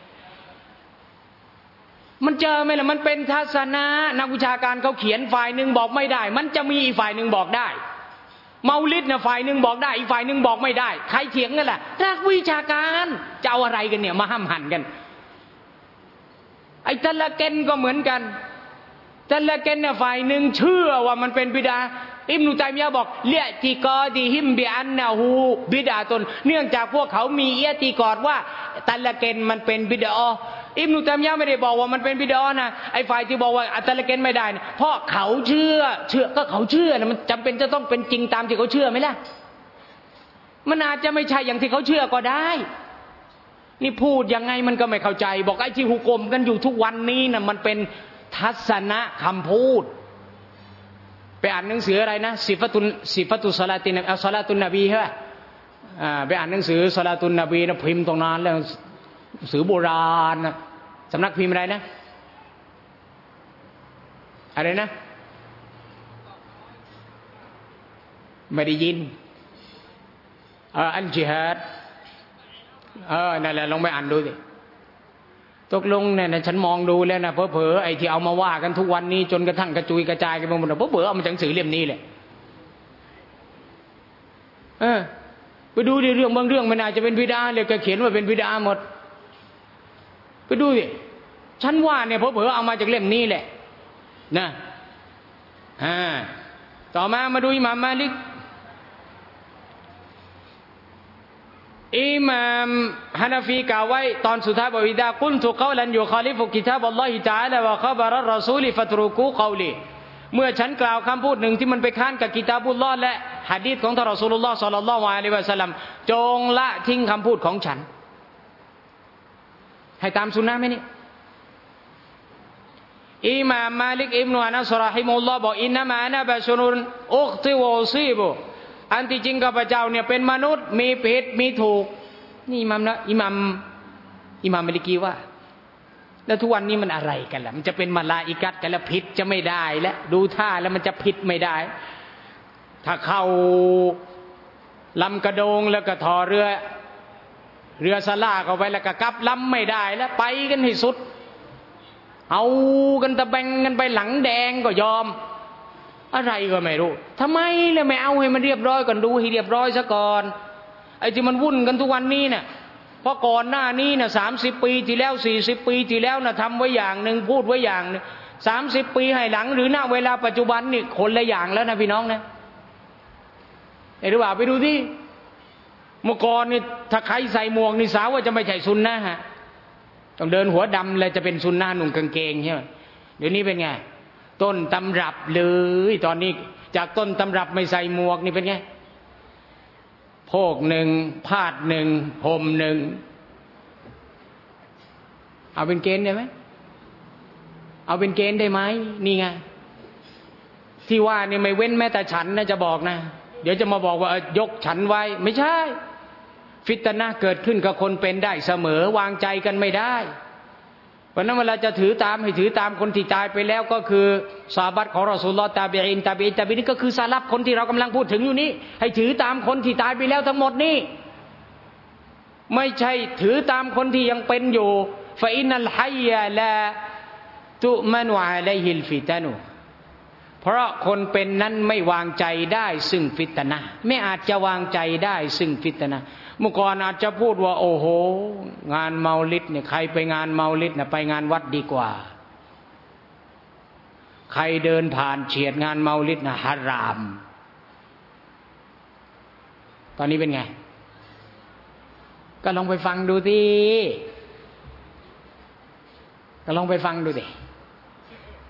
มันเจอไหมล่ะมันเป็นทัศนะนักวิชาการเขาเขียนฝ่ายหนึ่งบอกไม่ได้มันจะมีอีกฝ่ายหนึ่งบอกได้เมาลิดนะฝ่ายหนึ่งบอกได้อีกฝ่ายหนึ่งบอกไม่ได้ใครเถียงกันล่ะนักวิชาการจะเอาอะไรกันเนี่ยมาห้ามหันกันไอ้ตะละเกนก็เหมือนกันตะละเกนเนี่ยฝ่ายหนึ่งเชื่อว่ามันเป็นบิดาอิบนุตัยมียะห์บอกเลียติกอดิฮิมบิอันนะฮูบิดาตนเนื่องจากพวกเขามีอิติกอดว่าตะละเกนมันเป็นบิดาอิบนุตัยมียะห์ไม่ได้บอกว่ามันเป็นบิดานะไอ้ฝ่ายที่บอกว่าตะละเกนไม่ได้เนี่ยเพราะเขาเชื่อก็เขาเชื่อนะมันจำเป็นจะต้องเป็นจริงตามที่เขาเชื่อไหมล่ะมันอาจจะไม่ใช่อย่างที่เขาเชื่อก็ได้นี่พูดยังไงมันก็ไม่เข้าใจบอกไอ้ที่หุกมกันอยู่ทุกวันนี้นะมันเป็นทัศนะคำพูดไปอ่านหนังสืออะไรนะสิฟะตุศอลาตินศอลาตุนนบีใช่ป่ะไปอ่านหนังสือศอลาตุนนบีนะพิมพ์ตรงนั้นแล้วหนังสือโบราณนะสำนักพิมพ์อะไรนะอะไรนะไม่ได้ยินอัลจิฮาดนั่นแหละลองไปอ่านดูสิตกลงเนี่ยฉันมองดูแล้วนะเผลอๆไอ้ที่เอามาว่ากันทุกวันนี้จนกระทั่งกระจุยกระจายกันไปหมดเผลอๆเอามาจากหนังสือเล่มนี้แหละไปดูดิเรื่องบางเรื่องมันอาจจะเป็นบิดาเลยแกเขียนว่าเป็นบิดาหมดไปดูดิฉันว่าเนี่ยเผลอๆเอามาจากเล่มนี้แหละนะต่อมาดูอิหม่ามมาลิกอิหม่ามฮานาฟีกล่าวไว้ตอนสุดท้ายบอกอิดะกุนตุกอลันยุคอลิฟุกิตาบัลลอฮิตะอาลาวะคอบะรัรรอซูลิฟัตรุกูกอลีเมื่อฉันกล่าวคำพูดหนึ่งที่มันไปค้านกับกิตาบุลลอฮ์และหะดีษของท่านรอซูลุลลอฮ์ศ็อลลัลลอฮุอะลัยฮิวะซัลลัมจงละทิ้งคำพูดของฉันให้ตามสุนนะห์ไหมนี่อิหม่ามมาลิกอิบนุอานัสเราะฮิมะฮุลลอฮ์บอกอินนะมาอะนะบะชรุนอุกติวะอุซีบุอันที่จริงข้าพเจ้าเนี่ยเป็นมนุษย์มีผิดมีถูกนี่อิหม่ามมาลิกีว่าแล้วทุกวันนี้มันอะไรกันล่ะมันจะเป็นมลาอิกัตกันแล้วผิดจะไม่ได้แล้วดูท่าแล้วมันจะผิดไม่ได้ถ้าเข้าลำกระโดงแล้วก็ถอเรือสลาเข้าไปแล้วก็กลับลำไม่ได้แล้วไปกันให้สุดเอากันตะแบงกันไปหลังแดงก็ยอมอะไรก็ไม่รู้ทำไมเลยไม่เอาให้มันเรียบร้อยก่อนดูให้เรียบร้อยซะก่อนไอ้ที่มันวุ่นกันทุกวันนี้เนี่ยเพราะก่อนหน้านี้เนี่ย30 ปีที่แล้ว40 ปีที่แล้วนะทำไว้อย่างหนึ่งพูดไว้อย่างนึง30 ปีให้หลังหรือณเวลาปัจจุบันนี่คนละอย่างแล้วนะพี่น้องนะหรือว่าไปดูที่เมื่อก่อนนี่ถ้าใครใส่หมวกนี่สาวว่าจะไม่ใช่ซุนนะฮะต้องเดินหัวดำเลยจะเป็นซุนนะหนุ่มกางเกงใช่ไหมเดี๋ยวนี้เป็นไงต้นตำรับเลยตอนนี้จากต้นตำรับไม่ใส่หมวกนี่เป็นไงโพกหนึ่งพาดหนึ่งห่มหนึ่งเอาเป็นเกณฑ์ได้ไหมเอาเป็นเกณฑ์ได้ไหมนี่ไงที่ว่านี่ไม่เว้นแม้แต่ฉันนะจะบอกนะเดี๋ยวจะมาบอกว่ายกฉันไว้ไม่ใช่ฟิตนะห์เกิดขึ้นกับคนเป็นได้เสมอวางใจกันไม่ได้เพราะนั้นเวลาจะถือตามให้ถือตามคนที่ตายไปแล้วก็คือซอฮาบะห์ของรอซูลุลลอฮ์ตาบีอีนนี่ก็คือซะลัฟคนที่เรากำลังพูดถึงอยู่นี้ให้ถือตามคนที่ตายไปแล้วทั้งหมดนี่ไม่ใช่ถือตามคนที่ยังเป็นอยู่ฟะอินนัลฮัยยะลาตุมันุอะลัยฮิลฟิตานุเพราะคนเป็นนั้นไม่วางใจได้ซึ่งฟิตนะห์ไม่อาจจะวางใจได้ซึ่งฟิตนะห์เมื่อก่อนอาจจะพูดว่าโอ้โหงานเมาลิดเนี่ยใครไปงานเมาลิดนะไปงานวัดดีกว่าใครเดินผ่านเฉียดงานเมาลิดนะฮาราม ตอนนี้เป็นไงก็ลองไปฟังดูดิก็ลองไปฟังดูดิ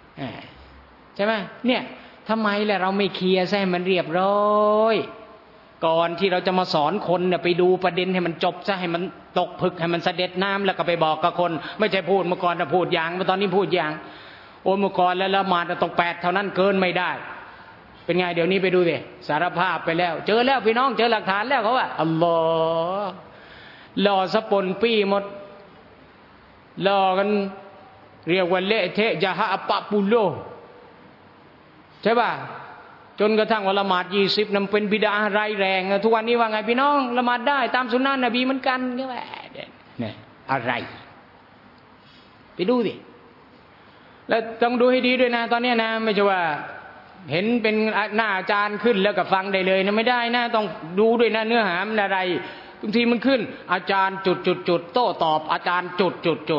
ใช่ไหมเนี่ยทำไมล่ะเราไม่เคลียร์ให้มันเรียบร้อยก่อนที่เราจะมาสอนคนเนี่ยไปดูประเด็นให้มันจบซะให้มันตกผึกให้มันเสด็จน้ำแล้วก็ไปบอกกับคนไม่ใช่พูดเมื่อก่อนจะพูดอย่างเมื่อตอนนี้พูดอย่างโอ้เมื่อก่อนแล้วละหมาดต้อง8เท่านั้นเกินไม่ได้เป็นไงเดี๋ยวนี้ไปดูสิสารภาพไปแล้วเจอแล้วพี่น้องเจอหลักฐานแล้วเขาว่าอัลลอฮ์หล่อสปนปี้หมดหล่อกันเรียกว่าเละเทะยะฮะปะปุโลใช่ป่ะจนกระทั่งว่าละหมาด20นั้นเป็นบิดาร้ายแรงทุกวันนี้ว่าไงพี่น้องละหมาดได้ตามสุนนะนบีเหมือนกันเนี่ยอะไรไปดูดิแล้วต้องดูให้ดีด้วยนะตอนนี้นะไม่ใช่ว่าเห็นเป็นหน้าอาจารย์ขึ้นแล้วก็ฟังได้เลยนะไม่ได้นะต้องดูด้วยนะเนื้อหามันอะไรบางทีมันขึ้นอาจารย์จุดโต้ตอบอาจารย์จุด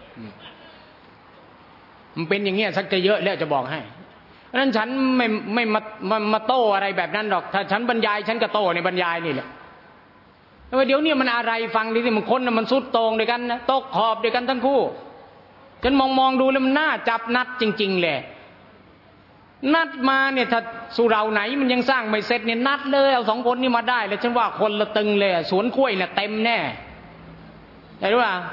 มันเป็นอย่างเงี้ยสักจะเยอะแล้วจะบอกให้เพราะฉะนั้นฉันไม่มาโต้อะไรแบบนั้นหรอกถ้าฉันบรรยายฉันก็โต้ในบรรยายนี่แหละแต่ว่าเดี๋ยวนี้มันอะไรฟังดิที่มันคนมันสุดโต่งด้วยกันนะตกขอบด้วยกันทั้งคู่ฉันมองดูแล้วมันน่าจับนัดจริงๆเลยนัดมาเนี่ยถ้าสุเหร่าไหนมันยังสร้างไม่เสร็จเนี่ยนัดเลยเอา2คนนี้มาได้แล้วฉันว่าคนละตึงเลยสวนกล้วยเนี่ยเต็มแน่ได้หรือเปล่า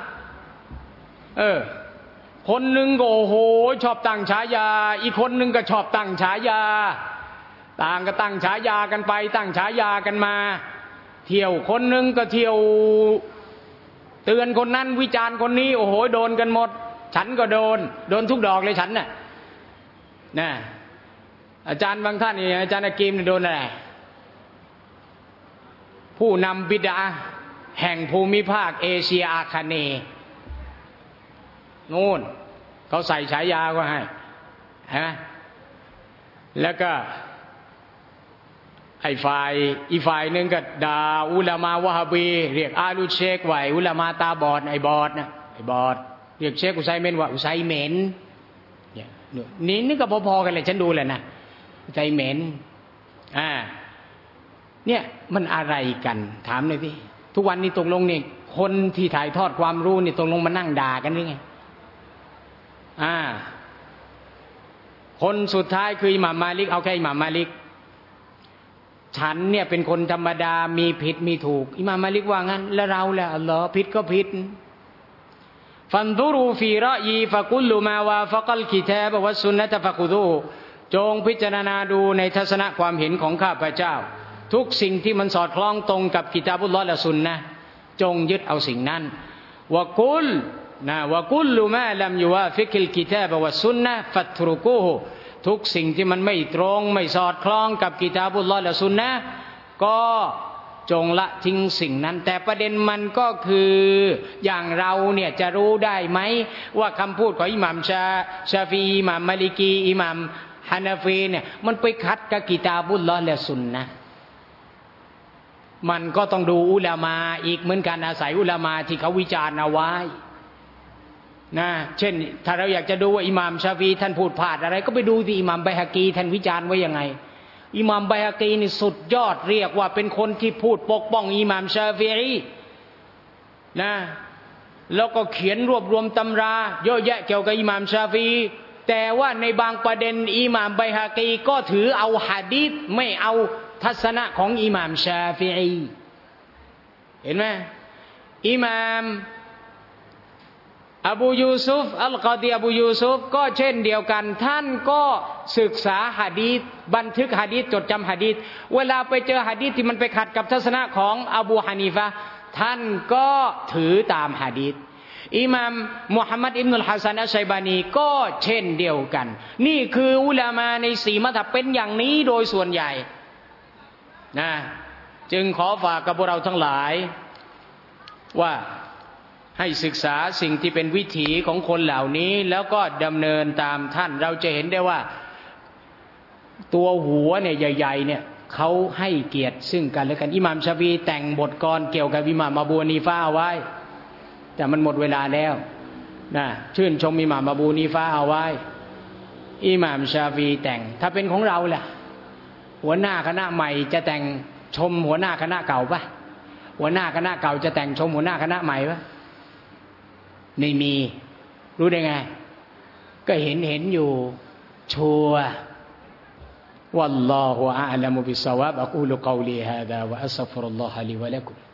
คนหนึ่งก็โอ้โหชอบตั้งฉายาอีกคนหนึ่งก็ชอบตั้งฉายาต่างก็ตั้งฉายากันไปตั้งฉายากันมาเที่ยวคนหนึ่งก็เที่ยวเตือนคนนั้นวิจารณ์คนนี้โอ้โหโดนกันหมดฉันก็โดนทุกดอกเลยฉันน่ะอาจารย์บางท่านนี่อาจารย์อากีมโดนอะไรผู้นำบิดาแห่งภูมิภาคเอเชียอาคเนย์นู่นเขาใส่ฉายาก็ให้ฮะแล้วก็อีกฝ่ายนึงก็ด่าอุลามาวะฮาบีเรียกอาลุเชคไว้อุลามาตาบอดไอ้บอดเรียกเชคอุไซเมนว่าอุไซเมนนี่ก็พอๆกันเลยฉันดูแหละนะอุไซเมนเนี่ยมันอะไรกันถามหน่อยสิทุกวันนี้ตกลงนี่คนที่ถ่ายทอดความรู้นี่ตกลงมานั่งด่ากันหรือไงคนสุดท้ายคืออิหม่ามมาลิกเอาแค่อิหม่ามมาลิกฉันเนี่ยเป็นคนธรรมดามีผิดมีถูกอิหม่ามมาลิกว่างั้นแล้วเราล่ะอัลลอฮ์ผิดก็ผิดฟันดุรูฟีรอยีฟะกุลลุมาวาฟะกัลกิตาบวัสซุนนะตะฟะกุดูจงพิจารณาดูในทัศนะความเห็นของข้าพเจ้าทุกสิ่งที่มันสอดคล้องตรงกับกิตาบุลลอฮ์และซุนนะห์จงยึดเอาสิ่งนั้นวะกุลลุมาลัมยุวาฟิกิลกิตาบวัสซุนนะห์ฟัตรุกูฮุทุกสิ่งที่มันไม่ตรงไม่สอดคล้องกับกิตาบุลลอฮ์และซุนนะห์ก็จงละทิ้งสิ่งนั้นแต่ประเด็นมันก็คืออย่างเราเนี่ยจะรู้ได้ไหมว่าคำพูดของอิหม่ามชาฟีอิหม่ามมาลิกีอิหม่ามฮานาฟีเนี่ยมันไปขัดกับกิตาบุลลอฮ์และซุนนะห์มันก็ต้องดูอุลามาอีกเหมือนกันอาศัยอุลามาที่เขาวิจารณ์เอาไว้นะเช่นถ้าเราอยากจะดูว่าอิหม่ามชาฟีท่านพูดพลาดอะไรก็ไปดูที่อิหม่ามไบฮะกีท่านวิจารณ์ไว้ยังไงอิหม่ามไบฮะกีนี่สุดยอดเรียกว่าเป็นคนที่พูดปกป้องอิหม่ามชาฟีอีนะแล้วก็เขียนรวบรวมตำราเยอะแยะเกี่ยวกับอิหม่ามชาฟีแต่ว่าในบางประเด็นอิหม่ามไบฮะกีก็ถือเอาหะดีษไม่เอาทัศนะของอิหม่ามชาฟีอีเห็นไหมอิหม่ามอบูยูซุฟอัลกอดีอบูยูซุฟก็เช่นเดียวกันท่านก็ศึกษาหะดีษบันทึกหะดีษจดจำหะดีษเวลาไปเจอหะดีษที่มันไปขัดกับทัศนะของอบูฮานีฟะห์ท่านก็ถือตามหะดีษอิหม่ามมุฮัมมัดอิบนุลฮัสซันอัชชัยบานีก็เช่นเดียวกันนี่คืออุลามาใน4มัซฮับเป็นอย่างนี้โดยส่วนใหญ่นะจึงขอฝากกับพวกเราทั้งหลายว่าให้ศึกษาสิ่งที่เป็นวิถีของคนเหล่านี้แล้วก็ดำเนินตามท่านเราจะเห็นได้ว่าตัวหัวเนี่ยใหญ่ๆเนี่ยเขาให้เกียรติซึ่งกันและกันอิหม่ามชาฟีแต่งบทกลอนเกี่ยวกับอิหม่ามอบูฮานีฟะห์เอาไว้แต่มันหมดเวลาแล้วนะชื่นชมอิหม่ามอบูฮานีฟะห์เอาไว้อิหม่ามชาฟีแต่งถ้าเป็นของเราล่ะหัวหน้าคณะใหม่จะแต่งชมหัวหน้าคณะเก่าปะหัวหน้าคณะเก่าจะแต่งชมหัวหน้าคณะใหม่ปะไม่มีรู้ได้ไงก็เห็นอยู่ชัว والله أعلم بالصواب أقول قولي هذا وأستغفر الله لي ولكم